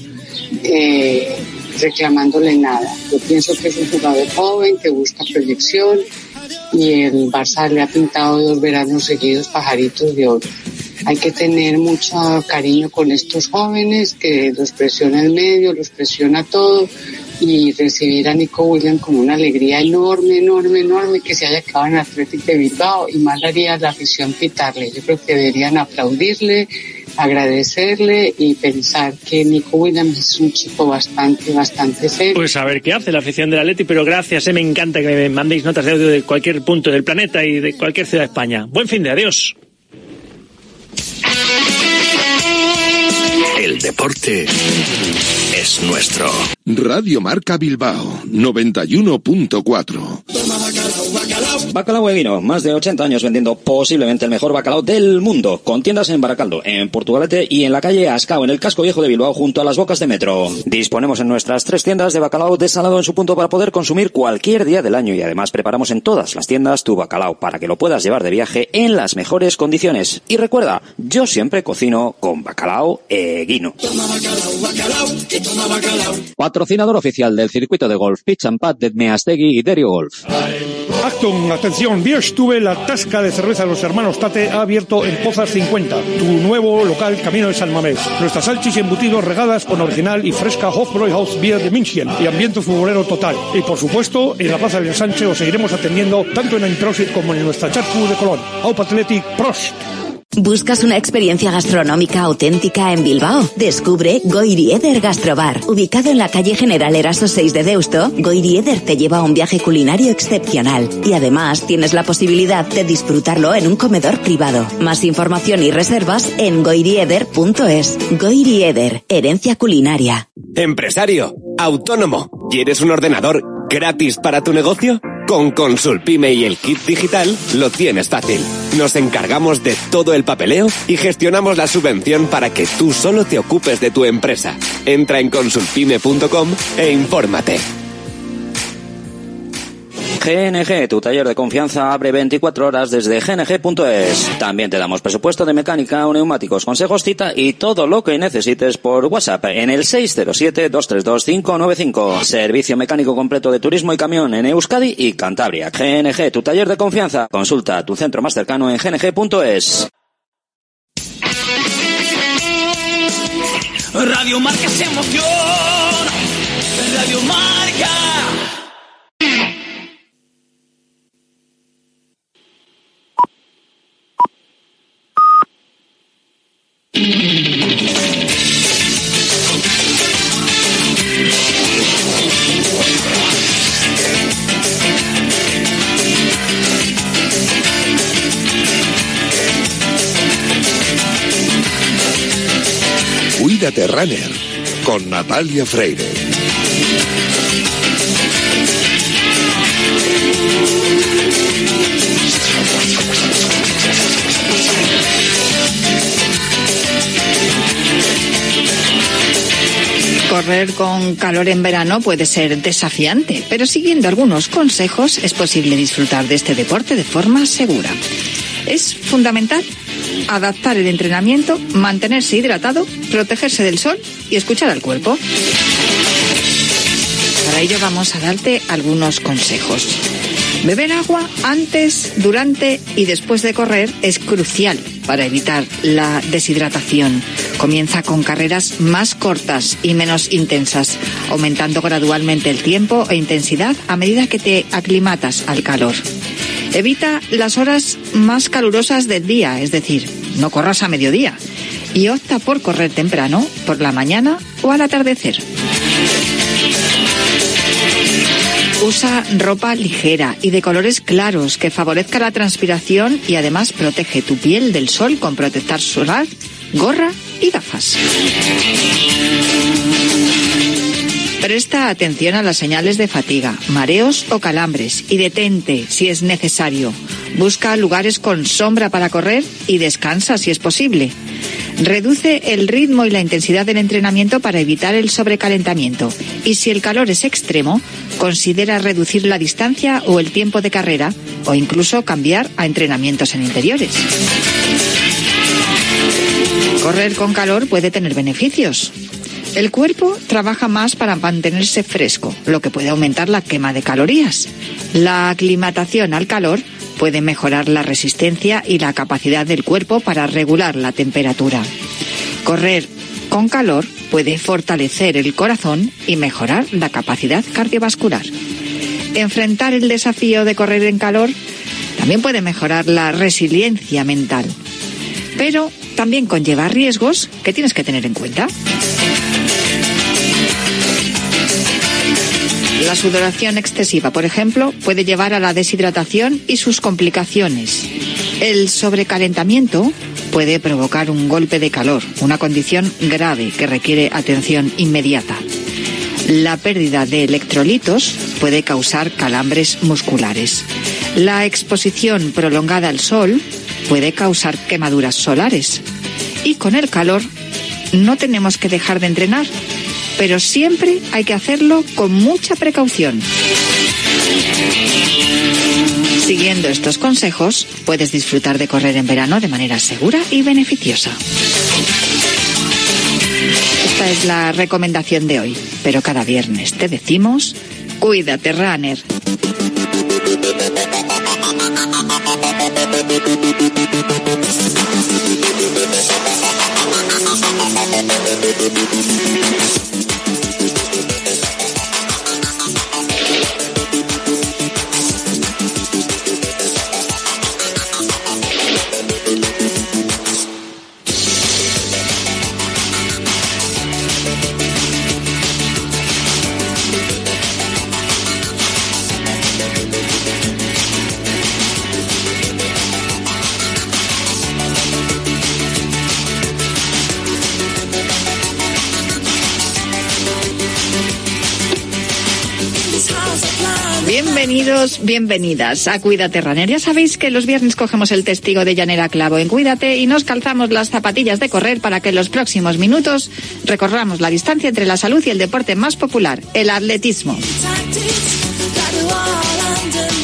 eh, reclamándole nada. Yo pienso que es un jugador joven que busca proyección, y el Barça le ha pintado dos veranos seguidos pajaritos de oro. Hay que tener mucho cariño con estos jóvenes, que los presiona el medio, los presiona todo, y recibir a Nico Williams con una alegría enorme, enorme, enorme, que se haya quedado en el Athletic de Bilbao, y mal haría la afición pitarle. Yo creo que deberían aplaudirle, agradecerle y pensar que Nico Williams es un chico bastante, bastante serio. Pues a ver qué hace la afición del Atleti, pero gracias, eh, me encanta que me mandéis notas de audio de cualquier punto del planeta y de cualquier ciudad de España. Buen fin de, adiós. El deporte es nuestro. Radio Marca Bilbao, noventa y uno punto cuatro. Bacalao Eguino, más de ochenta años vendiendo posiblemente el mejor bacalao del mundo, con tiendas en Baracaldo, en Portugalete y en la calle Ascao, en el casco viejo de Bilbao, junto a las bocas de metro. Disponemos en nuestras tres tiendas de bacalao desalado en su punto para poder consumir cualquier día del año, y además preparamos en todas las tiendas tu bacalao para que lo puedas llevar de viaje en las mejores condiciones. Y recuerda, yo siempre cocino con Bacalao Eguino. Patrocinador oficial del circuito de golf Pitch and Pad de Meastegui y Derio Golf. Acton, atención, Bierstube, la tasca de cerveza de los hermanos Tate, ha abierto en Pozas cincuenta, tu nuevo local camino de San Mamés. Nuestras salchis y embutidos regadas con original y fresca Hofbräuhaus Bier de München y ambiente futbolero total. Y por supuesto, en la Plaza del Ensanche os seguiremos atendiendo tanto en Introsit como en nuestra Charcu de Colón. Aup Athletic, Prost. ¿Buscas una experiencia gastronómica auténtica en Bilbao? Descubre Goiri Eder Gastrobar. Ubicado en la calle General Eraso seis de Deusto, Goiri Eder te lleva a un viaje culinario excepcional. Y además tienes la posibilidad de disfrutarlo en un comedor privado. Más información y reservas en goirieder punto es. Goiri Eder, herencia culinaria. Empresario, autónomo, ¿quieres un ordenador gratis para tu negocio? Con Consulpime y el kit digital lo tienes fácil. Nos encargamos de todo el papeleo y gestionamos la subvención para que tú solo te ocupes de tu empresa. Entra en consulpime punto com e infórmate. G N G, tu taller de confianza, abre veinticuatro horas desde g n g punto es. También te damos presupuesto de mecánica o neumáticos, consejos, cita y todo lo que necesites por WhatsApp en el seis cero siete, dos tres dos, cinco nueve cinco. Servicio mecánico completo de turismo y camión en Euskadi y Cantabria. G N G, tu taller de confianza. Consulta tu centro más cercano en g n g punto es. Radio Marca es emoción. Radio Marca. Cuídate Runner con Natalia Freire. Correr con calor en verano puede ser desafiante, pero siguiendo algunos consejos es posible disfrutar de este deporte de forma segura. Es fundamental adaptar el entrenamiento, mantenerse hidratado, protegerse del sol y escuchar al cuerpo. Para ello vamos a darte algunos consejos. Beber agua antes, durante y después de correr es crucial para evitar la deshidratación. Comienza con carreras más cortas y menos intensas, aumentando gradualmente el tiempo e intensidad a medida que te aclimatas al calor. Evita las horas más calurosas del día, es decir, no corras a mediodía, y opta por correr temprano, por la mañana o al atardecer. Usa ropa ligera y de colores claros que favorezca la transpiración y además protege tu piel del sol con protector solar, gorra y gafas. Presta atención a las señales de fatiga, mareos o calambres y detente si es necesario. Busca lugares con sombra para correr y descansa si es posible. Reduce el ritmo y la intensidad del entrenamiento para evitar el sobrecalentamiento. Y si el calor es extremo, considera reducir la distancia o el tiempo de carrera o incluso cambiar a entrenamientos en interiores. Correr con calor puede tener beneficios. El cuerpo trabaja más para mantenerse fresco, lo que puede aumentar la quema de calorías. La aclimatación al calor puede mejorar la resistencia y la capacidad del cuerpo para regular la temperatura. Correr con calor puede fortalecer el corazón y mejorar la capacidad cardiovascular. Enfrentar el desafío de correr en calor también puede mejorar la resiliencia mental, pero también conlleva riesgos que tienes que tener en cuenta. La sudoración excesiva, por ejemplo, puede llevar a la deshidratación y sus complicaciones. El sobrecalentamiento puede provocar un golpe de calor, una condición grave que requiere atención inmediata. La pérdida de electrolitos puede causar calambres musculares. La exposición prolongada al sol puede causar quemaduras solares. Y con el calor no tenemos que dejar de entrenar, pero siempre hay que hacerlo con mucha precaución. Siguiendo estos consejos, puedes disfrutar de correr en verano de manera segura y beneficiosa. Esta es la recomendación de hoy, pero cada viernes te decimos, cuídate, runner. Bienvenidos, bienvenidas a Cuídate Runner. Ya sabéis que los viernes cogemos el testigo de Llanera Clavo en Cuídate y nos calzamos las zapatillas de correr para que en los próximos minutos recorramos la distancia entre la salud y el deporte más popular, el atletismo.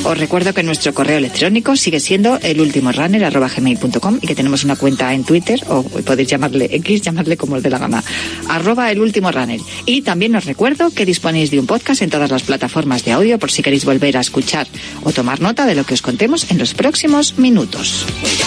Os recuerdo que nuestro correo electrónico sigue siendo elultimorunner arroba gmail punto com y que tenemos una cuenta en Twitter, o podéis llamarle X, llamarle como os dé la gana, arroba elultimorunner. Y también os recuerdo que disponéis de un podcast en todas las plataformas de audio por si queréis volver a escuchar o tomar nota de lo que os contemos en los próximos minutos.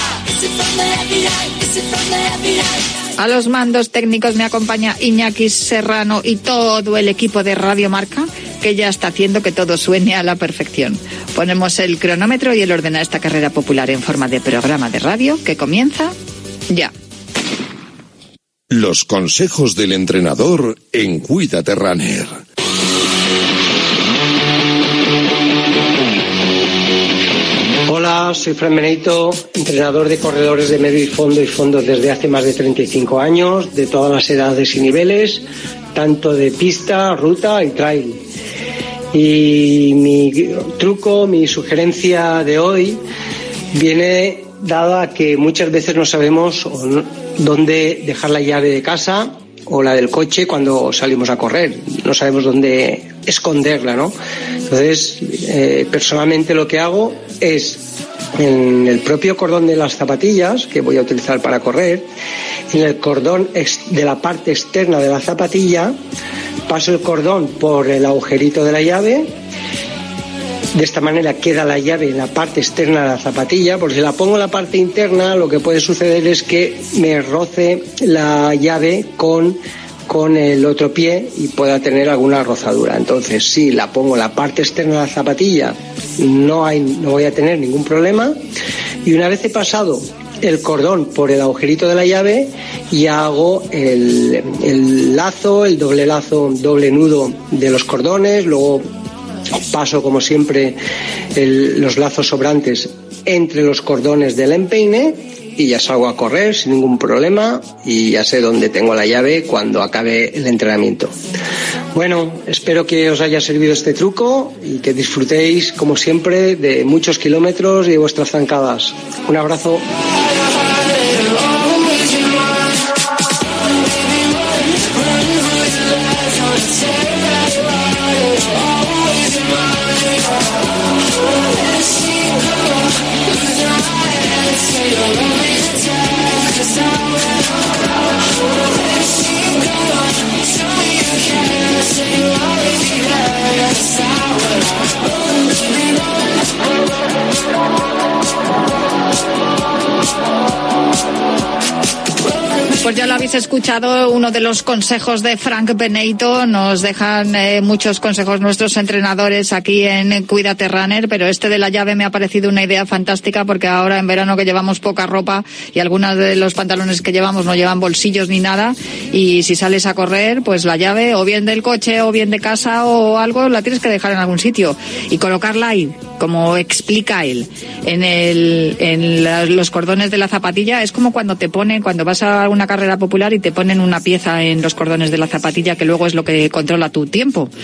A los mandos técnicos me acompaña Iñaki Serrano y todo el equipo de Radio Marca, que ya está haciendo que todo suene a la perfección. Ponemos el cronómetro y el orden a esta carrera popular en forma de programa de radio que comienza ya. Los consejos del entrenador en Cuídate Runner. Hola, soy Fran Benito, entrenador de corredores de medio y fondo y fondos desde hace más de treinta y cinco años, de todas las edades y niveles, tanto de pista, ruta y trail. Y mi truco, mi sugerencia de hoy viene dada a que muchas veces no sabemos dónde dejar la llave de casa o la del coche cuando salimos a correr. No sabemos dónde esconderla, ¿no? Entonces, eh, personalmente lo que hago es, en el propio cordón de las zapatillas que voy a utilizar para correr, en el cordón de la parte externa de la zapatilla, paso el cordón por el agujerito de la llave. De esta manera queda la llave en la parte externa de la zapatilla, porque si la pongo en la parte interna, lo que puede suceder es que me roce la llave con, con el otro pie y pueda tener alguna rozadura. Entonces, si la pongo en la parte externa de la zapatilla, no, hay, no voy a tener ningún problema. Y una vez he pasado el cordón por el agujerito de la llave, y hago el, el lazo, el doble lazo, doble nudo de los cordones, luego paso como siempre el, los lazos sobrantes entre los cordones del empeine y ya salgo a correr sin ningún problema y ya sé dónde tengo la llave cuando acabe el entrenamiento. Bueno, espero que os haya servido este truco y que disfrutéis como siempre de muchos kilómetros y de vuestras zancadas. Un abrazo. Pues ya lo habéis escuchado, uno de los consejos de Frank Benito. Nos dejan eh, muchos consejos nuestros entrenadores aquí en Cuídate Runner, pero este de la llave me ha parecido una idea fantástica, porque ahora en verano que llevamos poca ropa y algunos de los pantalones que llevamos no llevan bolsillos ni nada, y si sales a correr, pues la llave o bien del coche o bien de casa o algo la tienes que dejar en algún sitio y colocarla ahí, como explica él, en, el, en la, los cordones de la zapatilla. Es como cuando te ponen, cuando vas a una carrera popular y te ponen una pieza en los cordones de la zapatilla que luego es lo que controla tu tiempo.